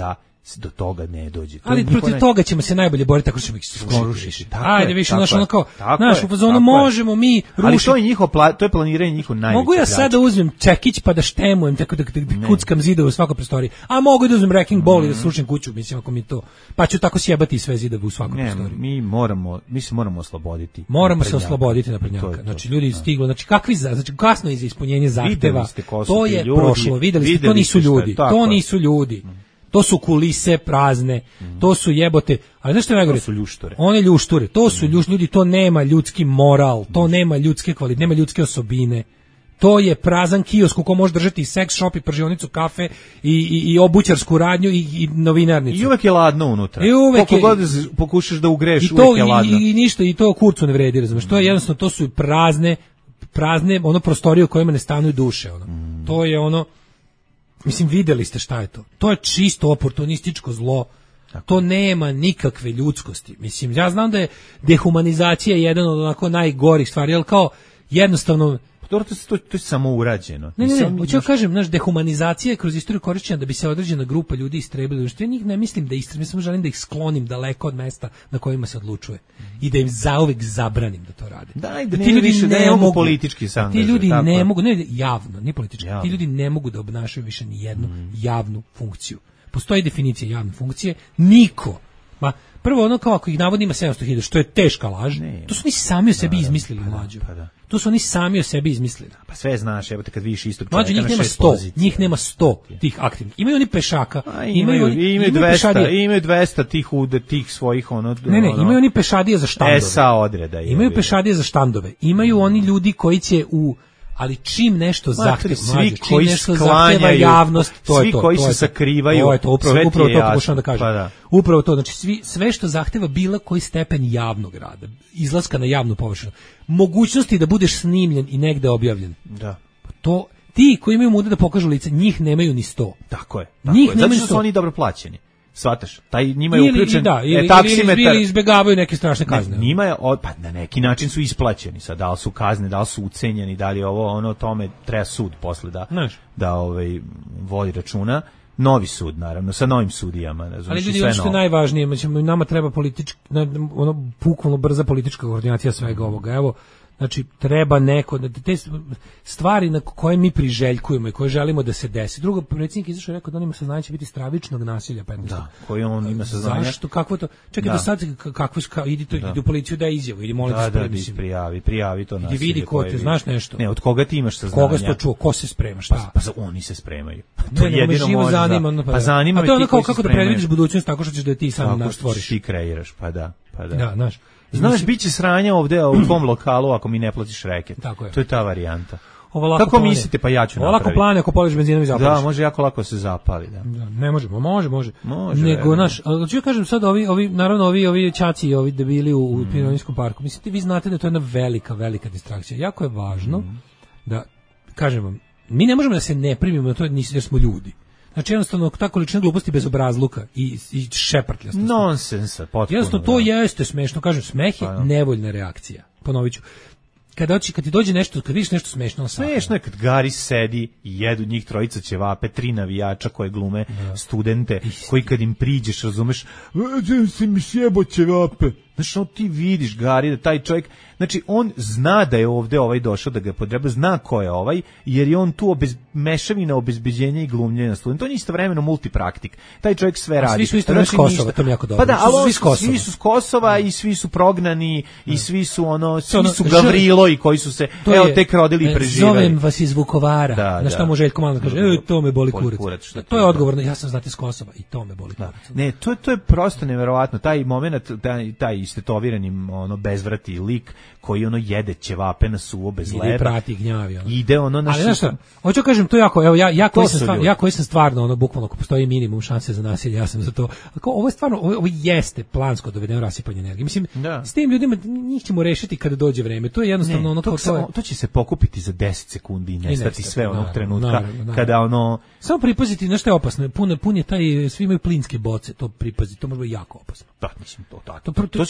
do toga ne dođe. To ali protiv ne... toga ćemo se najbolje boriti tako što ćemo ih srušiti. Ajde, više naš ono kao, naš u fazonu možemo mi rušiti. Ali to je njihovo pla, to je planiranje njihov najveći. Mogu ja sad da uzmem čekić pa da štemujem tako da, da, da kuckam zidove u svakoj prostoriji. A mogu da uzmem wrecking ball mm. i da srušim kuću, mislim ako mi to. Pa ću tako sjebati sve zidove u svakoj ne, prostoriji. Mi moramo, mi se moramo osloboditi. Moramo se osloboditi naprednjaka. Znači ljudi stiglo, znači kakvi znači kasno je za ispunjenje zahteva. To je ljudi, prošlo, videli ste, videli to nisu ljudi. To nisu ljudi. To su kulise prazne, mm. to su jebote, ali znaš što je najgore? To su ljušture. One ljušture, to su ljuš, ljudi, to nema ljudski moral, to nema ljudske kvalitete, nema ljudske osobine. To je prazan kiosk u kom možeš držati i seks shop i pržionicu kafe i, i, i obućarsku radnju i, i novinarnicu. I uvek je ladno unutra. I uvek Koliko god pokušaš da ugreš, i to, uvek je ladno. I, i ništa, i to kurcu ne vredi, razumeš. To je jednostavno, to su prazne, prazne ono prostorije u kojima ne stanuju duše. Ono. Mm. To je ono... Mislim, videli ste šta je to. To je čisto oportunističko zlo. Tako. To nema nikakve ljudskosti. Mislim, ja znam da je dehumanizacija jedan od onako najgorih stvari, ali kao jednostavno... To, to, to je samo urađeno. Ne, ne, ne, hoću ja kažem, znaš, dehumanizacija je kroz istoriju korišćena da bi se određena grupa ljudi istrebili. Što ja njih ne mislim da istrebim, samo želim da ih sklonim daleko od mesta na kojima se odlučuje. I da im zauvek zabranim da to rade. Daj, da, da ti ljudi više, ne, ne mogu politički se angažuju. Ti ljudi tako. ne mogu, ne javno, ne politički. Javno. Ti ljudi ne mogu da obnašaju više ni jednu mm. javnu funkciju. Postoji definicija javne funkcije. Niko. Ma, prvo ono kao ako ih navodno ima sedamsto hiljada, što je teška laž. Ne, to su oni sami o sebi da, izmislili, pa mlađu. Pa da. To su oni sami o sebi izmislili. Pa sve znaš, evo te kad vidiš istog čovjeka na šest sto, pozicija. Njih nema sto tih aktivnih. Imaju oni pešaka, a, imaju, imaju, imaju dvesta, imaju dvesta tih ude, tih svojih ono. Ne, ne, ono, imaju oni pešadije za štandove. S A odreda. Je, imaju pešadije za štandove. Imaju oni ljudi koji će u ali čim nešto zahteva, svi koji sklanjaju javnost, to svi je to. koji to se sakrivaju, to je to, upravo, upravo to pokušavam da kažem. Pa da. Upravo to, znači svi, sve što zahteva bilo koji stepen javnog rada, izlaska na javnu površinu, mogućnosti da budeš snimljen i negde objavljen. Da. To, ti koji imaju muda da pokažu lice, njih nemaju ni sto. Tako je. Tako njih je. Zato što su oni dobro plaćeni. Svataš, taj njima je ili, uključen da, ili, e, taksimetar. Ili izbegavaju neke strašne kazne. Ne, njima je, pa na neki način su isplaćeni, sad da li su kazne, da li su ucenjeni, da li je ovo, ono, tome treba sud posle da, Znaš. da ovaj, vodi računa. Novi sud, naravno, sa novim sudijama. Ne znam, ali ljudi, ono što je najvažnije, nama treba politički, ono, bukvalno brza politička koordinacija svega ovoga. Evo, znači, treba neko, te stvari na koje mi priželjkujemo i koje želimo da se desi. Drugo, predsjednik izašao i rekao da on ima saznanje će biti stravičnog nasilja petnaestog. Da, koji on ima saznanje. Zašto, kako to? Čekaj, da, do sad, kakvo, ka, idi, to, da. idi u policiju da je izjavu, ili molim da, da, da, da prijavi, prijavi to nasilje. Idi vidi ko te, znaš nešto. Ne, od koga ti imaš saznanje? Koga si to čuo, ko se sprema, šta? Pa, pa za, oni se spremaju. To ne, jedino može zanima, da, pa zanima a to je ono kao kako da predvidiš budućnost tako što ćeš da ti sam nas stvoriš. Ti kreiraš, pa da, pa da. Da, znaš. Znaš, bit će sranja ovde u tvom lokalu ako mi ne platiš reket. Tako je. To je ta varijanta. Kako plane. Mislite, pa ja ću napraviti. Lako plane ako poliš benzinom i zapališ. Da, može jako lako se zapali. Da. Da, ne možemo, može, može. može Nego, naš, ali ću kažem sad, ovi, ovi, naravno, ovi, ovi čaci i ovi debili u, u mm. Pionirskom parku, mislite, vi znate da je to jedna velika, velika distrakcija. Jako je važno mm. da, kažem vam, mi ne možemo da se ne primimo na to jer smo ljudi. Znači jednostavno ta količina gluposti bez obrazluka i, i šeprtljastosti. Nonsensa, potpuno. Jednostavno to da. jeste smešno, kažem, smeh je pa, nevoljna reakcija. Ponovit ću. Kad, doći, kad ti dođe nešto, kad vidiš nešto smešno, smešno je kad Gari sedi i jedu njih trojica ćevape, tri navijača koje glume da. studente, Isti. koji kad im priđeš, razumeš, veđem se mi sjebo ćevape. Znači, on ti vidiš, Gari, da taj čovjek, znači, on zna da je ovde ovaj došao, da ga potreba, zna ko je ovaj, jer je on tu obez, mešavina obezbeđenja i glumljenja studenta. On je istovremeno multipraktik. Taj čovjek sve radi. Svi su isto znači, Kosova, to mi jako dobro. Pa da, ali svi, svi su s Kosova i svi su prognani i svi su ono, svi su Gavrilo i koji su se, evo, tek rodili i preživeli. Zovem vas iz Vukovara. Da, na šta mu Željko malo kaže, e, to me boli kurac. kurac to je odgovorno, ja sam znate s Kosova i to me boli kurac. Ne, to, to je prosto neverovatno. Taj moment, taj, taj istetovirani ono bezvrati lik koji ono jede ćevape na suvo bez leba. Ide prati gnjavi. Ono. Ide ono na. Ali znaš šta, hoću kažem to jako, evo ja ja koji sam stvarno, ja koji sam stvarno ono bukvalno ako postoji minimum šanse za nasilje, ja sam za to. Ako ovo je stvarno ovo, ovo jeste plansko dovedeno rasipanje energije. Mislim, da. S tim ljudima njih ćemo rešiti kada dođe vreme. To je jednostavno ne, ono to, to, je... to će se pokupiti za deset sekundi i nestati sve onog trenutka naravno, naravno. Kada ono samo pripaziti na što je opasno. Puno pun je taj svi imaju plinske boce, to pripaziti, to može biti jako opasno. Da, mislim to tako. To, to, to,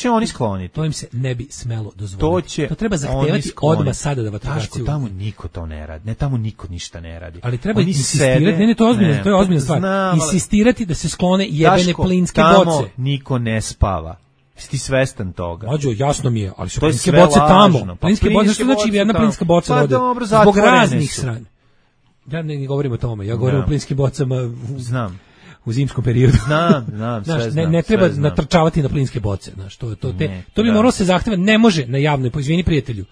će oni skloniti. To im se ne bi smelo dozvoliti. To će to treba zahtevati odmah sada da vatrogasci. Tamo niko to ne radi. Ne, tamo niko ništa ne radi. Ali treba oni insistirati, sede, ne, ne, to je ozbiljna, to je ozbiljna stvar. Znam, insistirati da se sklone jebene Daško, plinske tamo boce. Niko ne spava. Jesi ti svestan toga? Mađo, jasno mi je, ali su plinske boce tamo. Pa plinske boce, što znači jedna plinska boca rode? Zbog raznih strana. Ja ne govorim o tome, ja govorim o plinskim bocama. Znam. U zimskom periodu. Znam, znam, sve znaš, znam. Ne, ne treba natrčavati na plinske boce, znaš, to, to, te, ne, to bi moralo se zahteva, ne može na javnoj, izvini prijatelju,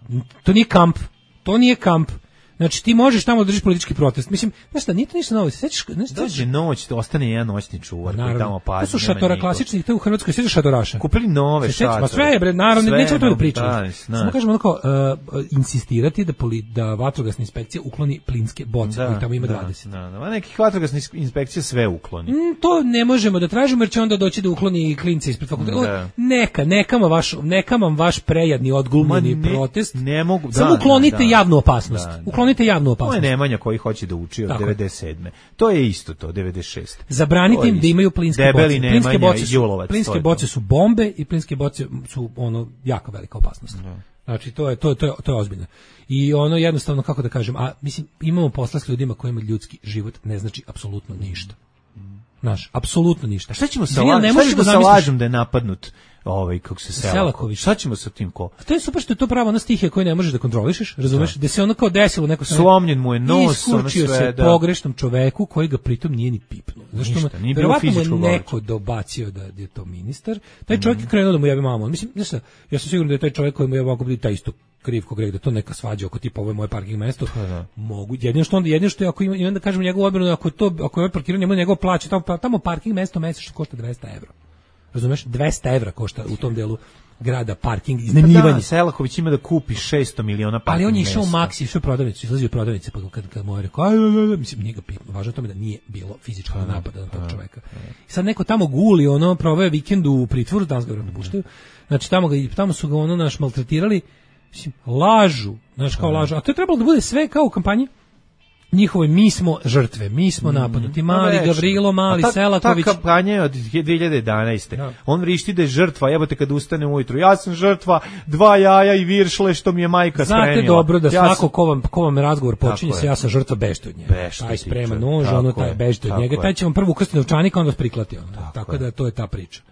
to nije kamp, to nije kamp, znači ti možeš tamo držiš politički protest, mislim, znaš šta, nije to ništa novo, sećaš, znaš, dođe noć, to ostane jedan noćni čuvar koji tamo pazi. To su šatora klasični, to u Hrvatskoj, sećaš šatoraša? Kupili nove šatore. Ma sve je, bre, naravno, nećemo to da pričamo. Samo kažemo onako, uh, insistirati da, poli, da vatrogasna inspekcija ukloni plinske boce, da, koji tamo ima da, dvadeset. Da, da, nekih vatrogasna inspekcija sve ukloni. Mm, to ne možemo da tražimo, jer će onda doći da ukloni klince ispred fakulteta. Neka, neka vam vaš, neka vam vaš prejadni, odglumljeni ne, protest. Ne mogu, samo da, uklonite da, javnu opasnost. Da, da. Uklonite javnu opasnost. To je Nemanja koji hoće da uči od devedeset sedme. To je isto to, devedeset šeste. Zabranite im da imaju plinske Debeli boce. Plinske boce su, Julovac, plinske boce su bombe i plinske boce su ono jako velika opasnost. Da. Znači to je to to je to je ozbiljno. I ono jednostavno kako da kažem, a mislim imamo posla s ljudima kojima ljudski život ne znači apsolutno ništa. Znaš, apsolutno ništa. A šta ćemo sa lažom? Šta ćemo sa lažom da je napadnut ovaj kako se Selaković? Šta ćemo sa tim ko? A to je super što je to pravo na stihije koje ne možeš da kontrolišeš, razumeš? Da se ono kao desilo neko sa slomljen mu je nos, ono sve, se da. Pogrešnom čoveku koji ga pritom nije ni pipnuo. Zašto mu verovatno mu neko dobacio da je to ministar. Taj čovjek je krenuo da mu jebe mamu. Mislim, znaš šta, ja sam siguran da je taj čovjek koji mu je mogao biti taj isto kriv kog da to neka svađa oko tipa ovo je moje parking mesto. Da. Mogu jedino što onda jedino što ako ima i onda kažemo njegovu odbranu ako to ako je parkiranje njemu njegov plaća tamo tamo parking mesto mesečno košta dvesta evra. Razumeš, dvesta evra košta u tom delu grada parking, iznajmljivanje. Da, Selaković ima da kupi šesto miliona parking. Ali on je išao u Maxi, išao u prodavnicu, izlazio od prodavnice, pa kad, kad mu je rekao, mislim, nije ga pitno, važno tome da nije bilo fizičkog napada na tog čoveka. I sad neko tamo guli, ono, proveo je vikend u pritvoru, danas ga vjerojatno puštaju, znači tamo, ga, tamo su ga ono naš maltretirali, mislim, lažu, znaš kao lažu, a to je trebalo da bude sve kao u kampanji, njihovoj, mi smo žrtve, mi smo napadnuti, mali no, Gavrilo, mali ta, Selaković. Ta kampanja je od dvije hiljade jedanaeste. Ja. On vrišti da je žrtva, jebote kad ustane ujutru, ja sam žrtva, dva jaja i viršle što mi je majka Znate spremila. Znate dobro da ja svako ko vam, ko vam razgovor počinje se ja sam žrtva, bežte od njega. Bešte taj sprema nož, ono taj bežte od njega, taj će vam prvo ukrsti novčanik, onda vas priklati. Ono. Tako, tako da to je ta priča.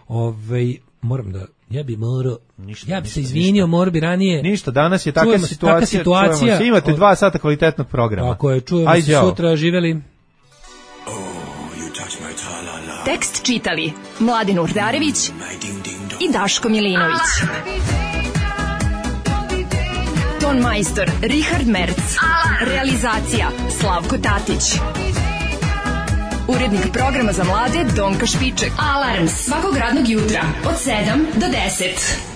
Ove, moram da, ja bi morao, ja bi se izvinio, morao bi ranije. Ništa, danas je takva situacija, situacija se, imate od, dva sata kvalitetnog programa. Tako je, čujemo Aj, se djavo. Sutra, živeli. Oh, tekst čitali Mladin Urdarević i Daško Milinović. Ton majstor Richard Merc. Realizacija Slavko Tatić. Urednik programa za mlade Donka Špiček. Alarms svakog radnog jutra od sedam do deset.